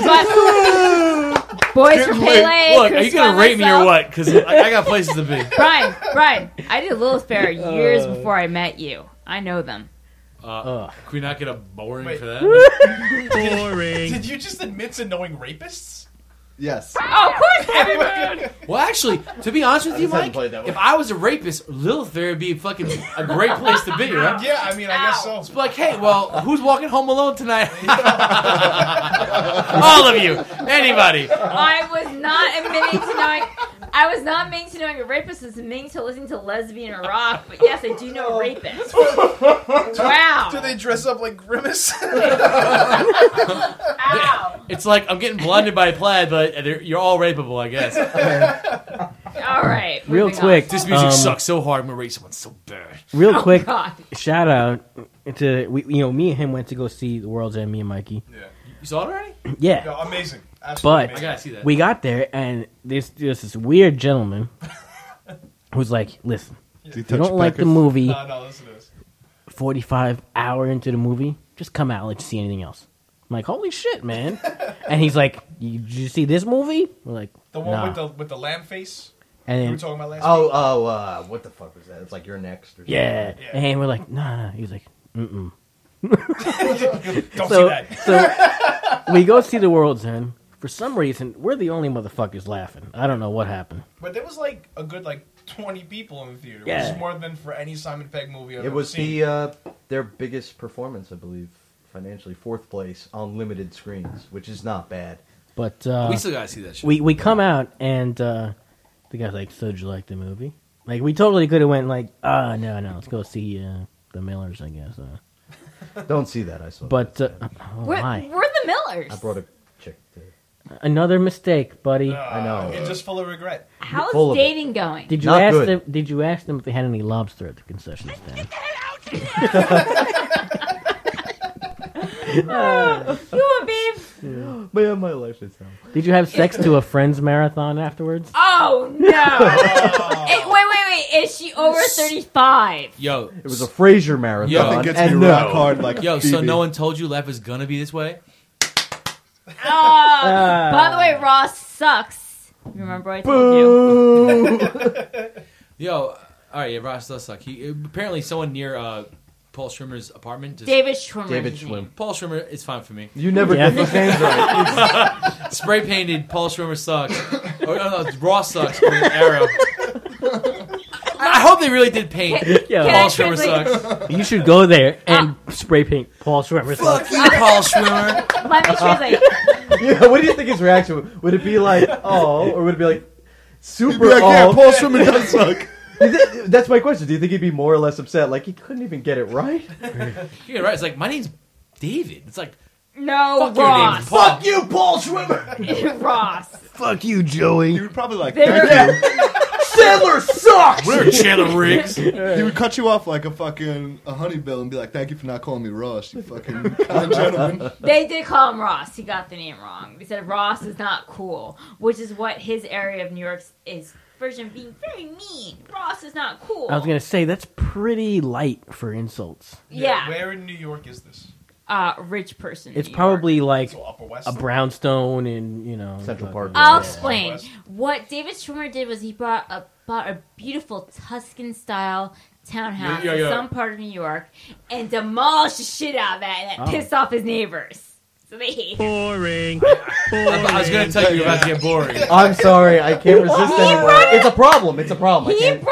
for Pele. Look, are you gonna rape me or what? Because I got places to be. Brian, I did Lilith Fair years before I met you. I know them. Can we not get a boring Wait. for that? Boring. Did you just admit to knowing rapists? Yes. Oh, of course, everybody. Well, actually, to be honest with you, just haven't Mike, played that if one. I was a rapist, Lilith Fair would be fucking a great place to be, right? Yeah, I mean, I guess so. It's like, hey, well, who's walking home alone tonight? All of you, anybody. I was not admitting to knowing. I was not admitting to knowing a rapist. I was admitting to listening to lesbian rock. But yes, I do know a rapist. Wow. Do they dress up like Grimace? Ow. It's like I'm getting blinded by plaid, but you're all rapeable, I guess. All right. Real moving quick. This music sucks so hard. I'm gonna rape someone so bad. Real on. quick, Oh, God. shout out to me and him went to go see The World's End. Me and Mikey. Yeah. You saw it already? Yeah. No, amazing. Absolutely But- I amazing. gotta see that. We got there, and there's this weird gentleman who's like, "Listen, Do you if you don't like the peckers? movie, No, listen to this. 45 hour into the movie, just come out and let you see anything else." I'm like, "Holy shit, man!" And he's like, "Did you see this movie?" We're like, The one "Nah." with the lamb face And we then, were talking about last week? What the fuck was that? It's like You're Next or something. yeah. Yeah. And we're like, "Nah." He was like, "Mm-mm." Don't So, see that. so we go see The World's End. For some reason, we're the only motherfuckers laughing. I don't know what happened. But there was like a good 20 people in the theater. Yeah. Which is more than for any Simon Pegg movie I've It ever was seen. their biggest performance, I believe, financially. 4th place on limited screens, which is not bad. But we still gotta see that shit. we come out, and the guy's like, "So did you like the movie?" Like, we totally could have went like, no, let's go see the Millers, I guess. Don't see that, I saw. But that. We're my, the Millers. I brought a chick to... another mistake, buddy. I know. It's just full of regret. How's full of it. dating going? Did you Not ask good. them? Did you ask them if they had any lobster at the concession stand? You a babe? Man, my life is hell. Did you have sex to a friend's marathon afterwards? Oh no! Wait. Is she over 35? Yo, It was a Frasier marathon. Yo, Nothing gets and me no. rock hard like so Phoebe. no one told you life is gonna be this way? By the way, Ross sucks. Remember I told you? Yo, all right, yeah, Ross does suck. Apparently someone near Paul Schwimmer's apartment. David Schwimmer. David is his name. Schwimmer. Paul Schwimmer is fine for me. You never Yeah. get these names right. Spray painted Paul Schwimmer sucks. No, Ross sucks. With an arrow. I hope they really did paint Yeah. Can I Paul Schwimmer translate? sucks. You should go there and spray paint Paul Schwimmer. Fuck you, Paul Schwimmer. Let me translate. Yeah, what do you think his reaction would? Would it be like, oh, or would it be like, super He'd be like, yeah, oh? Paul Schwimmer does suck. That's my question. Do you think he'd be more or less upset? Like, he couldn't even get it right? You're right. It's like, my name's David. It's like, No, fuck your name, Ross. Paul. you, Paul Schwimmer! Ross. Fuck you, Joey. He would probably like, They're- thank you. Sandler sucks! We're Chandler Riggs. He would cut you off like a honey bill and be like, thank you for not calling me Ross, you fucking kind gentleman. They did call him Ross. He got the name wrong. They said Ross is not cool, which is what his area of New York is version of being very mean. Ross is not cool. I was gonna say that's pretty light for insults. Yeah. Where in New York is this? Rich person. It's New probably York. like So Upper West? a brownstone in Central Park. I'll Yeah. explain. West. What David Schwimmer did was he bought a beautiful Tuscan style townhouse Yeah. in some part of New York and demolished the shit out of that, and that pissed off his neighbors. So they hate him. Boring. I was going to tell you you're about to get boring. I'm sorry, I can't resist anymore. It's a problem. It's a problem. I He can't. brought it up.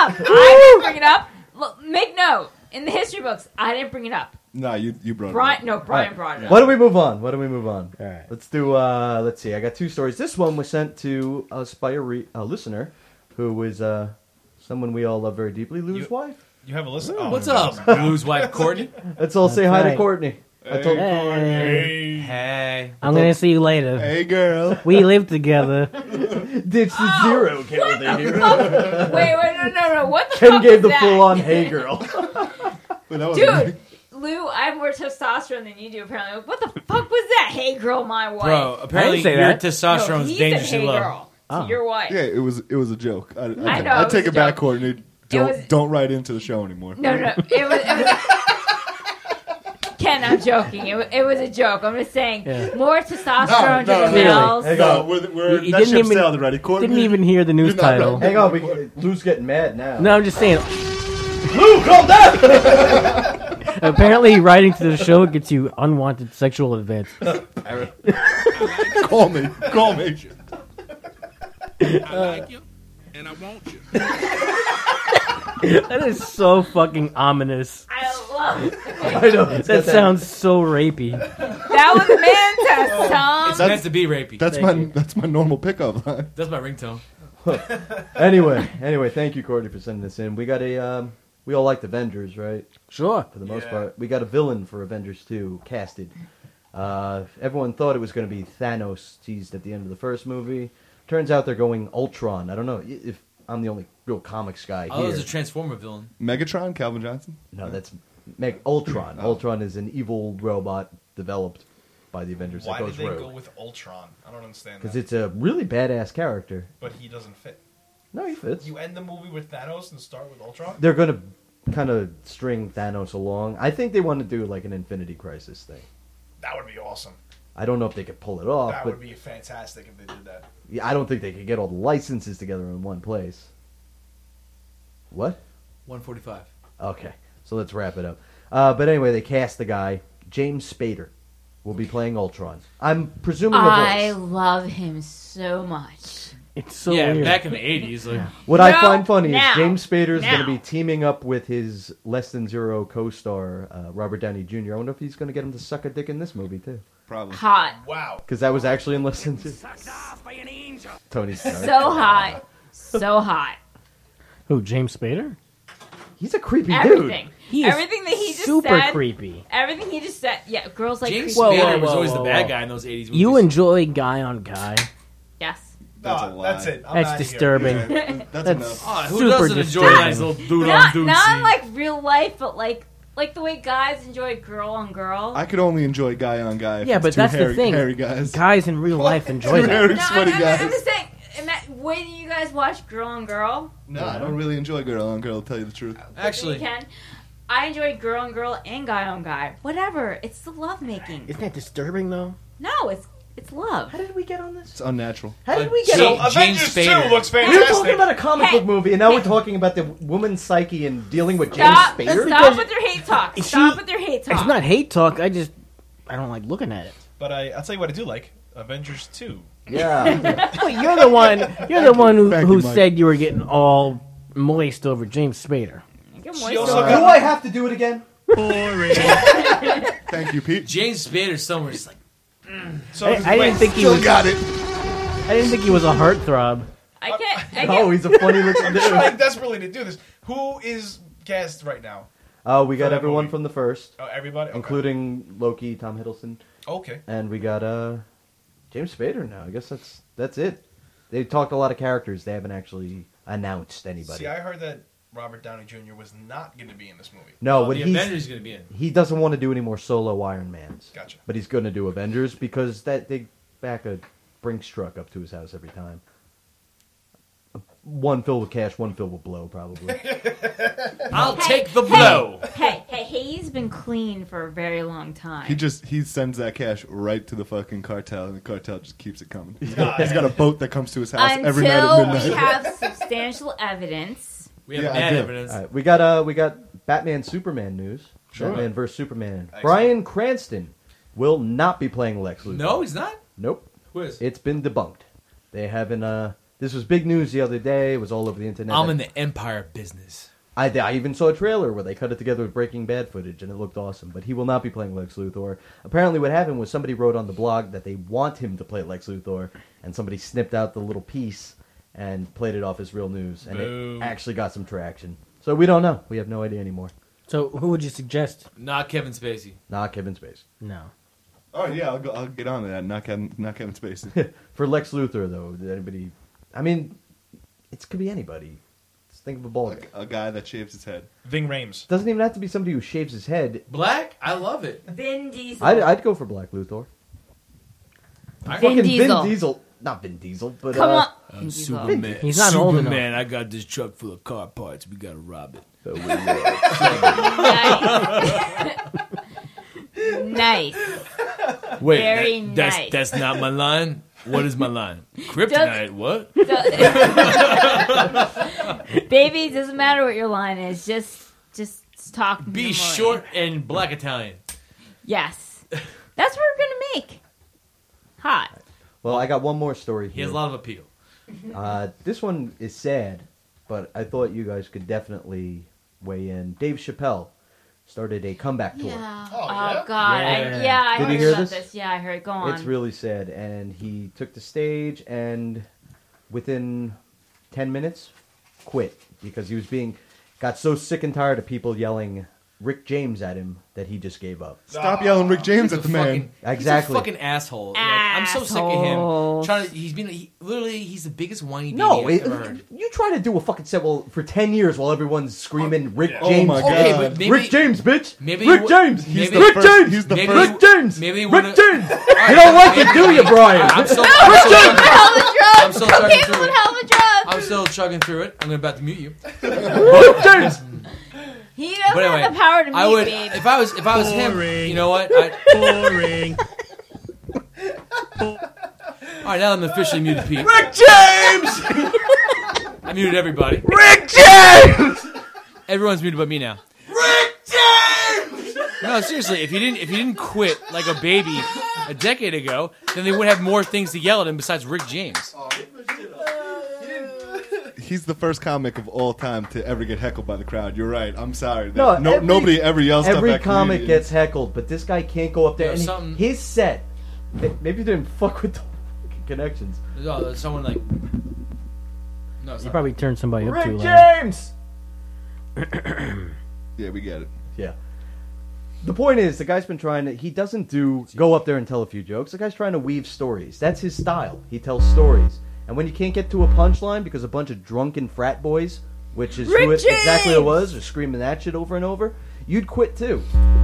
up. I didn't bring it up. Look, make note. In the history books, I didn't bring it up. Nah, you brought Brian, it no, up. Brian brought it up. Why don't we move on? All right. Let's do, let's see. I got 2 stories. This one was sent to us by a listener who is someone we all love very deeply, Lou's wife. You have a list. What's up, Lou's wife, Courtney? Let's all say hi to right. Courtney. I told Hey. Hey. I'm going to see you later. Hey, girl. We live together. Ditch the zero. Get with it here. Wait, no. What the Ken fuck gave was the that? full-on hey girl. But that was Dude, Lou, I have more testosterone than you do, apparently. What the fuck was that? Hey, girl, my wife. Bro, apparently say your that. testosterone no, is he dangerously said, hey, low. girl, to Oh. your wife. Yeah, it was a joke. I know, it I was take a it back, joke. Courtney. was- Don't write into the show anymore. No, it was Ken, I'm joking. It was a joke. I'm just saying, Yeah. more testosterone to the Really? males. Hang No, on. we're You that didn't ship's even- sailed already. Courtney, Didn't even hear the news You're not title. ready. Hang on. Lou's getting mad now. No, I'm just saying. Lou, calm down! Apparently, writing to the show gets you unwanted sexual advance. Call me. I like you, and I want you. That is so fucking ominous. I love it. I know. That sounds so rapey. That was man test, Tom. It's meant to be rapey. That's my normal pickup line. That's my ringtone. Anyway, thank you, Courtney, for sending this in. We got we all liked Avengers, right? Sure. For the most Yeah. part. We got a villain for Avengers 2 casted. Everyone thought it was going to be Thanos teased at the end of the first movie. Turns out they're going Ultron. I don't know if I'm the only real comics guy Oh, here. there's a Transformer villain. Megatron, Calvin Johnson. No, that's Ultron. Oh. Ultron is an evil robot developed by the Avengers Why that did goes they go rogue. with Ultron? I don't understand Because that. it's a really badass character. But he doesn't fit. No, he fits. You end the movie with Thanos and start with Ultron? They're going to kind of string Thanos along. I think they want to do like an Infinity Crisis thing. That would be awesome. I don't know if they could pull it off, That but would be fantastic if they did that. yeah, I don't think they could get all the licenses together in one place. What? 145. Okay, so let's wrap it up. But anyway, they cast the guy. James Spader will be playing Ultron. I'm presuming I a voice. love him so much. It's so yeah, weird. back in the 80s. Like, What I No, find funny now, is James Spader is going to now. be teaming up with his Less Than Zero co-star, Robert Downey Jr. I wonder if he's going to get him to suck a dick in this movie, too. Probably. Hot. Wow. Because that was actually in Less Than Zero. Sucked off by an angel. Tony Stark. So hot. So hot. Who, James Spader? He's a creepy Everything. dude. He is Everything that he just super said. creepy. Everything he just said. Yeah, girls like James creepy. Whoa, Spader whoa, was whoa, always whoa, the bad whoa. guy in those 80s movies. You enjoy guy on guy. Yes. That's a No, lie. that's it. I'm That's outta here. disturbing. Yeah, that's That's- enough. Oh, who Super doesn't enjoy a disturbing. nice little dude Not, on dude not scene? like real life, but like the way guys enjoy girl on girl. I could only enjoy guy on guy. if Yeah, it's but two that's hairy, the thing. Hairy guys. Guys in real life enjoy Two that. hairy, no, sweaty guys. I'm just saying. When you guys watch Girl on Girl, No, I don't really enjoy girl on girl. To tell you the truth. Actually, you can. I enjoy Girl on Girl and Guy on Guy. Whatever. It's the love making. Isn't that disturbing, though? No, it's love. How did we get on this? It's unnatural. How did we get James- on? So Avengers Spader. 2 looks We were fantastic. talking about a comic Hey. book movie, and now we're talking about the woman's psyche and dealing with James Stop! Spader. Stop with your hate talk. Is Stop she- with your hate talk. It's not hate talk. I don't like looking at it. But I'll tell you what I do like. Avengers 2. Yeah. Well, you're the one who, Thank who you, Mike. said you were getting all moist over James Spader. Get She moist also over Do it. I have to do it again? Thank you, Pete. James Spader somewhere just like, So I didn't think he Still was. got it. I didn't think he was a heartthrob. I can't. Oh, he's a funny looking I'm dude. trying desperately to do this. Who is cast right now? We got For that everyone movie. from the first, Oh, everybody? Okay. including Loki, Tom Hiddleston, Okay. and we got James Spader now. I guess that's it. They talked a lot of characters. They haven't actually announced anybody. See, I heard that Robert Downey Jr. was not going to be in this movie. No, oh, but the he's Avengers is going to be in. he doesn't want to do any more solo Iron Mans. Gotcha. But he's going to do Avengers because that they back a Brinks truck up to his house every time. One filled with cash, one filled with blow, probably. I'll take the blow. Hey, he's been clean for a very long time. He sends that cash right to the fucking cartel, and the cartel just keeps it coming. He's got a boat that comes to his house every night at Until midnight. we have substantial evidence. We have Yeah, I mad do. evidence. All right, we got Batman Superman news. Sure. Batman vs Superman. Excellent. Bryan Cranston will not be playing Lex Luthor. No, he's not. Nope. Who is? It's been debunked. They haven't This was big news the other day. It was all over the internet. I'm in the Empire business. I even saw a trailer where they cut it together with Breaking Bad footage, and it looked awesome. But he will not be playing Lex Luthor. Apparently what happened was somebody wrote on the blog that they want him to play Lex Luthor, and somebody snipped out the little piece and played it off as real news. And Boom. it actually got some traction. So we don't know. We have no idea anymore. So who would you suggest? Not Kevin Spacey. Not Kevin Spacey. No. Oh yeah, I'll get on to that. Not Kevin Spacey. For Lex Luthor, though, did anybody... I mean, it could be anybody. Just think of a bald guy. A guy that shaves his head. Ving Rhames. Doesn't even have to be somebody who shaves his head. Black? I love it. Vin Diesel. I'd go for Black Luthor. Vin Fucking Diesel. Vin Diesel. Not Vin Diesel, but... Come on. I'm Vin Diesel. Superman. He's not old enough. Superman, I got this truck full of car parts. We gotta rob it. Nice. Wait, Very nice. that's not my line. What is my line? Kryptonite. What? Baby, doesn't matter what your line is. Just talk. Be normally. short and black Italian. Yes. That's what we're gonna make. Hot. Well, I got one more story He here. has a lot of appeal. This one is sad, but I thought you guys could definitely weigh in. Dave Chappelle started a comeback tour. Yeah. Oh, yeah? God. Yeah. I Did heard you hear about this? Yeah, I heard. Go on. It's really sad, and he took the stage and within 10 minutes quit because he was got so sick and tired of people yelling Rick James at him that he just gave up. Stop yelling Rick James at the man. Exactly. He's a fucking asshole. Like, I'm so sick of him. Assholes. He's the biggest whiny baby No, I've ever heard. you try to do a fucking set for 10 years while everyone's screaming Rick yeah. James. Oh my Okay, God. but maybe Rick James, bitch! maybe Rick you- James! He's Rick the first- James! he's the maybe first- Rick James! maybe you Rick wanna- James! You don't like it, do you, Brian? I'm still I'm still chugging through it. hell of a drug. I'm still chugging through it. I'm about to mute you. Rick James! He doesn't But anyway, have the power to meet I would babe. if I was him. Boring. You know what? Boring. All right, now I'm officially muted, Pete. Rick James! I muted everybody. Rick James! Everyone's muted but me now. Rick James! No, seriously, if you didn't quit like a baby a decade ago, then they would have more things to yell at him besides Rick James. He's the first comic of all time to ever get heckled by the crowd. You're right. I'm sorry. No, Nobody ever yells stuff Every at comic comedians. gets heckled, but this guy can't go up there. Yeah, And something- his set, maybe they didn't fuck with the connections. No, there's someone like. No, it's You not. probably turned somebody up Rick too loud. James! Yeah, we get it. Yeah. The point is, the guy's been trying to. He doesn't go up there and tell a few jokes. The guy's trying to weave stories. That's his style. He tells stories. And when you can't get to a punchline because a bunch of drunken frat boys, which is who Rick exactly it James! was, are screaming that shit over and over, you'd quit too.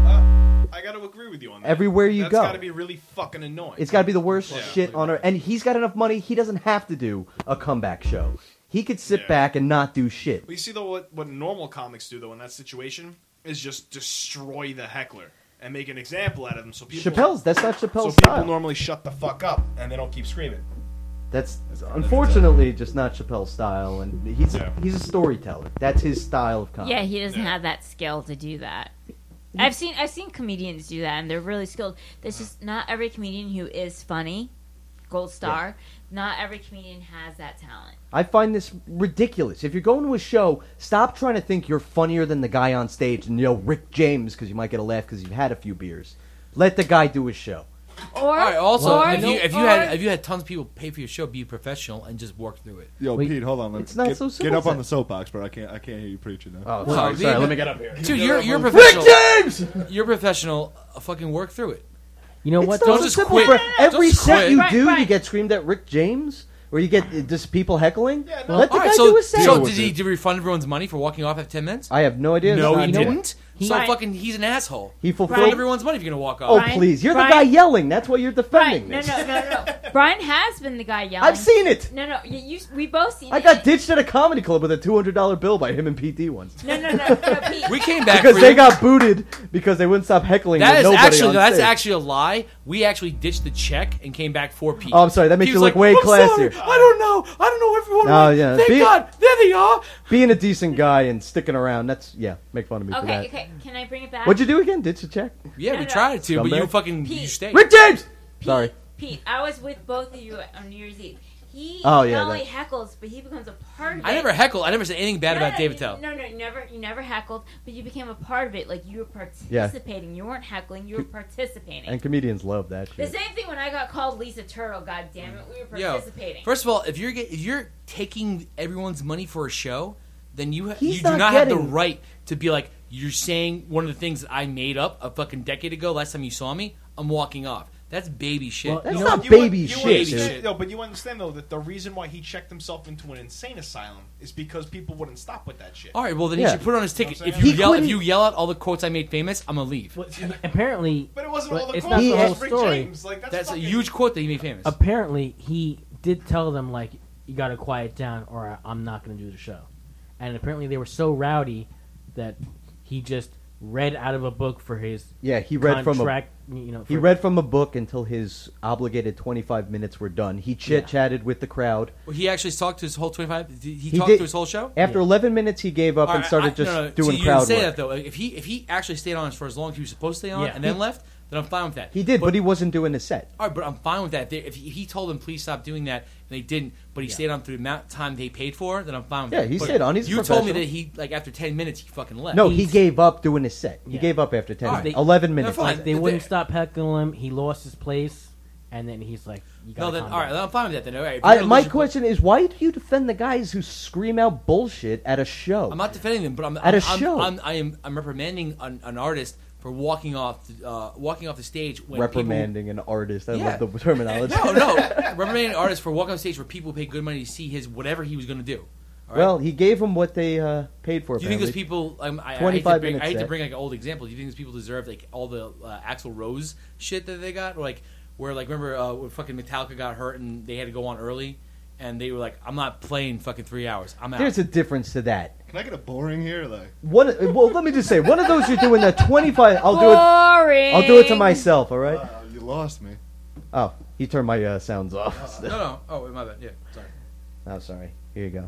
I got to agree with you on that. Everywhere you That's go. got to be really fucking annoying. It's got to be the worst Yeah. shit on earth. And he's got enough money, he doesn't have to do a comeback show. He could sit Yeah. back and not do shit. Well, you see, though, what normal comics do, though, in that situation is just destroy the heckler and make an example out of them. So people, That's not so Chappelle's people style. normally shut the fuck up and they don't keep screaming. That's unfortunately just not Chappelle's style, and he's Yeah. a storyteller. That's his style of comedy. Yeah, he doesn't Yeah. have that skill to do that. I've seen comedians do that, and they're really skilled. There's just not every comedian who is funny, gold star. Not every comedian has that talent. I find this ridiculous. If you're going to a show, stop trying to think you're funnier than the guy on stage and yell Rick James because you might get a laugh because you've had a few beers. Let the guy do his show. Or, All right. Also, or, if you had tons of people pay for your show, be professional and just work through it. Yo, Wait, Pete, hold on. it's not get, so Get simple, up on Seth. the soapbox, bro. I can't hear you preaching now. Oh, Well, sorry. Let me get up here. Dude, you're professional. Rick James! You're professional. Fucking work through it. You know what? It's not Don't so just simple. quit. For Don't every just set quit. you Right, do, you right. get screamed at Rick James? Or you get just people heckling? Yeah, no. Let the All guy right. do So, his set. so with did he it. refund everyone's money for walking off after 10 minutes? I have no idea. No, I he know didn't. what? So Right. fucking, he's an asshole. He Refund fulfilled... everyone's money if you're gonna walk Oh, off. Brian, please. You're the Brian- guy yelling. That's why you're defending Brian, this. no. Brian has been the guy yelling. I've seen it. No, we both seen I it. got ditched at a comedy club with a $200 bill by him and PT once. No, Pete. We came back Because for they you. got booted because they wouldn't stop heckling That with is nobody actually on that's stage. actually a lie. We actually ditched the check and came back for Pete. Oh, I'm sorry. That makes He you was look like, way "I'm classier. sorry. I don't know everyone. Oh, yeah. Thank Be- God. There they are. Being a decent guy and sticking around, that's, make fun of me for that. Okay. Can I bring it back? What'd you do again? Ditch a check? Yeah, No, we no. tried to, but Scumbag. you fucking Pete. you stayed. Rick James! Pete, Sorry. Pete, I was with both of you on New Year's Eve. He Oh, yeah, not only that- heckles, but he becomes a part of it. I never heckled. I never said anything bad about David Tell. No, you never heckled, but you became a part of it. Like you were participating. You weren't heckling. You were participating. And comedians love that The shit. same thing when I got called Lisa Turtle. God damn it, we were participating. First of all, if you're taking everyone's money for a show, then you He's do not not have the getting- right to be like, you're saying one of the things that I made up a fucking decade ago. Last time you saw me, I'm walking off. That's baby shit. Well, that's No, not you baby un- you shit, understand- dude. No, but you understand though that the reason why he checked himself into an insane asylum is because people wouldn't stop with that shit. All right, well then Yeah. he should put it on his ticket. You know what If I'm you saying? yell, couldn't- if you yell out all the quotes I made famous, I'm gonna leave. Well, apparently, But it wasn't But all the it's quotes. not the it whole was Rick story. James. Like, That's a fucking- huge quote that he made famous. apparently he did tell them like, you got to quiet down, or I'm not going to do the show. And apparently they were so rowdy that he just read out of a book for his Yeah, he read from a contract. he read from a book until his obligated 25 minutes were done. He chit-chatted with the crowd. Well, he actually talked to his whole 25. He He talked did- to his whole show. After 11 minutes, he gave up All and right, started just no, doing so you crowd didn't say work. that though. If he actually stayed on for as long as he was supposed to stay on Yeah. and then left, then I'm fine with that. He did, but he wasn't doing his set. All right, but I'm fine with that. If he told them please stop doing that and they didn't, but he stayed on through the amount of time they paid for, then I'm fine with Yeah, that. he But stayed on. He's a you told me professional. that he like after 10 minutes he fucking left. No, he He's- gave up doing his set. He Yeah. gave up after 10 All right. minutes. 11 minutes. fine. Like, they They- wouldn't stop heckling him. He lost his place, and then he's like, "You got No, to then calm all right, down." then I'm fine with that. Then all right. if you're gonna My lose your- question is, why do you defend the guys who scream out bullshit at a show? I'm not defending them, but At a show. I'm reprimanding an artist for walking off the stage when Reprimanding an artist. I Yeah. love the terminology. People, no, reprimanding an artist for walking on stage where people pay good money to see his whatever he was going to do. All right? Well, he gave them what they paid for. Do you think those apparently. people? I hate 25 to bring, minutes I hate to set. bring like an old example. Do you think those people deserve like all the Axl Rose shit that they got? Or, like where like remember when fucking Metallica got hurt and they had to go on early, and they were like, "I'm not playing fucking 3 hours. I'm out." There's a difference to that. Can I get a boring here? Like, Well, let me just say, one of those you're doing the 25. I'll Boring. do it to myself. All right. you lost me. Oh, he turned my sounds off. no. Oh, my bad. Yeah, sorry. Oh, sorry. Here you go.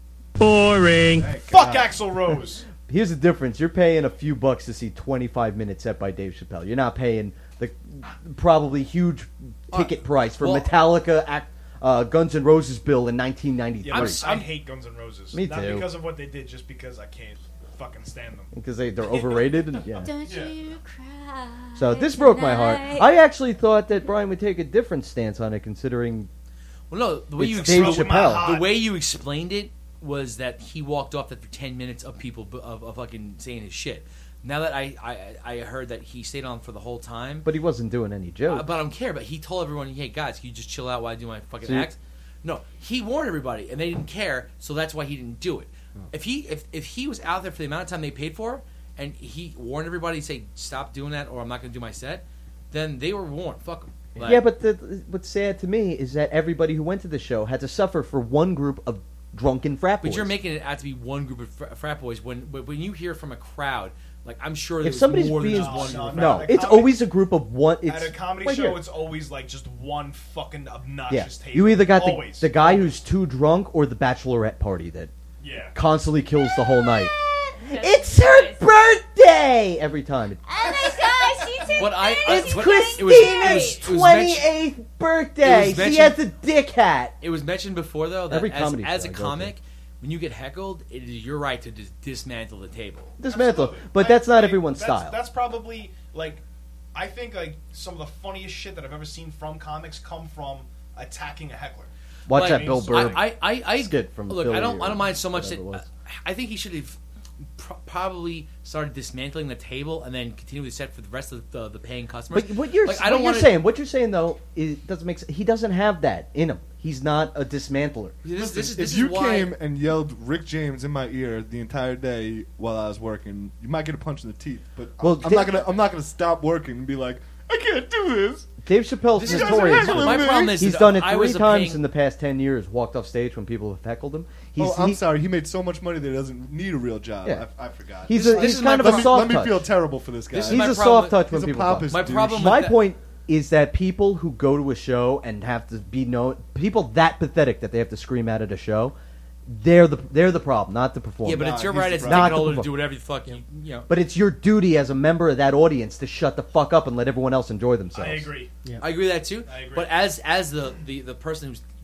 Fuck Axl Rose. Here's the difference. You're paying a few bucks to see 25 minutes set by Dave Chappelle. You're not paying the probably huge ticket price for well- Metallica, Guns N' Roses bill in 1993. I hate Guns N' Roses. Me Not too. because of what they did, just because I can't fucking stand them. Because they're overrated. And, yeah. Don't Yeah. you cry. So this broke my heart. tonight. I actually thought that Brian would take a different stance on it, considering Well, no, the way it's you Dave explained Chappelle. the way you explained it was that he walked off after 10 minutes of people of fucking saying his shit. Now that I heard that he stayed on for the whole time, But he wasn't doing any jokes. but I don't care. But he told everyone, "Hey guys, can you just chill out while I do my fucking So you- act?" No, he warned everybody, and they didn't care, so that's why he didn't do it. Oh. If he was out there for the amount of time they paid for, and he warned everybody, say, "Stop doing that, or I'm not going to do my set," then they were warned. Fuck them. Yeah, but what's sad to me is that everybody who went to the show had to suffer for one group of drunken frat boys. But you're making it out to be one group of frat boys when you hear from a crowd, like I'm sure If there's somebody's more being than just one No, group. no, At a it's comedy- always a group of one. It's At a comedy right show, here. it's always like just one fucking yeah. obnoxious table. You either got always. the guy who's too drunk or the bachelorette party that Yeah. constantly kills the whole night. That's It's her nice. birthday every time. Oh my gosh, she turned But I- 30. It's She's Christina's it was 28th birthday. it was She has mentioned- a dick hat. It was mentioned before though that Every as comedy a show I go comic, when you get heckled, it is your right to dismantle the table. Dismantle. Absolutely. But that's not Like, everyone's that's- style. That's probably like, I think like some of the funniest shit that I've ever seen from comics come from attacking a heckler. Watch Like, that Bill Burr. I skit from look. Philly I don't or mind so much that whatever it was. I think he should have probably started dismantling the table and then continue the set for the rest of the paying customers. But what you're, Like, what you're saying though, is doesn't make sense. He doesn't have that in him. He's not a dismantler. This If is you why. came and yelled Rick James in my ear the entire day while I was working, you might get a punch in the teeth. But Well, I'm not gonna stop working and be like, I can't do this. Dave Chappelle's This is notorious. heckling my me. problem is He's that done it I 3 was a times paying- in the past 10 years. Walked off stage when people have heckled him. I'm sorry. He made so much money that he doesn't need a real job. Yeah. I forgot. He's This he's is my kind of a problem. soft Let me touch. feel terrible for this guy. This is He's my a problem soft touch when He's a people talk. pompous My douche. problem- My that- point is that people who go to a show and have to be known, people that pathetic that they have to scream out at a show, they're the problem, not the performer. Yeah, but it's your he's right the as a problem. ticket Not holder the to do whatever the fuck you know. But it's your duty as a member of that audience to shut the fuck up and let everyone else enjoy themselves. I agree. I agree with that too. I agree. But as the person who's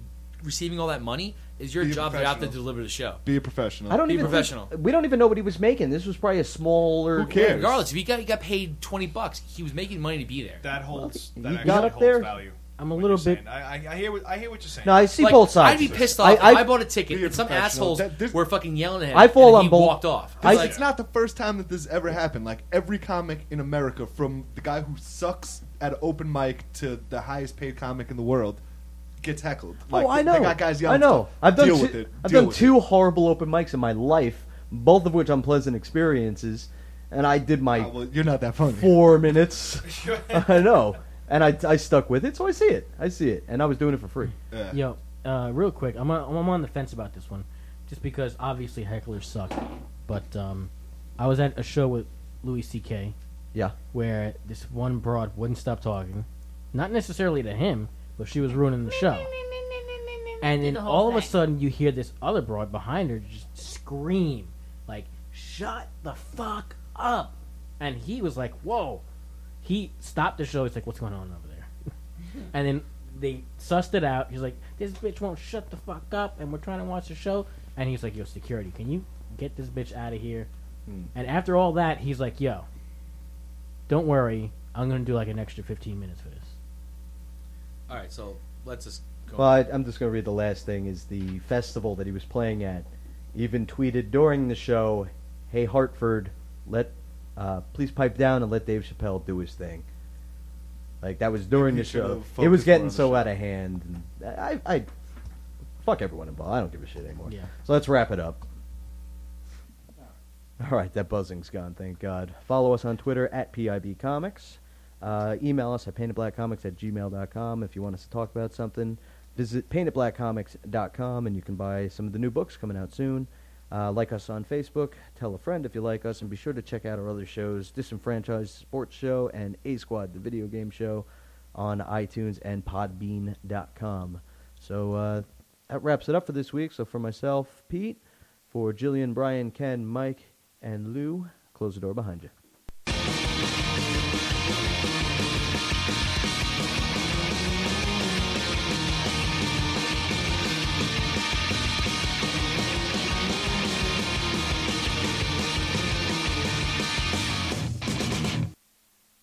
receiving all that money, is your Be a job to out to professional. deliver the show. Be a professional. I don't Be even professional. we don't even know what he was making. This was probably a smaller. Who cares? Regardless, if he got paid $20, he was making money to be there. That holds. You That got actually up holds there? value. I'm a what little you're bit- saying. I hear what you're saying. No, I see Like, both sides. I'd be of it. pissed off if I bought a ticket Be a and some professional. assholes This- were fucking yelling at him. I fall and on he both- walked off. It's not the first time that this ever happened. Like every comic in America, from the guy who sucks at an open mic to the highest paid comic in the world, gets heckled. Like, Oh, I know. They got guys yelling. I know. I've done Deal two, with it. I've Deal done with two horrible open mics in my life, both of which unpleasant experiences, and I did my Oh, well, you're not that funny. 4 minutes. I know, and I stuck with it, so I see it. I see it, and I was doing it for free. Yeah. Yo, real quick, I'm on the fence about this one, just because obviously hecklers suck. But I was at a show with Louis C.K. Yeah. where this one broad wouldn't stop talking, not necessarily to him, but she was ruining the show. And then The whole all of a thing. sudden, you hear this other broad behind her just scream, like, "Shut the fuck up!" And he was like, "Whoa!" He stopped the show. He's like, "What's going on over there?" And then they sussed it out. He's like, "This bitch won't shut the fuck up, and we're trying to watch the show." And he's like, "Yo, security, can you get this bitch out of here?" And after all that, he's like, "Yo, don't worry, I'm gonna do like an extra 15 minutes for this." All right, so let's just go. Well, I'm just going to read the last thing. Is the festival that he was playing at even tweeted during the show, "Hey Hartford, please pipe down and let Dave Chappelle do his thing." Like that was during He the show. should've It focused was more getting on the so show. out of hand. And I fuck everyone involved. I don't give a shit anymore. Yeah. So let's wrap it up. All right, that buzzing's gone. Thank God. Follow us on Twitter at PIB Comics. Email us at paintedblackcomics@gmail.com if you want us to talk about something. Visit paintedblackcomics.com and you can buy some of the new books coming out soon. Like us on Facebook. Tell a friend if you like us, and be sure to check out our other shows, Disenfranchised Sports Show and A Squad, the video game show, on iTunes and Podbean.com. So that wraps it up for this week. So for myself, Pete, for Jillian, Brian, Ken, Mike, and Lou, close the door behind you.